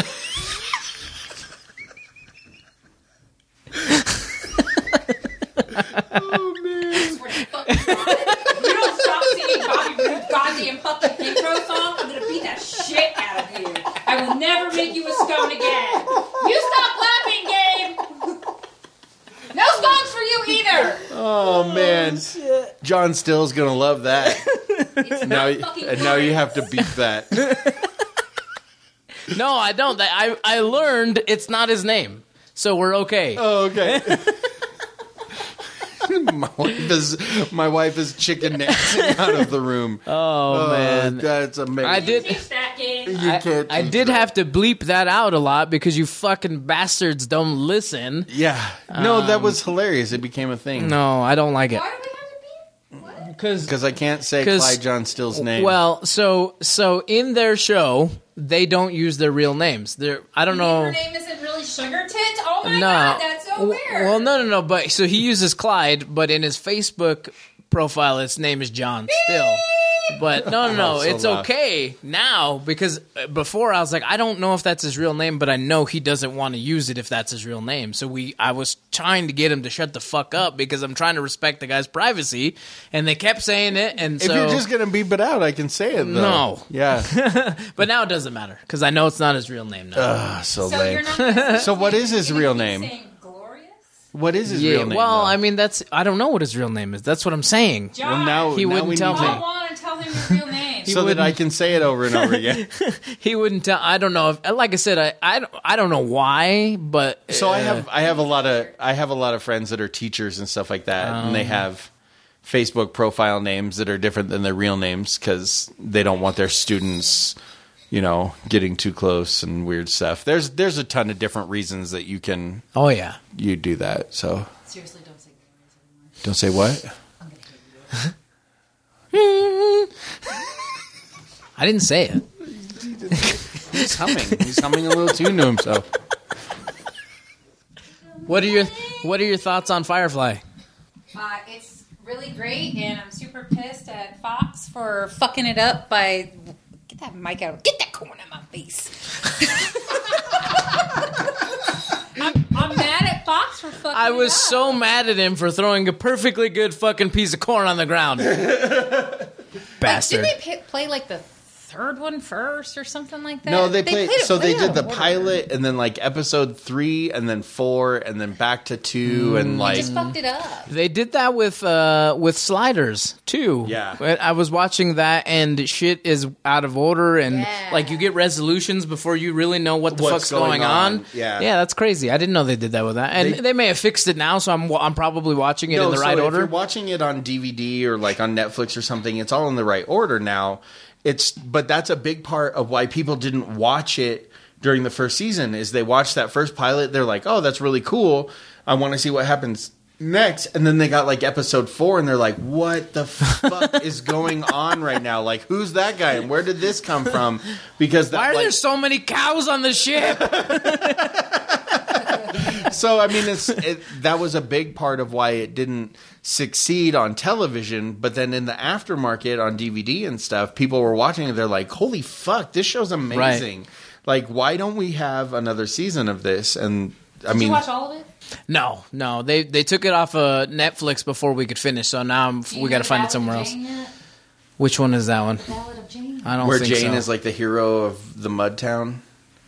You don't stop singing Bobby Roode's goddamn fucking intro song, I'm gonna beat that shit out of you. I will never make you a scone again. You stop laughing, Gabe. No scones for you either. Oh, man. John Still's going to love that. now, fucking and now you have to beat that. No, I don't. I I learned it's not his name, so we're okay. Oh, okay. my wife is my wife is chicken dancing out of the room. Oh, man, that's amazing. I did. Teach that game. You I, can't I teach did that. have to bleep that out a lot because you fucking bastards don't listen. Yeah. No, that was hilarious. It became a thing. No, I don't like it. Why do we have to be? Because Because I can't say 'Cause- Clyde John Still's name. well, so so in their show they don't use their real names. They're I don't know. Her name isn't really Sugar Tits? Oh my No. god, that's so W- weird. Well, no, no, no. But so he uses Clyde, but in his Facebook profile, his name is John Still. But no, no, no. Oh, so it's loud. okay now because uh, before I was like, I don't know if that's his real name, but I know he doesn't want to use it if that's his real name. So we, I was trying to get him to shut the fuck up because I'm trying to respect the guy's privacy, and they kept saying it, and if so. you're just gonna beep it out, I can say it. Though. No. Yeah. But now it doesn't matter because I know it's not his real name now. Ah, so, so lame. you're not gonna So what is his you're real gonna keep name? saying glorious? What is his yeah, real name? well, though? I mean, that's I don't know what his real name is. That's what I'm saying. Josh, Well, now He now wouldn't we tell need me. to- I want to tell him your real name. so that I can say it over and over again. He wouldn't tell. I don't know. If, like I said, I, I, don't, I don't know why, but So I uh, have I have a lot of I have a lot of friends that are teachers and stuff like that, and Um. they have Facebook profile names that are different than their real names because they don't want their students you know, getting too close and weird stuff. There's there's a ton of different reasons that you can. Oh yeah, you do that. So seriously, don't say anymore. Don't say what? I'm gonna hate you. I didn't say it. He's humming. He's humming a little tune to himself. What are your What are your thoughts on Firefly? Uh, it's really great, and I'm super pissed at Fox for fucking it up by get that mic out, get that corn out of my face. I'm, I'm mad at Fox for fucking. I was it up. so mad at him for throwing a perfectly good fucking piece of corn on the ground. Bastard. Like, didn't they p- play like the third one first or something like that? No, they, played. played it So they way did out the of order. pilot, and then like episode three, and then four, and then back to two, Mm. and They like just fucked it up. They did that with uh, with Sliders too. Yeah. I I was watching that, and shit is out of order, and Yeah. like you get resolutions before you really know what the What's fuck's going going, on. on. Yeah. yeah, that's crazy. I didn't know they did that with that, and They- they, may have fixed it now. So I'm I'm probably watching it No, in the so right if order. you're watching it on D V D or like on Netflix or something, it's all in the right order now. It's but that's a big part of why people didn't watch it during the first season is they watched that first pilot, they're like, "Oh, that's really cool. I want to see what happens next." And then they got like episode four and they're like, "What the fuck is going on right now? Like, who's that guy and where did this come from?" Because that, Why are like, there so many cows on the ship? so I mean, it's it, that was a big part of why it didn't succeed on television. But then in the aftermarket on D V D and stuff, people were watching it. They're like, "Holy fuck, this show's amazing! Right. Like, why don't we have another season of this?" And I Did mean, you watch all of it? No, no, they they took it off of Netflix before we could finish. So now I'm, Do you we know got to find Ballad it somewhere of else. Jane yet? Which one is that one? Ballad of Jane. I don't where think Jane so. is like the hero of the Mud Town.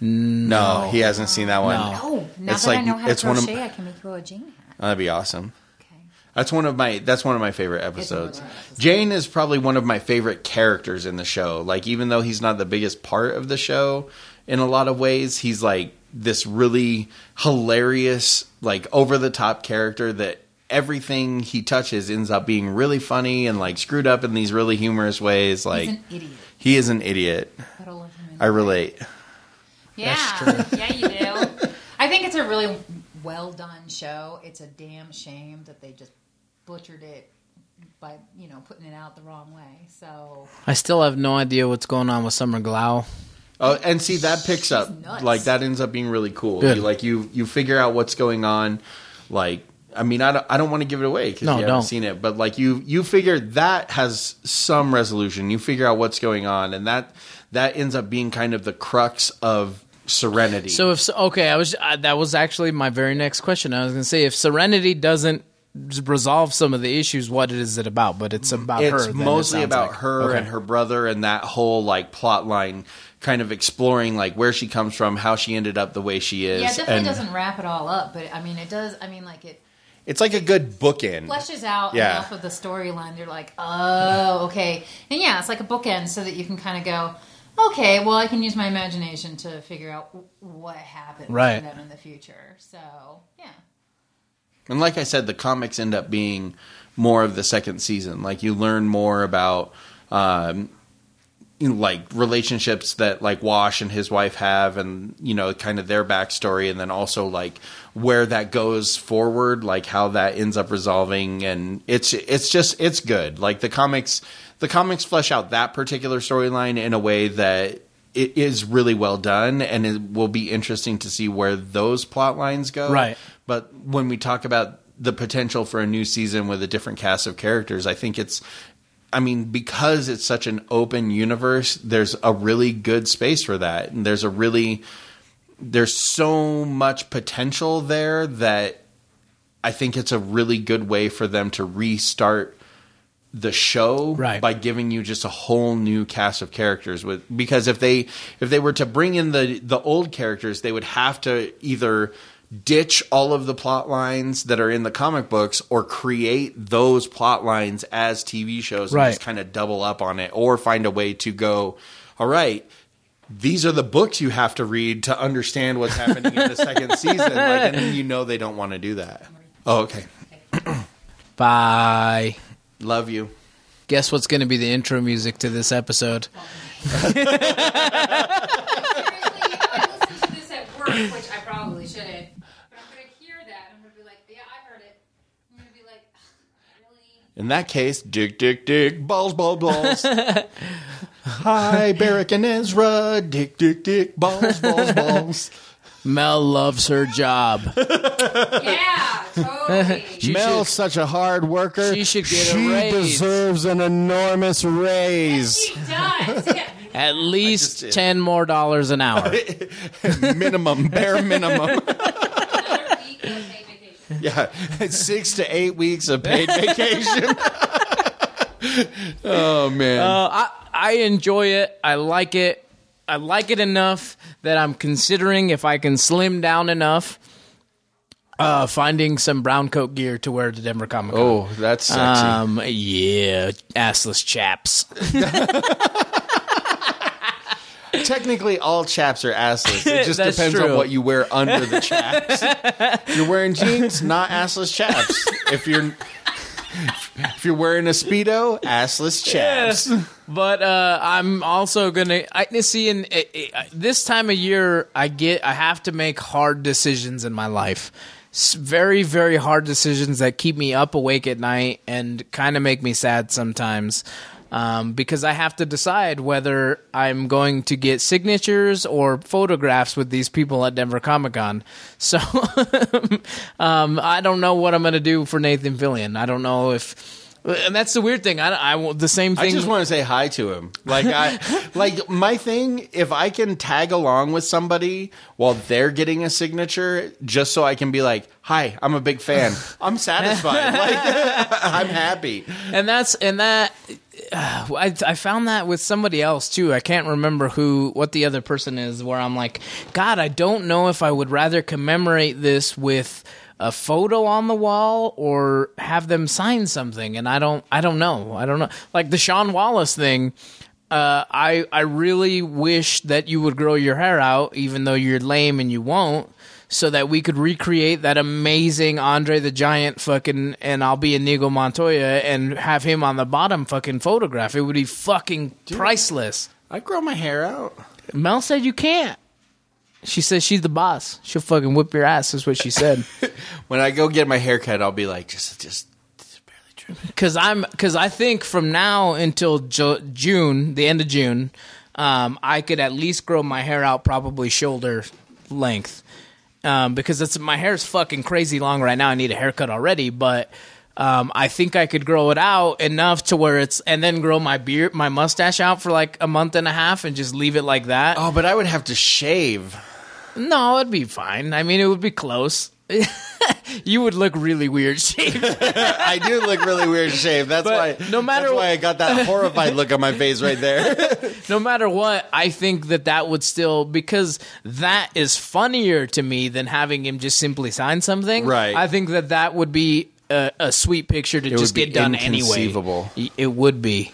No, No, he hasn't seen that one. No. Oh, now It's that like- I know how to it's one of- crochet, I can make you a Jane hat. That'd be awesome. Okay. That's one of my that's one of my favorite episodes. Jane is probably one of my favorite characters in the show. Like, even though he's not the biggest part of the show in a lot of ways, he's like this really hilarious, like over the top character that everything he touches ends up being really funny and like screwed up in these really humorous ways. Like, He's an idiot. he is an idiot. But I love him I relate. Yeah, yeah, you do. I think it's a really well done show. It's a damn shame that they just butchered it by, you know, putting it out the wrong way. So I still have no idea what's going on with Summer Glau. Oh, and see that picks up nuts. like that ends up being really cool. Good. You, like you, you figure out what's going on. Like, I mean, I don't, I don't want to give it away because No, you haven't don't. seen it, but like you, you figure that has some resolution. You figure out what's going on, and that that ends up being kind of the crux of Serenity. So if okay, I was uh, that was actually my very next question. I was going to say if Serenity doesn't resolve some of the issues, what is it about? But it's about it's her. then, it mostly sounds about like. her Okay. and her brother and that whole like plot line, kind of exploring like where she comes from, how she ended up the way she is. yeah, it definitely and doesn't wrap it all up, but I mean, it does. I mean, like it it's like a good bookend. fleshes out Yeah. enough of the storyline. You're like, oh, okay, and yeah, it's like a bookend, so that you can kind of go, okay, well, I can use my imagination to figure out w- what happened Right. to them in the future. So yeah. And like I said, the comics end up being more of the second season. Like you learn more about, um, you know, like relationships that like Wash and his wife have, and you know, kind of their backstory, and then also like where that goes forward, like how that ends up resolving. And it's it's just it's good. Like the comics, the comics flesh out that particular storyline in a way that it is really well done, and it will be interesting to see where those plot lines go. Right. But when we talk about the potential for a new season with a different cast of characters, I think it's, I mean, because it's such an open universe, there's a really good space for that. And there's a really, there's so much potential there that I think it's a really good way for them to restart the show Right. by giving you just a whole new cast of characters. With because if they if they were to bring in the the old characters, they would have to either ditch all of the plot lines that are in the comic books or create those plot lines as T V shows and Right. just kind of double up on it, or find a way to go, all right, these are the books you have to read to understand what's happening in the second season. Like, and then you know they don't want to do that. Oh, okay. Bye. Love you. Guess what's going to be the intro music to this episode? Seriously, if I listen to this at work, which I probably shouldn't, but I'm going to hear that. I'm going to be like, yeah, I heard it. I'm going to be like, really? In that case, dick, dick, dick, balls, balls, balls. Hi, Barrick and Ezra. Dick, dick, dick, balls, balls, balls. Mel loves her job. Yeah, totally. Mel's such a hard worker. She should get she a raise. deserves an enormous raise. She does. Yeah. At least ten more dollars an hour. Minimum, bare minimum. Another week of paid vacation. Yeah, six to eight weeks of paid vacation. Oh man, uh, I I enjoy it. I like it. I like it enough that I'm considering if I can slim down enough, uh, finding some brown coat gear to wear to Denver Comic Con. Oh, that's sexy. Um, yeah, assless chaps. Technically, all chaps are assless. It just That's depends true. on what you wear under the chaps. If you're wearing jeans, not assless chaps. If you're if you're wearing a Speedo, assless chaps. Yeah. But uh, I'm also gonna. I see. In it, it, this time of year, I get. I have to make hard decisions in my life. S- very, very hard decisions that keep me up awake at night and kind of make me sad sometimes. Um, because I have to decide whether I'm going to get signatures or photographs with these people at Denver Comic Con. So um, I don't know what I'm going to do for Nathan Fillion. I don't know if. And that's the weird thing. I, I the same thing. I just want to say hi to him. Like I, like my thing. If I can tag along with somebody while they're getting a signature, just so I can be like, "Hi, I'm a big fan." I'm satisfied. Like I'm happy. And that's and that. Uh, I I found that with somebody else too. I can't remember who, what the other person is. Where I'm like, God, I don't know if I would rather commemorate this with a photo on the wall or have them sign something, and I don't I don't know I don't know like the Sean Wallace thing. uh, I I really wish that you would grow your hair out, even though you're lame and you won't, so that we could recreate that amazing Andre the Giant fucking, and I'll be Inigo Montoya and have him on the bottom fucking photograph. It would be fucking Dude, priceless. I grow my hair out. Mel said you can't. She says she's the boss. She'll fucking whip your ass, is what she said. When I go get my hair cut, I'll be like, just, just, just barely trim it. Because I'm, because I think from now until Ju- June, the end of June, um, I could at least grow my hair out probably shoulder length. Um, because it's my hair's fucking crazy long right now. I need a haircut already, but um, I think I could grow it out enough to where it's, and then grow my beard, my mustache out for like a month and a half, and just leave it like that. Oh, but I would have to shave. No, it'd be fine. I mean, it would be close. You would look really weird shaved. I do look really weird shaved. That's But why. no matter that's wh- why I got that horrified look on my face right there. No matter what, I think that that would still, because that is funnier to me than having him just simply sign something. Right. I think that that would be a, a sweet picture to It just would be get done anyway. inconceivable. It would be.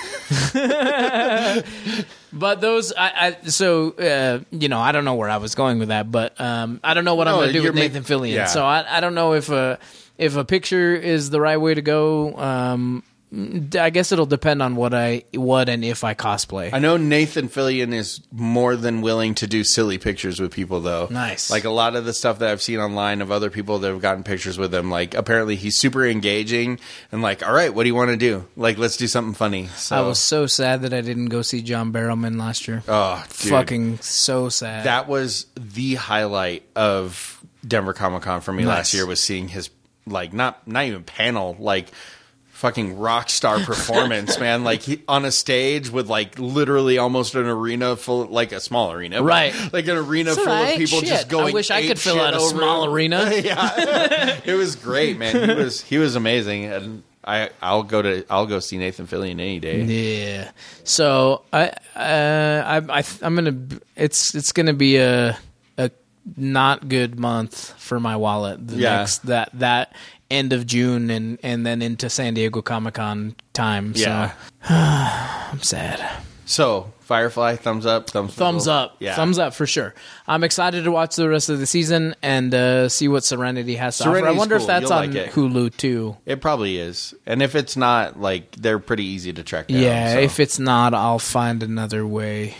But those, I, I so uh, you know, I don't know where I was going with that, but um, I don't know what I'm No, going to do you're with ma- Nathan Fillion. yeah. So I, I don't know if a if a picture is the right way to go. Um, I guess it'll depend on what I what and if I cosplay. I know Nathan Fillion is more than willing to do silly pictures with people, though. Nice. Like a lot of the stuff that I've seen online of other people that have gotten pictures with him, like apparently he's super engaging and like, all right, what do you want to do? Like, let's do something funny. So I was so sad that I didn't go see John Barrowman last year. Oh, dude. Fucking so sad. That was the highlight of Denver Comic Con for me Nice. last year, was seeing his, like, not not even panel, like fucking rock star performance, man. Like he, on a stage with like literally almost an arena full, like a small arena, but Right. Like an arena It's full all right. of people Shit. just going. I wish I ape could fill shit out a over small him. arena. Yeah, it was great, man. He was he was amazing, and I I'll go to I'll go see Nathan Fillion any day. Yeah. So I uh, I, I I'm gonna it's it's gonna be a a not good month for my wallet. The Yeah. next that that end of June and and then into San Diego Comic Con time. So Yeah. I'm sad. So Firefly, thumbs up, thumbs Thumbs middle. up. Yeah. Thumbs up for sure. I'm excited to watch the rest of the season and uh, see what Serenity has to offer. I Serenity's wonder cool. if that's You'll on like it. Hulu too. It probably is. And if it's not, like, they're pretty easy to track down. Yeah, so. if it's not, I'll find another way.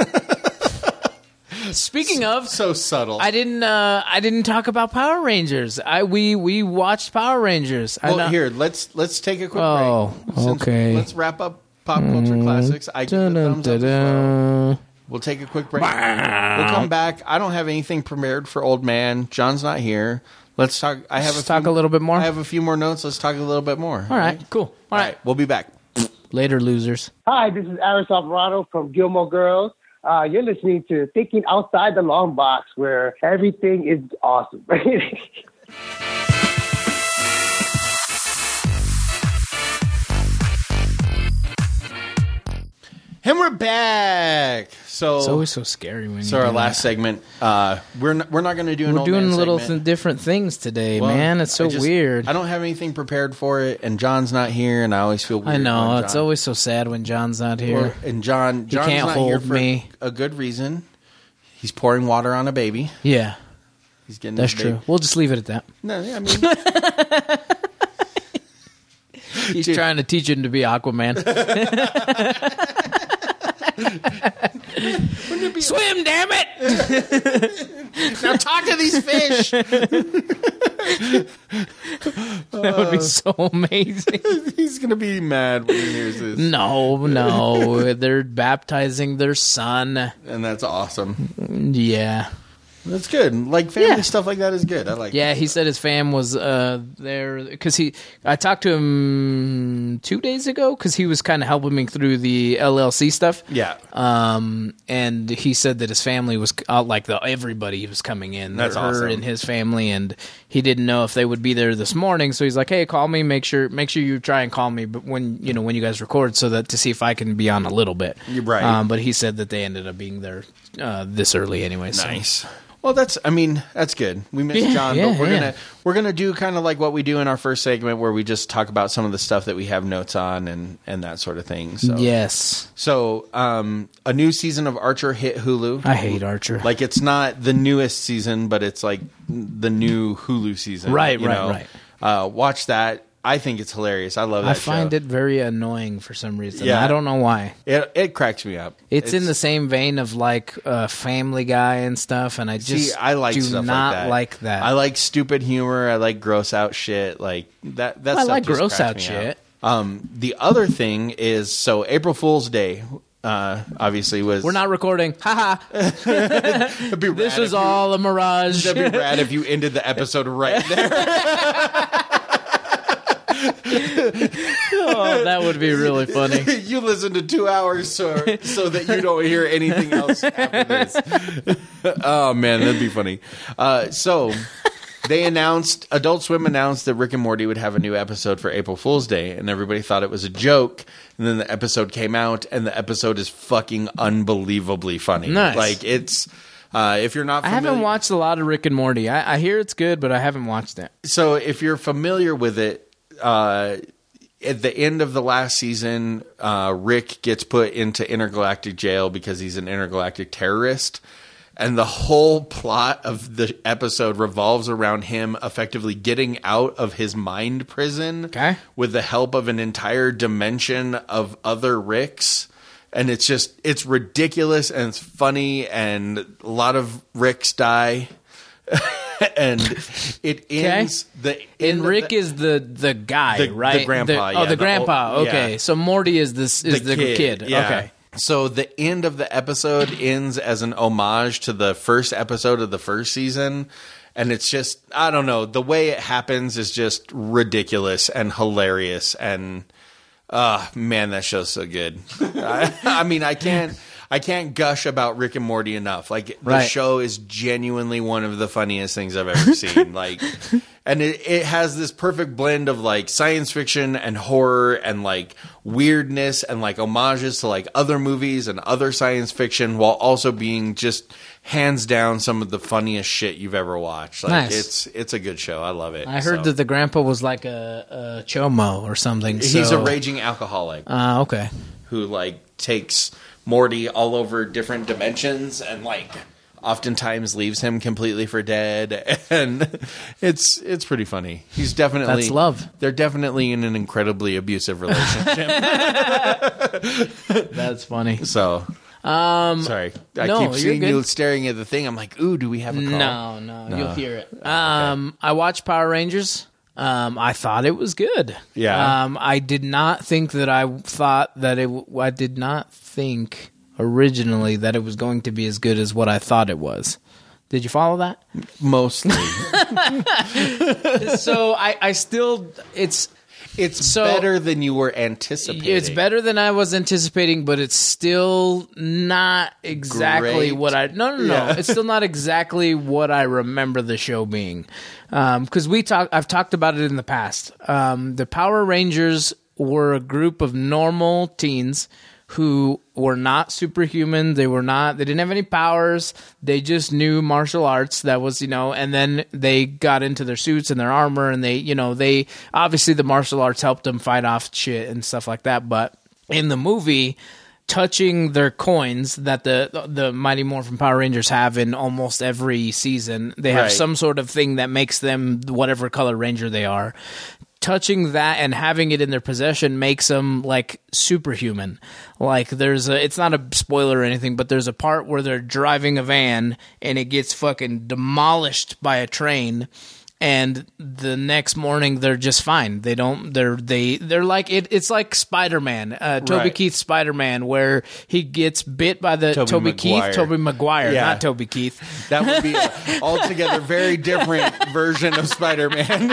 Speaking of, so subtle. I didn't. Uh, I didn't talk about Power Rangers. I we we watched Power Rangers. I Well, know- here, let's let's take a quick Oh, break. Since- okay. Let's wrap up pop culture classics. I give the thumbs up as well. We'll take a quick break. We'll come back. I don't have anything prepared for Old Man. John's not here. Let's talk. I have Let's a talk few, a little bit more. I have a few more notes. Let's talk a little bit more. All right, cool. All right, we'll be back. Later, losers. Hi, this is Aris Alvarado from Gilmore Girls. Uh, you're listening to Thinking Outside the Long Box, where everything is awesome. And we're back. So It's always so scary when So you our do last that. segment. Uh, we're not, we're not going to do an We're Old doing Man little segment. th- different things today, Well, man. It's so I just- weird. I don't have anything prepared for it, and John's not here, and I always feel weird. I know when it's John- always so sad when John's not here. Or- and John, He John's can't not here hold for me. a good reason. He's pouring water on a baby. Yeah, He's getting that's his true. baby- We'll just leave it at that. No, yeah, I mean, He's trying to teach him to be Aquaman. Swim, damn it! now talk to these fish. That would be so amazing. He's gonna be mad when he hears this. No, no, they're baptizing their son. And that's awesome. Yeah. That's good. Like family Yeah. stuff like that is good. I like. Yeah, that. he said his fam was uh, there because he. I talked to him two days ago because he was kind of helping me through the L L C stuff. Yeah. Um, and he said that his family was uh, like the everybody was coming in. That's her awesome. and his family, and he didn't know if they would be there this morning. So he's like, "Hey, call me. Make sure make sure you try and call me, but when you know when you guys record, so that to see if I can be on a little bit." You're right. Um, but he said that they ended up being there uh, this early anyway. So. Nice. Well, that's. I mean, that's good. We missed Yeah, John, yeah, but we're yeah. gonna we're gonna do kind of like what we do in our first segment, where we just talk about some of the stuff that we have notes on and and that sort of thing. So Yes. So, um, a new season of Archer hit Hulu. I hate Archer. Like, it's not the newest season, but it's like the new Hulu season. Right, you right, know? right. Uh, watch that. I think it's hilarious. I love that I find show. it very annoying for some reason. Yeah. I don't know why. It it cracks me up. It's, in the same vein of like uh, Family Guy and stuff, and I just See, I like do stuff not like that. like that. I like stupid humor. I like gross out shit. Like that. That I stuff like just gross cracks out me shit. up. Um, the other thing is, so April Fool's Day, uh, obviously was. We're not recording. Haha. It'd be This rad was if you- all a mirage. That'd be rad if you ended the episode right there. Oh, that would be really funny. You listen to two hours so, so that you don't hear anything else after this. Oh, man, that'd be funny. Uh, so they announced, Adult Swim announced that Rick and Morty would have a new episode for April Fool's Day, and everybody thought it was a joke. And then the episode came out, and the episode is fucking unbelievably funny. Nice. Like, it's... Uh, if you're not I familiar, haven't watched a lot of Rick and Morty. I, I hear it's good, but I haven't watched it. So if you're familiar with it, uh, at the end of the last season, uh, Rick gets put into intergalactic jail because he's an intergalactic terrorist. And the whole plot of the episode revolves around him effectively getting out of his mind prison Okay. with the help of an entire dimension of other Ricks. And it's just, it's ridiculous and it's funny, and a lot of Ricks die. And it ends the end And of Rick the- is the the guy, The- the right? grandpa, The- oh, yeah, the the grandpa. old- okay, yeah. so Morty is this is the, kid. yeah. Okay. So the end of the episode ends as an homage to the first episode of the first season. And it's just, I don't know, the way it happens is just ridiculous and hilarious. And, uh, man, that show's so good. I, I mean, I can't, I can't gush about Rick and Morty enough. Like, the Right. show is genuinely one of the funniest things I've ever seen. Like, and it, it has this perfect blend of like science fiction and horror and like weirdness and like homages to like other movies and other science fiction, while also being just hands down some of the funniest shit you've ever watched. Like, Nice. it's it's a good show. I love it. I heard So. that the grandpa was like a, a chomo or something. He's so- a raging alcoholic Uh, okay. who like takes Morty all over different dimensions and like oftentimes leaves him completely for dead, and it's it's pretty funny. He's definitely That's love. They're definitely in an incredibly abusive relationship. That's funny. So, um, sorry, I no, keep you're seeing good. you staring at the thing. I'm like, ooh, do we have a call? No, no, No. you'll hear it. Um, I watched Power Rangers. Um, I thought it was good. Yeah. Um, I did not think that I thought that it. w- I did not think originally that it was going to be as good as what I thought it was. Did you follow that? Mostly. So I, I still it's it's so, better than you were anticipating. It's better than I was anticipating, but it's still not exactly Great. what I. No, no, no. Yeah. It's still not exactly what I remember the show being. Because we talk, I've talked about it in the past. Um, the Power Rangers were a group of normal teens who were not superhuman. They were not, they didn't have any powers. They just knew martial arts. That was, you know, and then they got into their suits and their armor, and they, you know, they, obviously the martial arts helped them fight off shit and stuff like that. But in the movie, touching their coins that the the Mighty Morphin Power Rangers have in almost every season, they have Right. some sort of thing that makes them whatever color ranger they are. Touching that and having it in their possession makes them like superhuman. Like there's a, it's not a spoiler or anything, but there's a part where they're driving a van and it gets fucking demolished by a train. And the next morning they're just fine. They don't. They're they. They're like it. It's like Spider-Man, uh, Toby Right. Keith Spider-Man, where he gets bit by the Toby Toby Maguire. Keith, Toby Maguire, Yeah. not Toby Keith. That would be an altogether very different version of Spider-Man.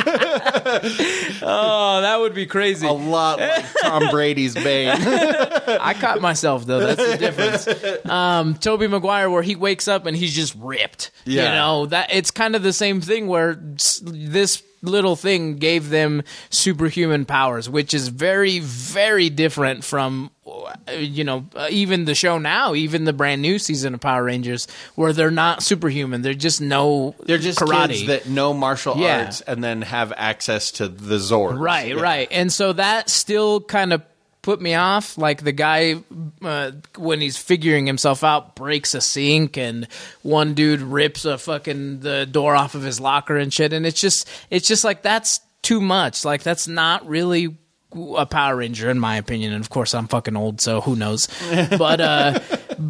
Oh, that would be crazy. A lot like Tom Brady's Bane. I caught myself though. That's the difference. Um, Toby Maguire, where he wakes up and he's just ripped. Yeah. You know that it's kind of the same thing where s- this little thing gave them superhuman powers, which is very, very different from, uh, you know, uh, even the show now, even the brand new season of Power Rangers, where they're not superhuman. They're just no They're just karate. kids that know martial Yeah. arts and then have access to the Zords. Right, Yeah. right. And so that still kind of put me off. Like the guy, uh, when he's figuring himself out, breaks a sink, and one dude rips a fucking the door off of his locker and shit. And it's just, it's just like that's too much. Like that's not really a Power Ranger in my opinion. And of course, I'm fucking old, so who knows? But, uh,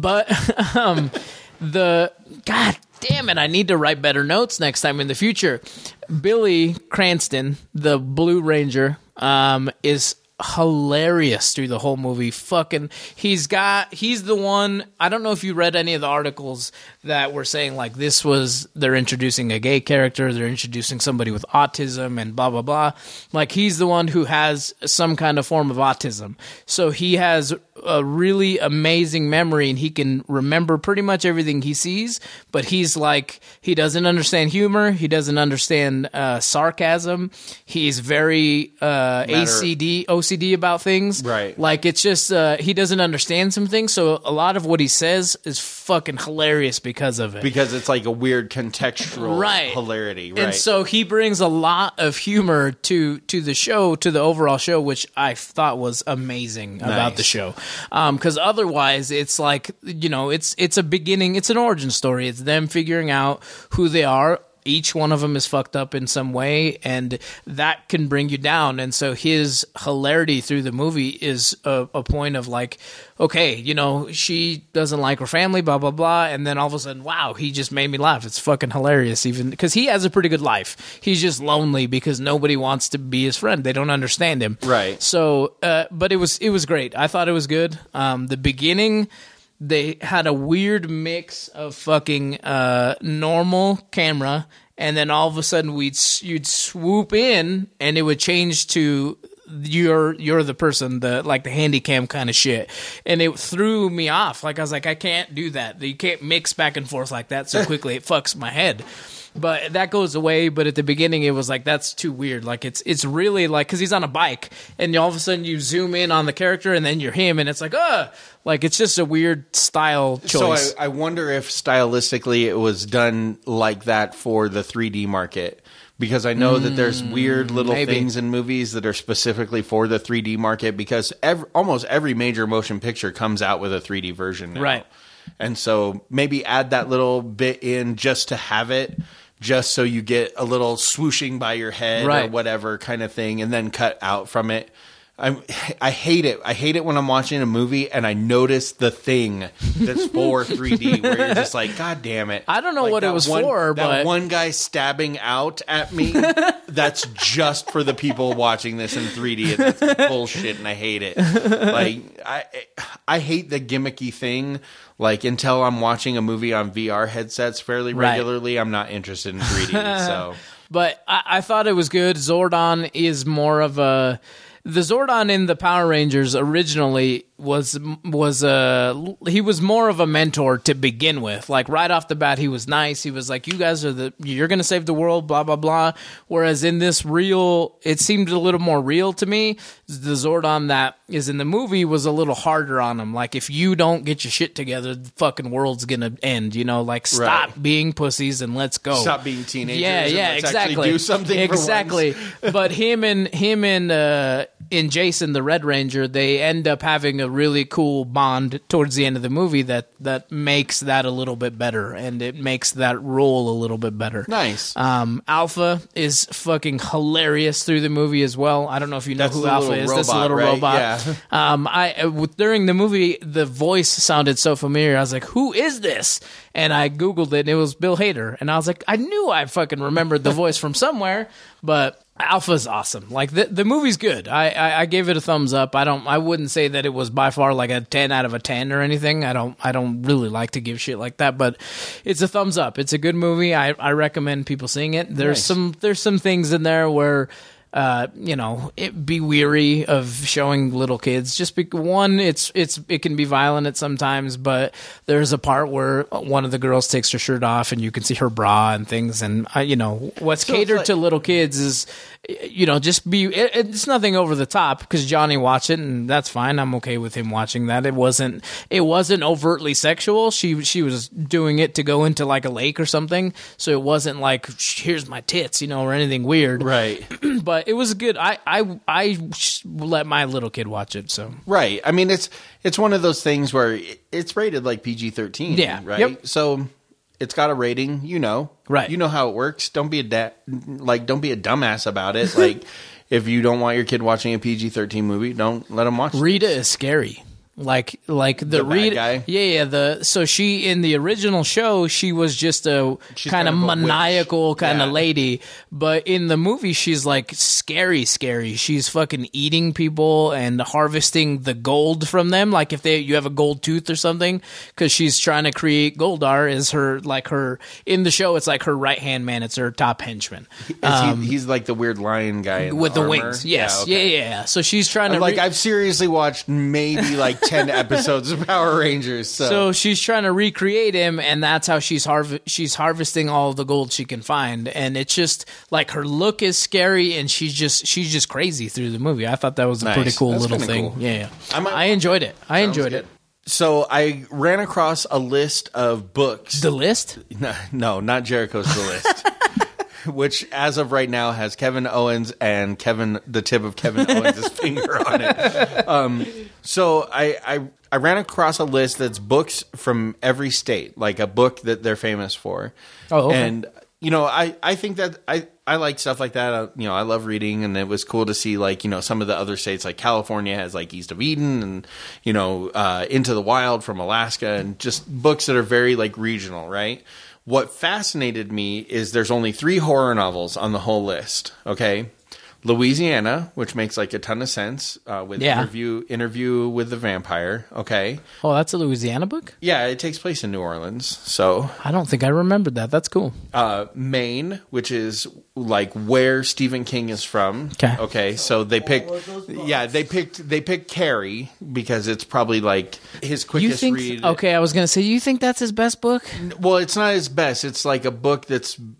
but um, the God. Damn it, I need to write better notes next time in the future. Billy Cranston, the Blue Ranger, um, is hilarious through the whole movie. Fucking, he's got, he's the one, I don't know if you read any of the articles that were saying like this was, they're introducing a gay character, they're introducing somebody with autism and blah, blah, blah. Like he's the one who has some kind of form of autism. So he has a really amazing memory and he can remember pretty much everything he sees, but he's like, he doesn't understand humor, he doesn't understand uh, sarcasm, he's very uh, A C D, O C D about things. Right. Like it's just, uh, he doesn't understand some things, so a lot of what he says is fucking hilarious because of it. Because it's like a weird contextual Right. hilarity. Right. And so he brings a lot of humor to to the show, to the overall show, which I thought was amazing about Nice. the show. Because otherwise, it's like, you know, it's it's a beginning, it's an origin story. It's them figuring out who they are. Each one of them is fucked up in some way, and that can bring you down. And so his hilarity through the movie is a, a point of like, okay, you know, she doesn't like her family, blah, blah, blah. And then all of a sudden, wow, he just made me laugh. It's fucking hilarious, even because he has a pretty good life. He's just lonely because nobody wants to be his friend. They don't understand him. Right. So, uh, but it was, it was great. I thought it was good. Um, the beginning, they had a weird mix of fucking uh, normal camera, and then all of a sudden we'd you'd swoop in, and it would change to you're you're the person, the like the handy cam kind of shit, and it threw me off. Like I was like, I can't do that. You can't mix back and forth like that so quickly. It fucks my head. But that goes away. But at the beginning, it was like, that's too weird. Like it's it's really like, because he's on a bike, and all of a sudden you zoom in on the character, and then you're him, and it's like, uh like it's just a weird style choice. So I, I wonder if stylistically it was done like that for the three D market, because I know mm, that there's weird little maybe. things in movies that are specifically for the three D market, because every, almost every major motion picture comes out with a three D version now. Right. And so maybe add that little bit in just to have it, just so you get a little swooshing by your head right. or whatever kind of thing, and then cut out from it. I I hate it. I hate it when I'm watching a movie and I notice the thing that's for three D, where you're just like, God damn it. I don't know like what it was one, for, that but... one guy stabbing out at me, that's just for the people watching this in three D, and that's bullshit, and I hate it. Like, I, I hate the gimmicky thing. Like, until I'm watching a movie on V R headsets fairly regularly, right. I'm not interested in three D, so... But I, I thought it was good. Zordon is more of a... The Zordon in the Power Rangers originally was was uh he was more of a mentor to begin with. Like right off the bat, he was nice. He was like, "You guys are the you're gonna save the world," blah blah blah. Whereas in this real, it seemed a little more real to me. The Zordon that is in the movie was a little harder on him. Like, if you don't get your shit together, the fucking world's gonna end. You know, like stop right. being pussies and let's go. Stop being teenagers. Yeah, yeah, and let's exactly. Do something exactly. For once. But him and him and uh, in Jason the Red Ranger, they end up having a really cool bond towards the end of the movie that that makes that a little bit better, and it makes that role a little bit better. Nice. Um, Alpha is fucking hilarious through the movie as well. I don't know if you know That's who the Alpha little is. robot, That's a little right? robot. Yeah. Um, I uh, during the movie, the voice sounded so familiar. I was like, "Who is this?" And I googled it, and it was Bill Hader. And I was like, I knew I fucking remembered the voice from somewhere, but Alpha's awesome. Like, the the movie's good. I, I I gave it a thumbs up. I don't. I wouldn't say that it was by far like a ten out of a ten or anything. I don't. I don't really like to give shit like that, but it's a thumbs up. It's a good movie. I I recommend people seeing it. There's Nice. some there's some things in there where. Uh, you know, it, be weary of showing little kids. Just be, one, it's it's it can be violent at sometimes, but there's a part where one of the girls takes her shirt off and you can see her bra and things. And uh, you know, what's So catered it's like- to little kids is, you know, just be. It, it's nothing over the top because Johnny watched it and that's fine. I'm okay with him watching that. It wasn't it wasn't overtly sexual. She she was doing it to go into like a lake or something, so it wasn't like here's my tits, you know, or anything weird. Right. But it was good. I, I I let my little kid watch it. So Right. I mean, it's it's one of those things where it- it's rated like P G thirteen. Yeah. Right. Yep. So it's got a rating. You know. Right. You know how it works. Don't be a da- like. Don't be a dumbass about it. Like, if you don't want your kid watching a P G thirteen movie, don't let them watch it. Rita is scary. Like like the, The bad Rita guy? Yeah, yeah. The so she in the original show she was just a She's kind of kind of a witch. maniacal kind of Yeah. lady, but in the movie she's like scary, scary. She's fucking eating people and harvesting the gold from them. Like if they you have a gold tooth or something, because she's trying to create Goldar is her like her in the show. It's like her right hand man. It's her top henchman. Is Um, he, he's like the weird lion guy in with the armor? wings. Yes, Yeah, okay. yeah, yeah, yeah. So she's trying to Like re- I've seriously watched maybe like ten episodes of Power Rangers. So, So she's trying to recreate him, and that's how she's harv- she's harvesting all of the gold she can find. And it's just like her look is scary, and she's just she's just crazy through the movie. I thought that was a Nice. pretty cool That's little kinda thing. cool. Yeah, yeah. I might- I enjoyed it. I Sounds enjoyed good. it. So I ran across a list of books. The list? No, no, not Jericho's The List. Which, as of right now, has Kevin Owens and Kevin, the tip of Kevin Owens' finger on it. Um, so I, I, I ran across a list that's books from every state, like a book that they're famous for. Oh, okay. And you know, I, I think that I, I like stuff like that. Uh, you know, I love reading, and it was cool to see like you know some of the other states, like California has like East of Eden, and you know uh, Into the Wild from Alaska, and just books that are very like regional, right? What fascinated me is there's only three horror novels on the whole list. Okay, Louisiana, which makes like a ton of sense uh, with Yeah. interview interview with the vampire. Okay, Oh, that's a Louisiana book? yeah, it takes place in New Orleans. So I don't think I remembered that. That's cool. uh, Maine, which is like where Stephen King is from. Okay. Okay. So they picked, yeah, they picked they picked Carrie because it's probably like his You quickest think? read. Okay, I was gonna say. You think that's his best book? Well, it's not his best. It's like a book that's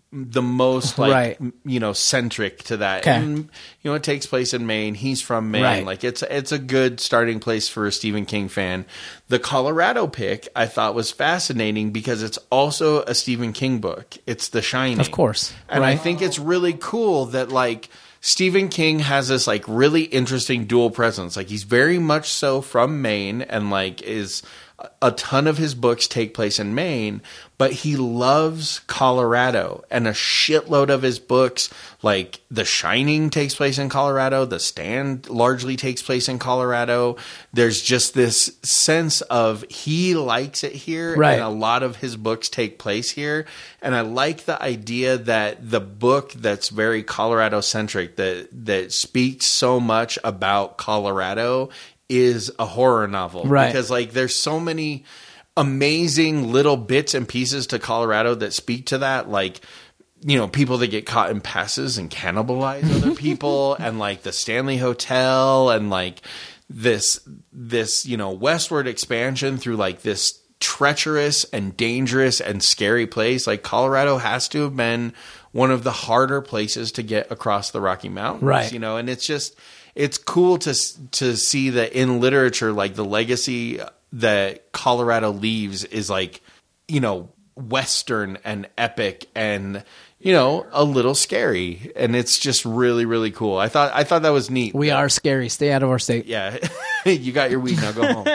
the most like Right. you know centric to that. Okay. And you know, it takes place in Maine. He's from Maine. Right. Like it's it's a good starting place for a Stephen King fan. The Colorado pick I thought was fascinating because it's also a Stephen King book. It's The Shining. Of course. And I Right. think it's really cool that like Stephen King has this like really interesting dual presence. Like he's very much so from Maine and like is a ton of his books take place in Maine, but he loves Colorado, and a shitload of his books, like The Shining takes place in Colorado, The Stand largely takes place in Colorado. There's just this sense of he likes it here, Right. and a lot of his books take place here. And I like the idea that the book that's very Colorado centric, that that speaks so much about Colorado, is a horror novel. Right. Because like there's so many amazing little bits and pieces to Colorado that speak to that, like you know, people that get caught in passes and cannibalize other people, and like the Stanley Hotel, and like this this you know westward expansion through like this treacherous and dangerous and scary place. Like Colorado has to have been one of the harder places to get across the Rocky Mountains, Right. you know, and it's just it's cool to to see that in literature, like the legacy that Colorado leaves is like, you know, Western and epic and, you know, a little scary. And it's just really, really cool. I thought I thought that was neat. We are scary. Stay out of our state. Yeah. You got your weed, now go home.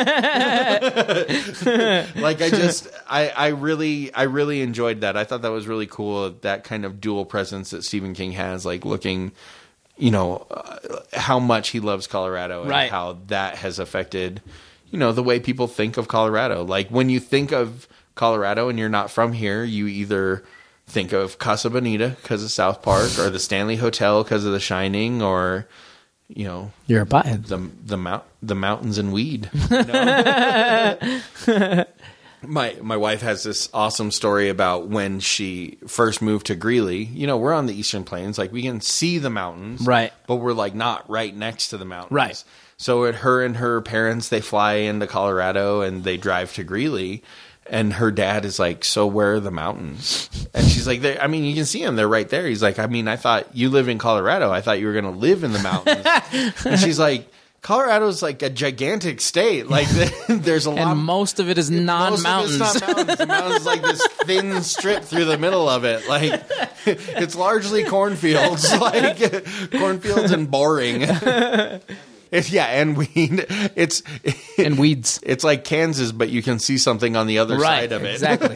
Like I just I, I really I really enjoyed that. I thought that was really cool, that kind of dual presence that Stephen King has, like looking, you know, uh, how much he loves Colorado and Right. how that has affected, you know, the way people think of Colorado. Like when you think of Colorado and you're not from here, you either think of Casa Bonita because of South Park, or the Stanley Hotel because of The Shining, or you know, You're a butthead. the the mount the mountains and weed. You know? My my wife has this awesome story about when she first moved to Greeley. You know, we're on the Eastern Plains, like we can see the mountains, Right. But we're like not right next to the mountains, Right. So at her and her parents, they fly into Colorado and they drive to Greeley. And her dad is like, "So where are the mountains?" And she's like, "I mean, you can see them; they're right there." He's like, "I mean, I thought you live in Colorado. I thought you were going to live in the mountains." And she's like, "Colorado's like a gigantic state. Like there's a lot, And most of it is non-mountains. Most of it's not mountains. The mountains is like this thin strip through the middle of it. Like it's largely cornfields, like cornfields and boring." It's, yeah, and weed. It's and weeds. It's like Kansas, but you can see something on the other Right, side of it. exactly.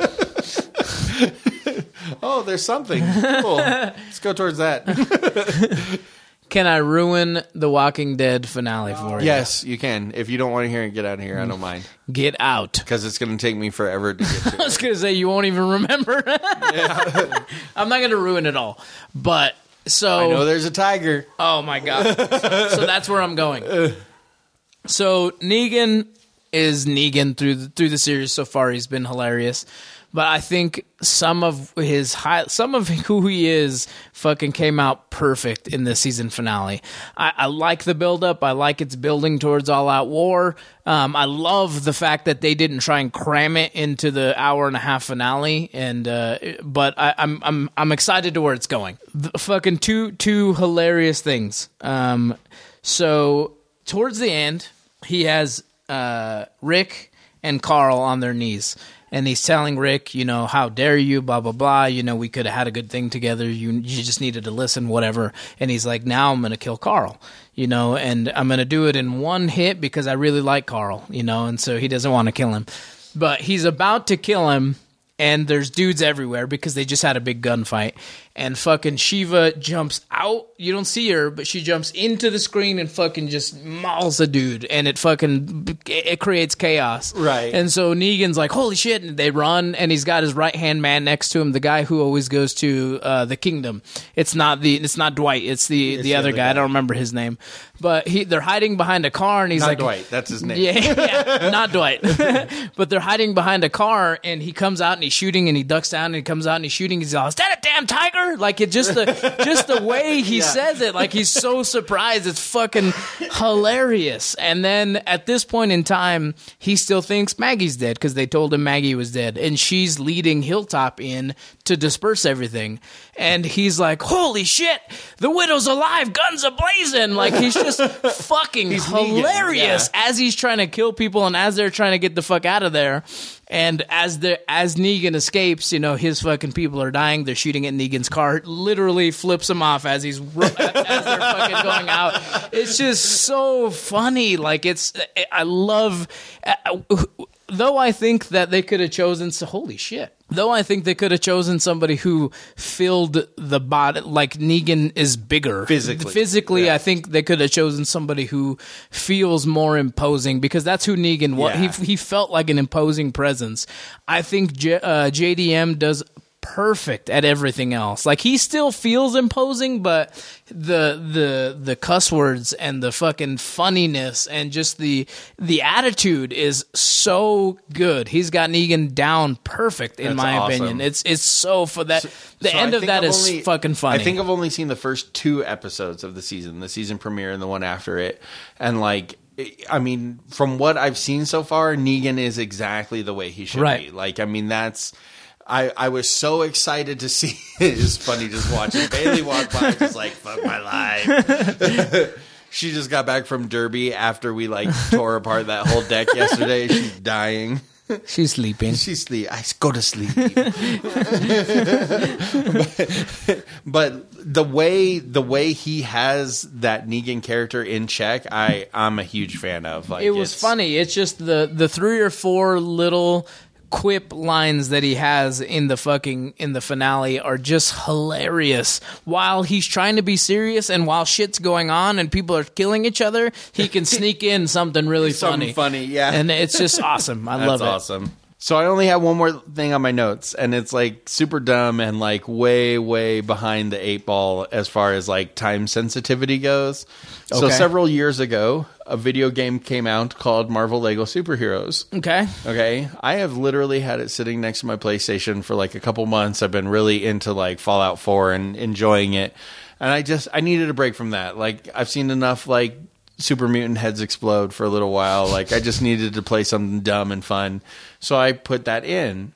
Oh, there's something. Cool. Let's go towards that. Can I ruin the Walking Dead finale for you? Yes, you can. If you don't want to hear it, get out of here. I don't mind. Get out. Because it's going to take me forever to get to I was going to say, you won't even remember. Yeah. I'm not going to ruin it all. But, so... I know there's a tiger. Oh, my God. So that's where I'm going. So Negan is Negan through the, through the series so far. He's been hilarious. But I think some of his high, some of who he is fucking came out perfect in the season finale. I, I like the buildup. I like it's building towards all-out war. Um, I love the fact that they didn't try and cram it into the hour and a half finale. And uh, but I, I'm I'm I'm excited to where it's going. The fucking two two hilarious things. Um, so towards the end, he has uh, Rick and Carl on their knees. And he's telling Rick, you know, how dare you, blah, blah, blah. You know, we could have had a good thing together. You you just needed to listen, whatever. And he's like, now I'm going to kill Carl, you know, and I'm going to do it in one hit because I really like Carl, you know, and so he doesn't want to kill him. But he's about to kill him, and there's dudes everywhere because they just had a big gunfight. And fucking Shiva jumps out. You don't see her, but she jumps into the screen and fucking just mauls a dude. And it fucking, it creates chaos. Right. And so Negan's like, holy shit. And they run, and he's got his right-hand man next to him, the guy who always goes to uh, the kingdom. It's not the, it's not Dwight. It's the, It's the other guy. guy. I don't remember his name. But he, they're hiding behind a car, and he's Not like... Dwight. That's his name. Yeah, yeah, not Dwight. But they're hiding behind a car, and he comes out, and he's shooting, and he ducks down, and he comes out, and he's shooting. He's all, is that a damn tiger? bigger? Like it just the just the way he says it, like he's so surprised. It's fucking hilarious. And then at this point in time, he still thinks Maggie's dead because they told him Maggie was dead, and she's leading Hilltop in to disperse everything. And he's like, "Holy shit, the widow's alive, guns a blazing!" Like he's just fucking He's hilarious Negan, yeah. as he's trying to kill people and as they're trying to get the fuck out of there. And as the as Negan escapes, you know, his fucking people are dying. They're shooting at Negan's car. Literally flips him off as he's as they're fucking going out. It's just so funny. Like it's, I love. Though I think that they could have chosen. So holy shit. Though I think they could have chosen somebody who filled the body, like Negan is bigger. Physically. Physically, Yeah. I think they could have chosen somebody who feels more imposing, because that's who Negan was. Yeah. He, he felt like an imposing presence. I think J, uh, J D M does perfect at everything else. Like he still feels imposing, but the the the cuss words and the fucking funniness and just the the attitude is so good. He's got Negan down perfect in That's my awesome. opinion. It's it's so for that the So end I of think that I've is only- fucking funny. I think I've only seen the first two episodes of the season, the season premiere and the one after it. And like, I mean, from what I've seen so far, Negan is exactly the way he should Right. be. Like, I mean, that's, I, I was so excited to see it. It's funny just watching Bailey walk by, just like, fuck my life. She just got back from Derby after we like tore apart that whole deck yesterday. She's dying. She's sleeping. She's sleep. I go to sleep. but, but the way the way he has that Negan character in check, I I'm a huge fan of. Like it was it's- funny. It's just the the three or four little quip lines that he has in the fucking in the finale are just hilarious. While he's trying to be serious and while shit's going on and people are killing each other, he can sneak in something really Something funny. funny, yeah. And it's just awesome. I That's love it. awesome. So I only have one more thing on my notes, and it's like super dumb and like way, way behind the eight ball as far as like time sensitivity goes. So Okay. several years ago, a video game came out called Marvel Lego Superheroes. Okay. Okay. I have literally had it sitting next to my PlayStation for like a couple months. I've been really into like Fallout four and enjoying it. And I just, I needed a break from that. Like I've seen enough like super mutant heads explode for a little while. Like I just needed to play something dumb and fun. So I put that in.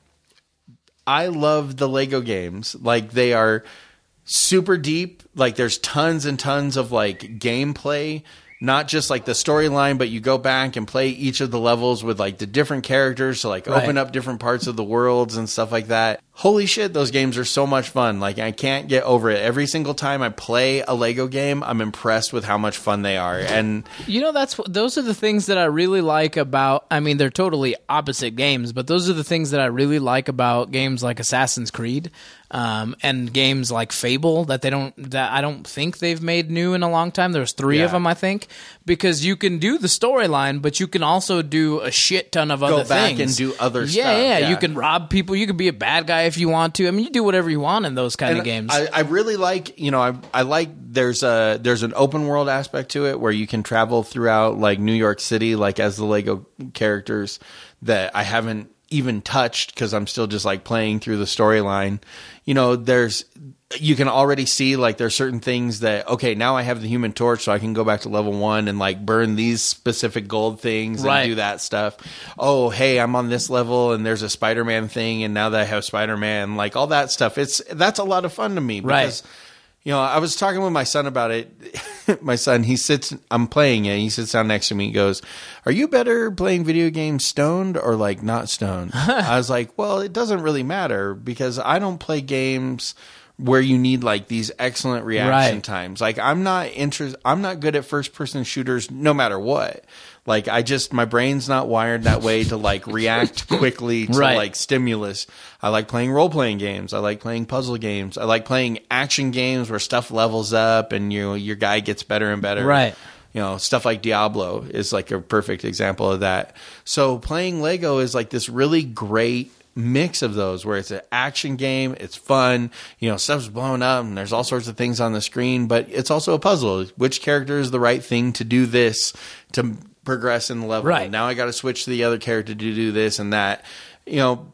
I love the Lego games. Like they are super deep. Like there's tons and tons of like gameplay, not just like the storyline, but you go back and play each of the levels with like the different characters to like Right. open up different parts of the worlds and stuff like that. Holy shit, those games are so much fun. Like I can't get over it. Every single time I play a Lego game, I'm impressed with how much fun they are. And You know, that's those are the things that I really like about. I mean, they're totally opposite games, but those are the things that I really like about games like Assassin's Creed, um, and games like Fable that they don't that I don't think they've made new in a long time. There's three of Yeah. them, I think, because you can do the storyline, but you can also do a shit ton of Go other back things and do other yeah, stuff, Yeah, yeah. You can rob people. You can be a bad guy if you want to. I mean, you do whatever you want in those kind And of games. I, I really like, you know, I I like there's a there's an open world aspect to it where you can travel throughout like New York City, like as the Lego characters that I haven't even touched because I'm still just like playing through the storyline. You know, there's you can already see like there's certain things that okay, now I have the Human Torch, so I can go back to level one and like burn these specific gold things Right. and do that stuff. Oh, hey, I'm on this level and there's a Spider-Man thing, and now that I have Spider-Man, like all that stuff, it's that's a lot of fun to me because. Right. You know, I was talking with my son about it. My son, he sits, I'm playing it. He sits down next to me. He goes, "Are you better playing video games stoned or like not stoned?" I was like, well, it doesn't really matter because I don't play games where you need like these excellent reaction Right. times. Like I'm not interested. I'm not good at first person shooters no matter what. Like I just, my brain's not wired that way to like react quickly to Right. like stimulus. I like playing role playing games. I like playing puzzle games. I like playing action games where stuff levels up and you your guy gets better and better. Right. You know, stuff like Diablo is like a perfect example of that. So playing Lego is like this really great mix of those where it's an action game, it's fun, you know, stuff's blown up and there's all sorts of things on the screen, but it's also a puzzle. Which character is the right thing to do this to progress in the level? Right. Now I got to switch to the other character to do this and that. You know,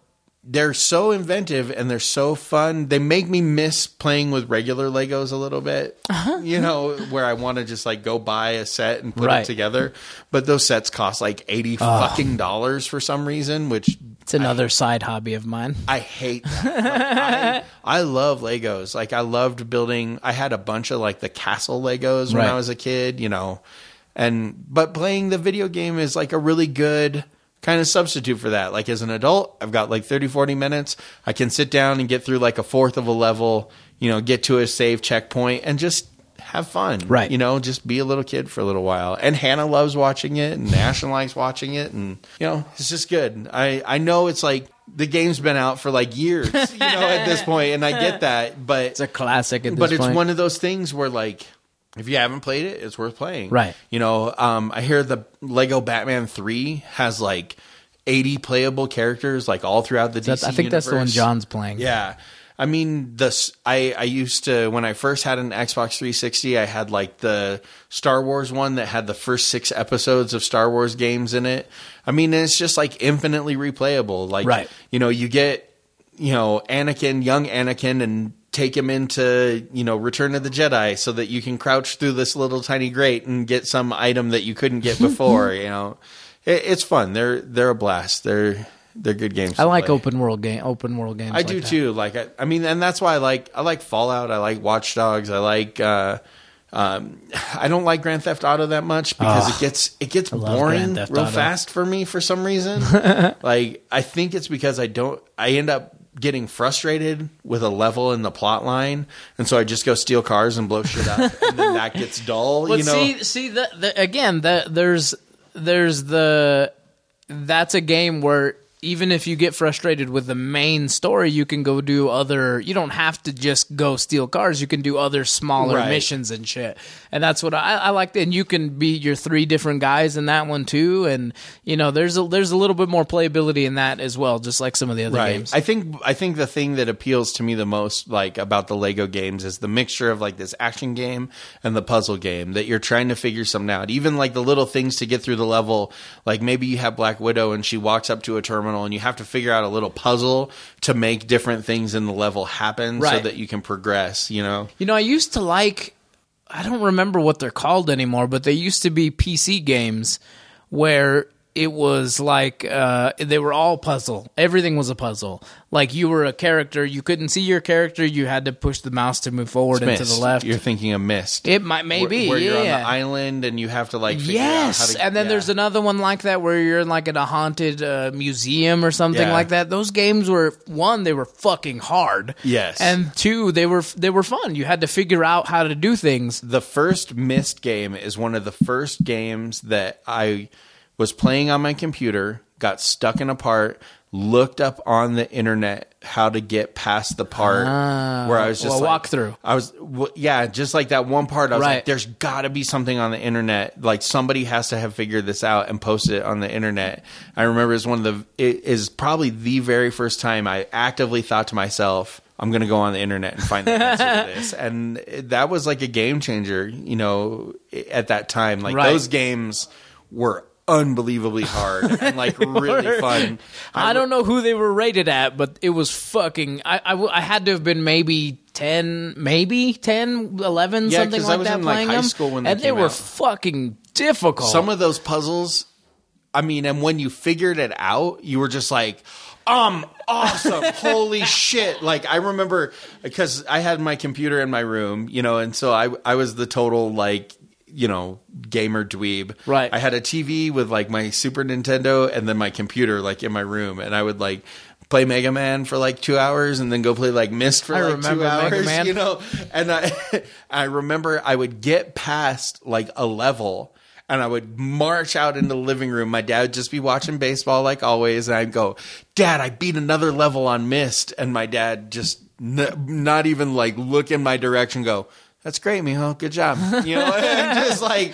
they're so inventive and they're so fun. They make me miss playing with regular Legos a little bit. Uh-huh. You know, where I want to just like go buy a set and put Right. it together. But those sets cost like eighty Oh. fucking dollars for some reason, which It's another side hobby of mine. I hate that. Like, I, I love Legos. Like I loved building. I had a bunch of like the castle Legos when Right. I was a kid, you know, and but playing the video game is like a really good kind of substitute for that. Like as an adult, I've got like thirty, forty minutes. I can sit down and get through like a fourth of a level, you know, get to a save checkpoint and just have fun. Right. You know, just be a little kid for a little while. And Hannah loves watching it and Ashton likes watching it. And, you know, it's just good. I, I know it's like the game's been out for like years, you know, at this point, and I get that. But it's a classic at this But it's point. one of those things where like, if you haven't played it, it's worth playing. Right. You know, um, I hear the Lego Batman three has like eighty playable characters like all throughout the D C I think that's the one universe. John's playing. Yeah. I mean, this I, I used to, when I first had an Xbox three sixty, I had like the Star Wars one that had the first six episodes of Star Wars games in it. I mean, it's just like infinitely replayable. Like, Right. you know, you get, you know, Anakin, young Anakin, and take him into, you know, Return of the Jedi so that you can crouch through this little tiny grate and get some item that you couldn't get before, you know. It, it's fun. They're they're a blast. They're they're good games. I to like play. open world game, open world games. I like do that. too. Like I, I mean, and that's why I like I like Fallout. I like Watch Dogs. I like. Uh, um, I don't like Grand Theft Auto that much because Oh, it gets it gets I love boring Grand Theft real Auto. fast for me for some reason. Like I think it's because I don't. I end up getting frustrated with a level in the plot line, and so I just go steal cars and blow shit up, and then that gets dull. But you know. see, see the, the again, the, there's there's the that's a game where even if you get frustrated with the main story, you can go do other. You don't have to just go steal cars. You can do other smaller Right. missions and shit. And that's what I, I like. And you can be your three different guys in that one too. And you know, there's a there's a little bit more playability in that as well, just like some of the other Right. games. I think I think the thing that appeals to me the most, like about the Lego games, is the mixture of like this action game and the puzzle game that you're trying to figure something out. Even like the little things to get through the level. Like maybe you have Black Widow and she walks up to a terminal and you have to figure out a little puzzle to make different things in the level happen so Right. that you can progress. You know. You know, I used to like, I don't remember what they're called anymore, but they used to be P C games where it was like uh, they were all puzzle. Everything was a puzzle. Like you were a character, you couldn't see your character, you had to push the mouse to move forward and to the Myst. left. You're thinking of Myst. It might maybe where, where yeah. you're on the island and you have to like figure Yes, out how to, and then yeah. there's another one like that where you're in like in a haunted uh, museum or something Yeah. like that. Those games were one, they were fucking hard. Yes. and two, they were they were fun. You had to figure out how to do things. The first Myst game is one of the first games that I was playing on my computer, got stuck in a part, looked up on the internet how to get past the part Ah, where I was just well, like, walk through. I was, w- yeah, just like that one part. I was Right. like, there's got to be something on the internet. Like somebody has to have figured this out and posted it on the internet. I remember it's one of the, it is probably the very first time I actively thought to myself, I'm going to go on the internet and find the answer to this. And it- that was like a game changer, you know, at that time. Like Right. those games were unbelievably hard and like really fun. I don't know who they were rated at, but it was fucking. I, I, w- I had to have been maybe ten, maybe ten, eleven, Yeah, something 'cause I like was that in, like, playing high them. school when they and they came were out. fucking difficult. Some of those puzzles, I mean, and when you figured it out, you were just like, um, awesome. Holy shit. Like, I remember because I had my computer in my room, you know, and so I, I was the total, like, you know, gamer dweeb. Right. I had a T V with like my Super Nintendo and then my computer like in my room, and I would like play Mega Man for like two hours and then go play like Myst for I like remember two Mega hours, Man. you know. And I, I remember I would get past like a level. And I would march out into the living room. My dad would just be watching baseball like always. And I'd go, Dad, I beat another level on Myst. And my dad just n- not even like look in my direction, go, that's great, mijo. Good job. You know, and just like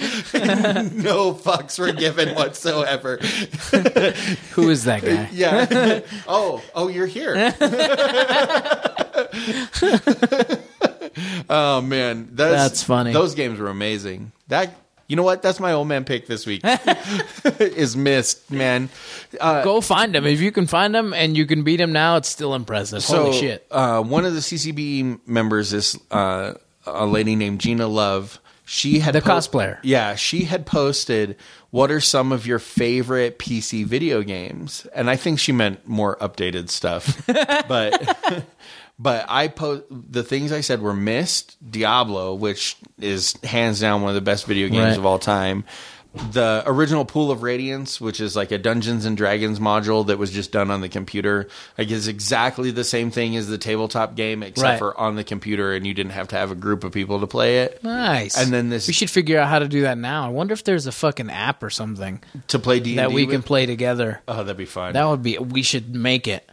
no fucks were given whatsoever. Who is that guy? Yeah. Oh, oh, you're here. Oh man, that's, That's funny. Those games were amazing. That. You know what? That's my old man pick this week. Is Myst, man. Uh, Go find him. If you can find him and you can beat him now, it's still impressive. so, Holy shit. Uh, one of the C C B members is uh, a lady named Gina Love. She had The cosplayer. Yeah, she had posted, what are some of your favorite P C video games? And I think she meant more updated stuff. but but I po- the things I said were Myst, Diablo, which is hands down one of the best video games Right. of all time. The original Pool of Radiance, which is like a Dungeons and Dragons module that was just done on the computer. Like, it's exactly the same thing as the tabletop game, except Right. for on the computer, and you didn't have to have a group of people to play it. Nice. And then this We should figure out how to do that now. I wonder if there's a fucking app or something to play D and D that we with? can play together. Oh, that'd be fun. That would be. We should make it.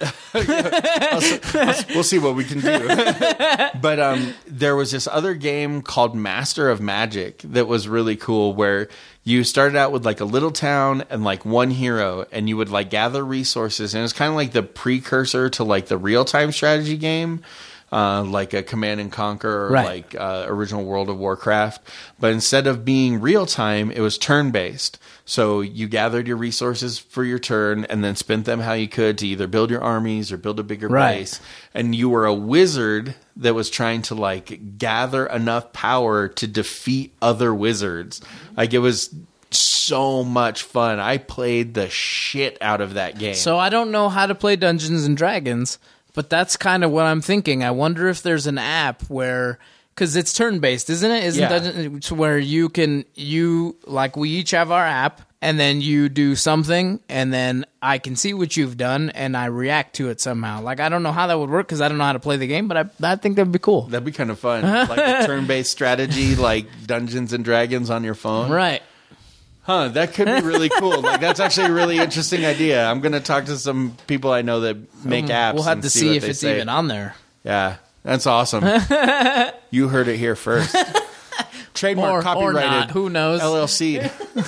We'll see what we can do. But um, there was this other game called Master of Magic that was really cool, where you started out with like a little town and like one hero, and you would like gather resources, and it's kind of like the precursor to like the real time strategy game. Uh, like a Command and Conquer or Right. like uh, original World of Warcraft. But instead of being real time, it was turn based. So you gathered your resources for your turn and then spent them how you could to either build your armies or build a bigger Right. base. And you were a wizard that was trying to like gather enough power to defeat other wizards. Like, it was so much fun. I played the shit out of that game. So I don't know how to play Dungeons and Dragons, but that's kind of what I'm thinking. I wonder if there's an app where, because it's turn based, isn't it? Isn't Yeah. Dungeons where you can you like we each have our app, and then you do something, and then I can see what you've done, and I react to it somehow. Like, I don't know how that would work because I don't know how to play the game, but I I think that'd be cool. That'd be kind of fun. Like a turn based strategy, like Dungeons and Dragons on your phone. Right. Huh, that could be really cool. Like, that's actually a really interesting idea. I'm going to talk to some people I know that make apps. We'll have and to see, see what if they it's say. even on there. Yeah, that's awesome. You heard it here first. Trademark, Or- or copyrighted. not. Who knows? L L C.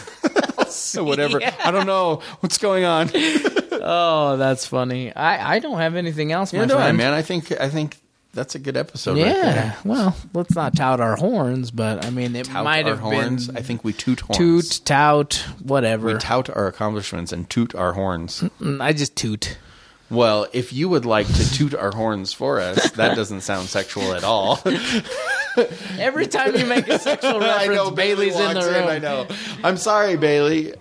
Whatever. I don't know what's going on. Oh, that's funny. I, I don't have anything else, my Yeah, no, friend. man. I think I think that's a good episode. Right Yeah, there. well, let's not tout our horns, but I mean, it Tout might our have horns. been I think we toot horns. toot, tout, whatever. We tout our accomplishments and toot our horns. Mm, I just toot. Well, if you would like to toot our horns for us, that doesn't sound sexual at all. Every time you make a sexual I reference, know, Bailey Bailey's in the walks room. I know. I'm sorry, Bailey.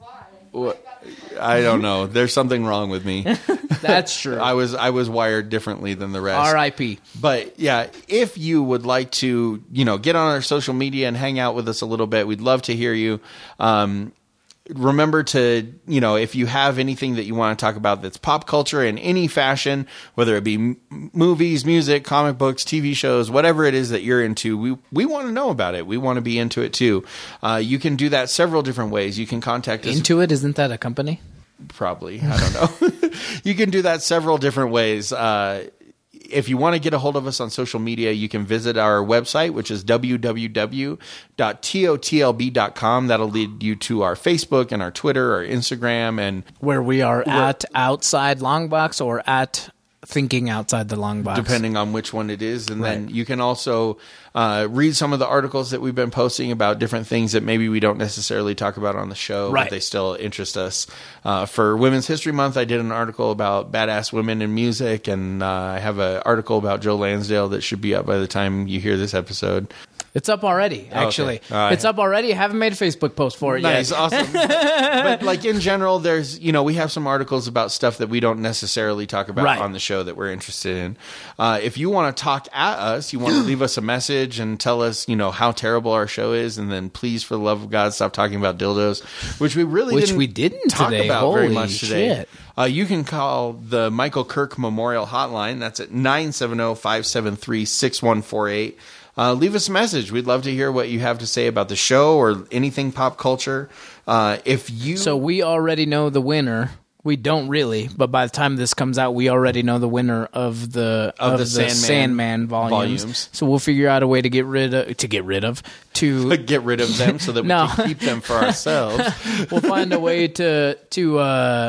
What? I don't know. There's something wrong with me. That's true. I was I was wired differently than the rest. R I P But yeah, if you would like to, you know, get on our social media and hang out with us a little bit, we'd love to hear you. Um, remember to, you know, if you have anything that you want to talk about that's pop culture in any fashion, whether it be m- movies, music, comic books, T V shows, whatever it is that you're into, we we want to know about it. We want to be into it too. Uh, you can do that several different ways. You can contact us. Intuit, isn't that a company? Probably. I don't know. You can do that several different ways. Uh, if you want to get a hold of us on social media, you can visit our website, which is w w w dot totlb dot com. That'll lead you to our Facebook and our Twitter, our Instagram, and Where we are at Outside Longbox or at Thinking Outside the Longbox. depending on which one it is. And then Right. you can also uh, read some of the articles that we've been posting about different things that maybe we don't necessarily talk about on the show, Right. but they still interest us. Uh, for Women's History Month, I did an article about badass women in music, and uh, I have an article about Joe Lansdale that should be up by the time you hear this episode. It's up already, actually. Okay. All right. It's up already. I haven't made a Facebook post for it Nice, yet. awesome. But like in general, there's, you know, we have some articles about stuff that we don't necessarily talk about Right. on the show that we're interested in. Uh, if you want to talk at us, you want to leave us a message and tell us, you know, how terrible our show is, and then please, for the love of God, stop talking about dildos, which we really Which didn't we didn't talk today. about very Holy much today. shit. Uh, you can call the Michael Kirk Memorial Hotline. That's at nine seven zero, five seven three, six one four eight. Uh, leave us a message. We'd love to hear what you have to say about the show or anything pop culture. Uh, if you So we already know the winner. We don't really, but by the time this comes out, we already know the winner of the Of of, the the, Sandman Sandman, volumes. volumes. So we'll figure out a way to get rid of to get rid of to get rid of them so that we No. can keep them for ourselves. We'll find a way to to uh,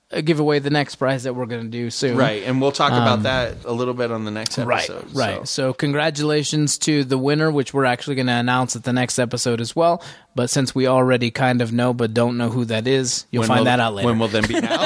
give away the next prize that we're going to do soon. Right, and we'll talk Um, about that a little bit on the next episode. Right, right. So. So congratulations to the winner, which we're actually going to announce at the next episode as well. But since we already kind of know but don't know who that is, you'll When find will- that out later. When will then be now?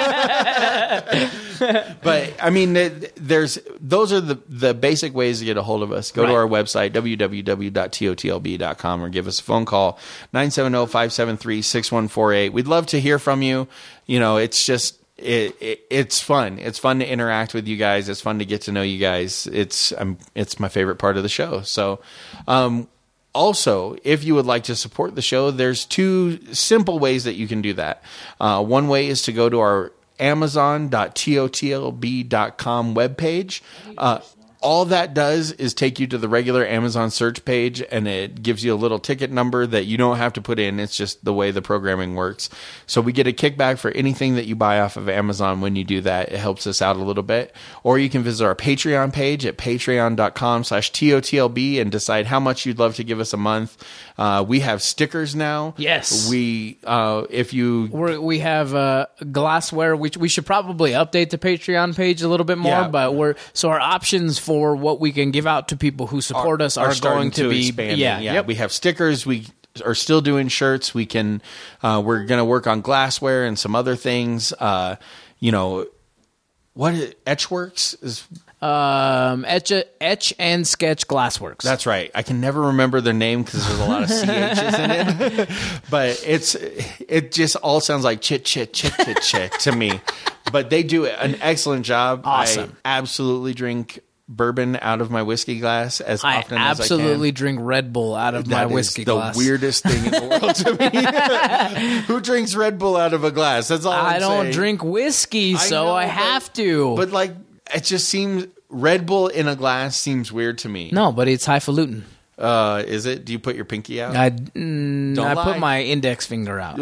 But I mean, it- there's those are the the basic ways to get a hold of us. Go to Right. our website w w w dot t o t l b dot com or give us a phone call nine seven zero, five seven three, six one four eight. We'd love to hear from you. You know, it's just it, it it's fun. It's fun to interact with you guys. It's fun to get to know you guys. It's um, it's my favorite part of the show. So, um, also, if you would like to support the show, there's two simple ways that you can do that. Uh, one way is to go to our amazon dot t o t l b dot com webpage. Uh, all that does is take you to the regular Amazon search page, and it gives you a little ticket number that you don't have to put in. It's just the way the programming works. So we get a kickback for anything that you buy off of Amazon when you do that. It helps us out a little bit. Or you can visit our Patreon page at patreon dot com slash T O T L B and decide how much you'd love to give us a month. Uh, we have stickers now. Yes. We, uh, if you... We're, we have uh, glassware, which we should probably update the Patreon page a little bit more. Yeah. But we're so our options for what we can give out to people who support us are, starting going to, be expanding. yeah, yeah. yep. We have stickers. We are still doing shirts. We can. Uh, we're going to work on glassware and some other things. Uh, you know, what is, Etchworks is. Um, etch, etch and Sketch Glassworks. That's right. I can never remember their name because there's a lot of C H's in it. But it's it just all sounds like chit chit chit chit chit to me. But they do an excellent job. Awesome. I absolutely drink bourbon out of my whiskey glass as I often as I can. absolutely drink Red Bull out of my That is whiskey the glass. weirdest thing in the world to me. Who drinks Red Bull out of a glass? That's all I'm I don't saying. drink whiskey, so know, I but- have to. But like, it just seems Red Bull in a glass seems weird to me. no, but it's highfalutin. Uh, is it? Do you put your pinky out? I, mm, Don't I lie. put my index finger out.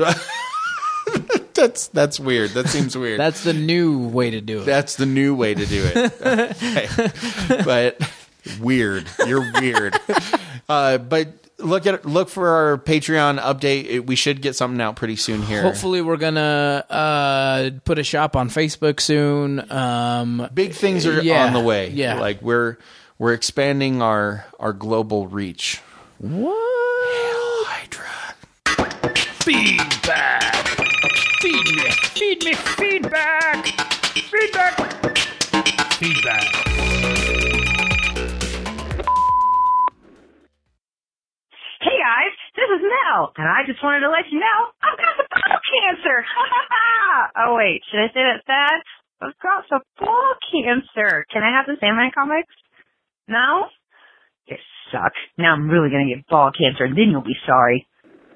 that's that's weird. That seems weird. That's the new way to do it. That's the new way to do it. Okay. But weird. You're weird. Uh, but look at look for our Patreon update. It- we should get something out pretty soon here. Hopefully, we're gonna uh, put a shop on Facebook soon. Um, Big things are yeah, on the way. Yeah, Like we're we're expanding our our global reach. what? Feedback. Feed me. Feed me. Feedback. Feedback. Feedback. Hey guys, this is Mel, and I just wanted to let you know I've got some ball cancer. Oh wait, should I say that sad? I've got some ball cancer. Can I have the Sandman comics? No? You suck. Now I'm really gonna get ball cancer, and then you'll be sorry.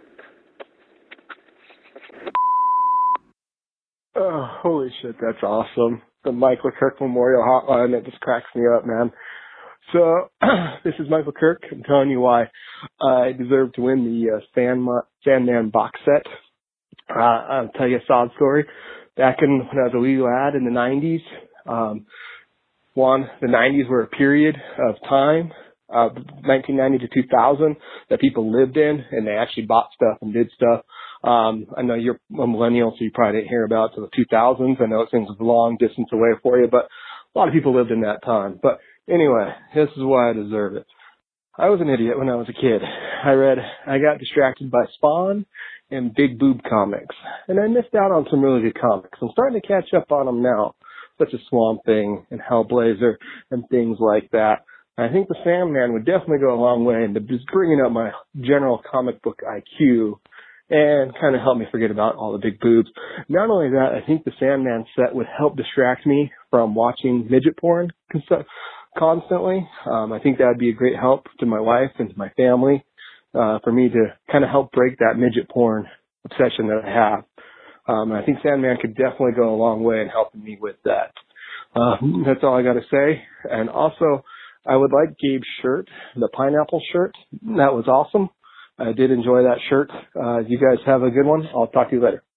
Oh, holy shit, that's awesome. The Michael Kirk Memorial Hotline, that just cracks me up, man. So, this is Michael Kirk. I'm telling you why I deserve to win the uh, Sandma- Sandman box set. Uh, I'll tell you a sad story. Back in when I was a wee lad in the nineties, um, one, the nineties were a period of time, uh, nineteen ninety to two thousand, that people lived in, and they actually bought stuff and did stuff. Um, I know you're a millennial, so you probably didn't hear about it till the two thousands. I know it seems a long distance away for you, but a lot of people lived in that time. But anyway, this is why I deserve it. I was an idiot when I was a kid. I read, I got distracted by Spawn and Big Boob comics, and I missed out on some really good comics. I'm starting to catch up on them now, such as Swamp Thing and Hellblazer and things like that. I think the Sandman would definitely go a long way into just bringing up my general comic book I Q and kind of help me forget about all the big boobs. Not only that, I think the Sandman set would help distract me from watching midget porn cons- constantly. Um, I think that would be a great help to my wife and to my family, uh, for me to kind of help break that midget porn obsession that I have. Um, I think Sandman could definitely go a long way in helping me with that. Uh, that's all I got to say. And also, I would like Gabe's shirt, the pineapple shirt. That was awesome. I did enjoy that shirt. Uh, you guys have a good one. I'll talk to you later.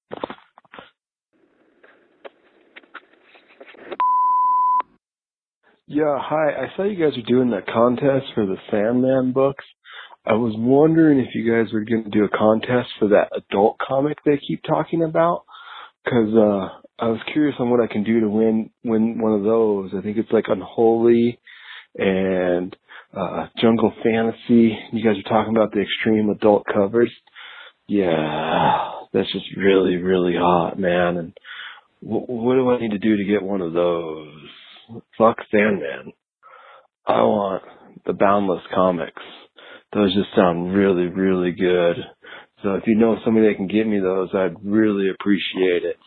Yeah, hi. I saw you guys are doing that contest for the Sandman books. I was wondering if you guys were going to do a contest for that adult comic they keep talking about. Because uh, I was curious on what I can do to win win one of those. I think it's like Unholy and uh, Jungle Fantasy. You guys are talking about the extreme adult covers. Yeah, that's just really, really hot, man. And w- what do I need to do to get one of those? Fuck Sandman. I want the Boundless comics. Those just sound really, really good. So if you know somebody that can get me those, I'd really appreciate it.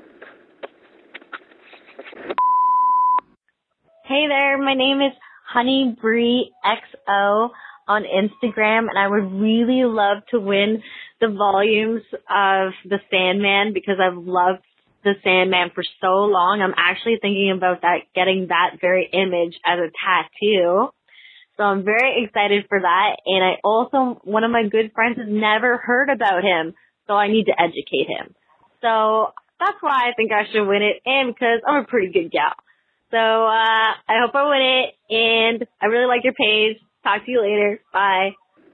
Hey there, my name is HoneyBreeXO on Instagram, and I would really love to win the volumes of The Sandman because I've loved The Sandman for so long. I'm actually thinking about that, getting that very image as a tattoo. So I'm very excited for that. And I also, one of my good friends has never heard about him, so I need to educate him. So that's why I think I should win it, and because I'm a pretty good gal. So uh, I hope I win it, and I really like your page. Talk to you later. Bye.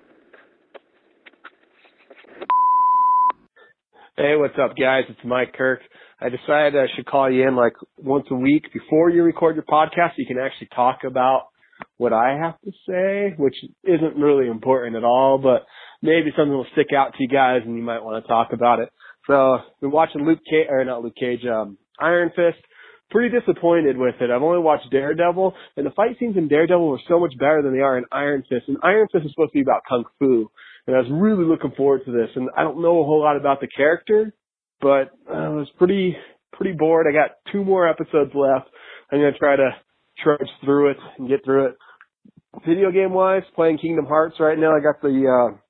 Hey, what's up, guys? It's Mike Kirk. I decided I should call you in like once a week before you record your podcast so you can actually talk about what I have to say, which isn't really important at all, but maybe something will stick out to you guys and you might want to talk about it. So I've been watching Luke Cage, or not Luke Cage, um, Iron Fist. Pretty disappointed with it. I've only watched Daredevil, and the fight scenes in Daredevil were so much better than they are in Iron Fist. And Iron Fist is supposed to be about Kung Fu, and I was really looking forward to this. And I don't know a whole lot about the character, but I was pretty pretty bored. I got two more episodes left. I'm going to try to trudge through it and get through it. Video game-wise, playing Kingdom Hearts right now. I got the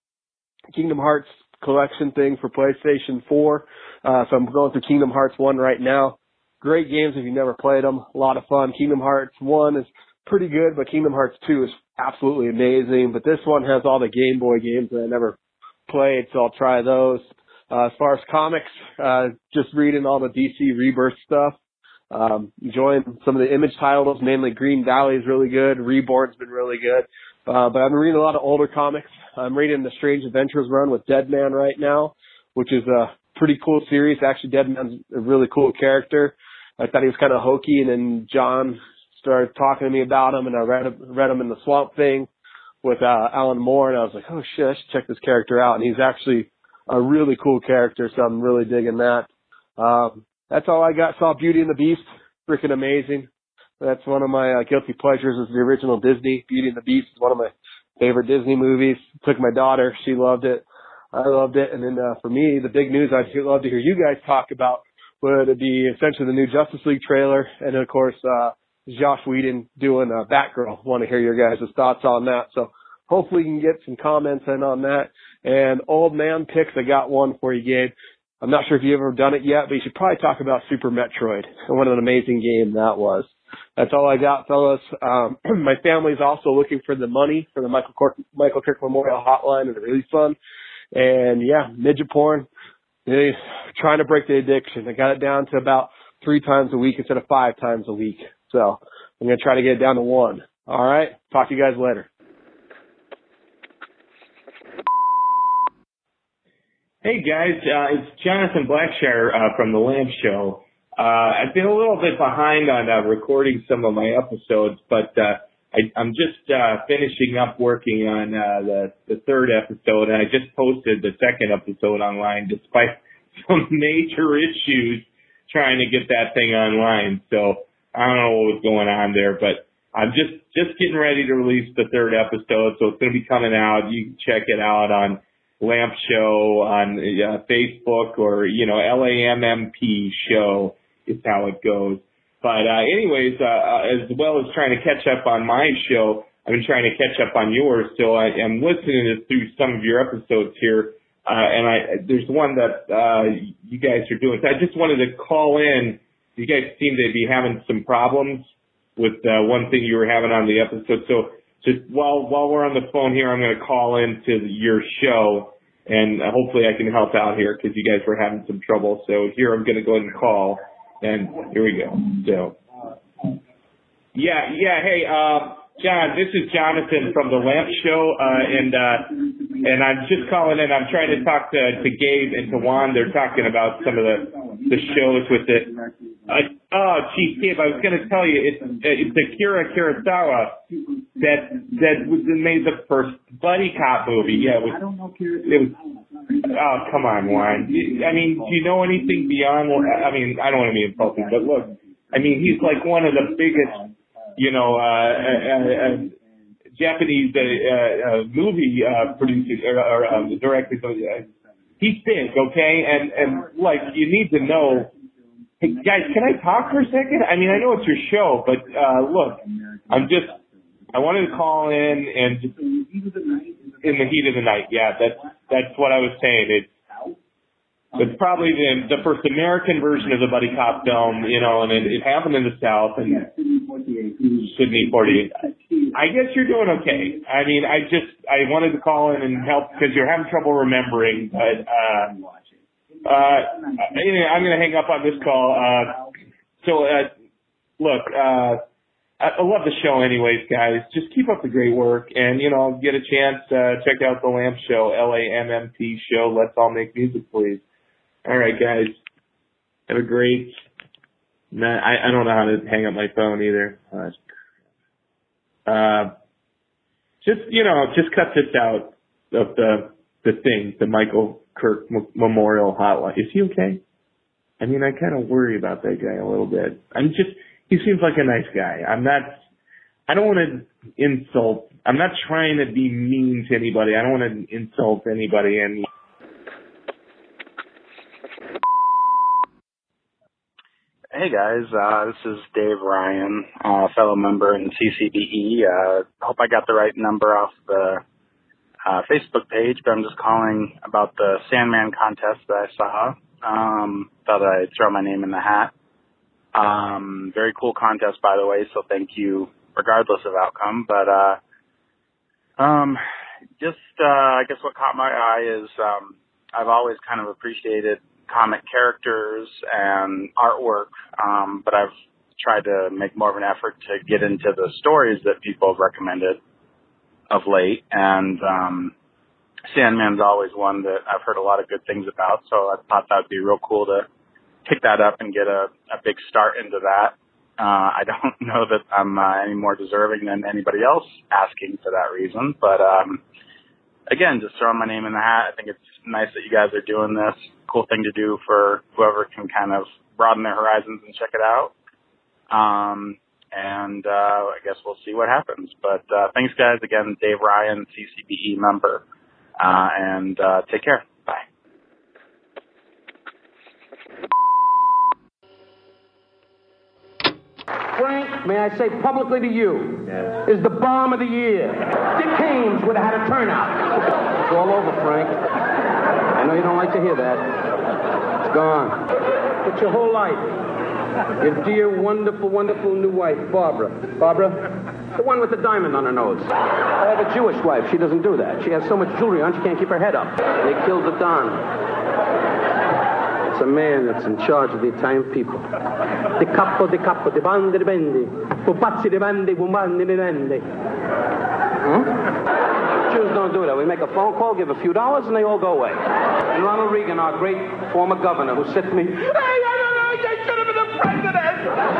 uh, Kingdom Hearts collection thing for PlayStation four, uh, so I'm going through Kingdom Hearts one right now. Great games if you've never played them. A lot of fun. Kingdom Hearts one is pretty good, but Kingdom Hearts two is absolutely amazing. But this one has all the Game Boy games that I never played, so I'll try those. Uh, as far as comics, uh, just reading all the D C Rebirth stuff. Um, enjoying some of the Image titles, mainly Green Valley is really good. Reborn's been really good. Uh, but I've been reading a lot of older comics. I'm reading the Strange Adventures run with Deadman right now, which is a pretty cool series. Actually, Deadman's a really cool character. I thought he was kind of hokey, and then John started talking to me about him, and I read read him in the Swamp Thing with uh, Alan Moore, and I was like, oh shit, I should check this character out. And he's actually a really cool character, so I'm really digging that. Um, that's all I got. Saw Beauty and the Beast, freaking amazing. That's one of my uh, guilty pleasures is the original Disney. Beauty and the Beast is one of my favorite Disney movies. Took my daughter, she loved it. I loved it. And then uh, for me, the big news I'd love to hear you guys talk about would be essentially the new Justice League trailer, and of course, uh, Josh Whedon doing uh, Batgirl. Want to hear your guys' thoughts on that. So hopefully you can get some comments in on that. And old man picks, I got one for you, Gabe. I'm not sure if you've ever done it yet, but you should probably talk about Super Metroid and what an amazing game that was. That's all I got, fellas. Um, my family's also looking for the money for the Michael Kirk, Michael Kirk Memorial Hotline and the Release Fund. And yeah, midget porn. They trying to break the addiction. I got it down to about three times a week instead of five times a week. So I'm going to try to get it down to one. All right. Talk to you guys later. Hey guys, uh, it's Jonathan Blackshire uh, from the Lamp Show. Uh, I've been a little bit behind on uh, recording some of my episodes, but uh, I, I'm just uh, finishing up working on uh, the, the third episode, and I just posted the second episode online despite some major issues trying to get that thing online. So I don't know what was going on there, but I'm just, just getting ready to release the third episode, so it's going to be coming out. You can check it out on Lamp Show on uh, Facebook, or, you know, L A M M P show is how it goes. But uh, anyways, uh, as well as trying to catch up on my show, I've been trying to catch up on yours. So I am listening to through some of your episodes here, uh, and I there's one that uh, you guys are doing. So I just wanted to call in. You guys seem to be having some problems with uh, one thing you were having on the episode. So just while while we're on the phone here, I'm going to call into your show, and hopefully I can help out here because you guys were having some trouble. So here I'm going to go ahead and call, and here we go. So yeah, yeah. Hey, uh, John, this is Jonathan from the Lamp Show, uh, and uh, and I'm just calling in. I'm trying to talk to, to Gabe and to Juan. They're talking about some of the the shows with it. Uh, oh, geez, Gabe, I was going to tell you, it's it's Akira Kurosawa that that was made the first buddy cop movie. Yeah, it was. It was oh, come on, Warren. I mean, do you know anything beyond? I mean, I don't want to be insulting, but look, I mean, he's like one of the biggest, you know, uh, uh, uh, Japanese uh, uh, movie uh, producers or, or um, directors. Uh, he's big, okay, and and like you need to know. Hey, guys, can I talk for a second? I mean, I know it's your show, but uh, look, I'm just, I wanted to call in and just, in the heat of the night. Yeah, that's that's what I was saying. It's it's probably the the first American version of the buddy cop film, you know, and it, it happened in the South and Sydney forty-eight. I guess you're doing okay. I mean, I just I wanted to call in and help because you're having trouble remembering, but. Uh, Uh, I'm going to hang up on this call. Uh, so, uh, look, uh, I love the show anyways, guys. Just keep up the great work. And, you know, get a chance, uh, check out the Lamp Show, L A M M P show. Let's all make music, please. All right, guys. Have a great night. I, I don't know how to hang up my phone either. Uh, uh, just, you know, just cut this out of the, the thing, the Michael Kirk M- Memorial Hotline. Is he okay? I mean, I kind of worry about that guy a little bit. I'm just, he seems like a nice guy. I'm not, I don't want to insult, I'm not trying to be mean to anybody. I don't want to insult anybody. And Hey guys, uh, this is Dave Ryan, uh, fellow member in C C B E. Uh, hope I got the right number off the Uh, Facebook page, but I'm just calling about the Sandman contest that I saw. Um, thought I'd throw my name in the hat. Um, very cool contest, by the way, so thank you regardless of outcome. But uh, um, just, uh, I guess what caught my eye is um, I've always kind of appreciated comic characters and artwork, um, but I've tried to make more of an effort to get into the stories that people have recommended of late, and um, Sandman's always one that I've heard a lot of good things about, so I thought that would be real cool to pick that up and get a, a big start into that. Uh, I don't know that I'm uh, any more deserving than anybody else asking for that reason, but um, again, just throwing my name in the hat. I think it's nice that you guys are doing this. Cool thing to do for whoever can kind of broaden their horizons and check it out. Um, And uh, I guess we'll see what happens. But uh, thanks, guys. Again, Dave Ryan, C C B E member. Uh, and uh, take care. Bye. Frank, may I say publicly to you, yes, is the bomb of the year. Dick Haymes would have had a turnout. It's all over, Frank. I know you don't like to hear that. It's gone. But your whole life. Your dear, wonderful, wonderful new wife, Barbara. Barbara? The one with the diamond on her nose. I have a Jewish wife. She doesn't do that. She has so much jewelry on, she can't keep her head up. They killed the Don. It's a man that's in charge of the Italian people. Di capo, di capo, di bande, di bandi. Pupazzi, di bandi, bumandi, di bandi. Huh? Jews don't do that. We make a phone call, give a few dollars, and they all go away. And Ronald Reagan, our great former governor, who said to me, hey, I don't know, you should have been the president.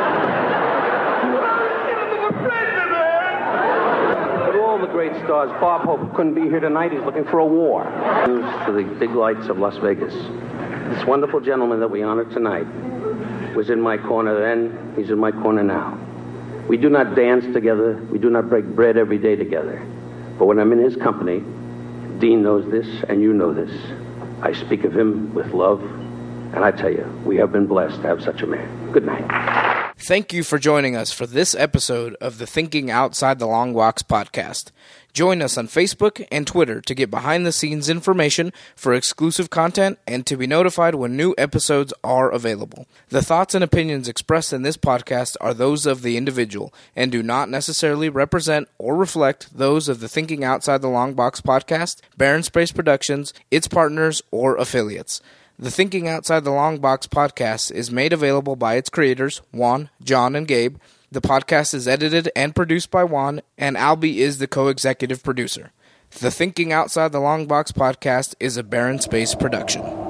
But all the great stars, Bob Hope couldn't be here tonight. He's looking for a war. News for the big lights of Las Vegas. This wonderful gentleman that we honor tonight was in my corner then. He's in my corner now. We do not dance together. We do not break bread every day together. But when I'm in his company, Dean knows this, and you know this. I speak of him with love, and I tell you, we have been blessed to have such a man. Good night. Thank you for joining us for this episode of the Thinking Outside the Long Box podcast. Join us on Facebook and Twitter to get behind-the-scenes information for exclusive content and to be notified when new episodes are available. The thoughts and opinions expressed in this podcast are those of the individual and do not necessarily represent or reflect those of the Thinking Outside the Long Box podcast, Barren Space Productions, its partners, or affiliates. The Thinking Outside the Long Box podcast is made available by its creators, Juan, John, and Gabe. The podcast is edited and produced by Juan, and Albie is the co-executive producer. The Thinking Outside the Long Box podcast is a Barren Space production.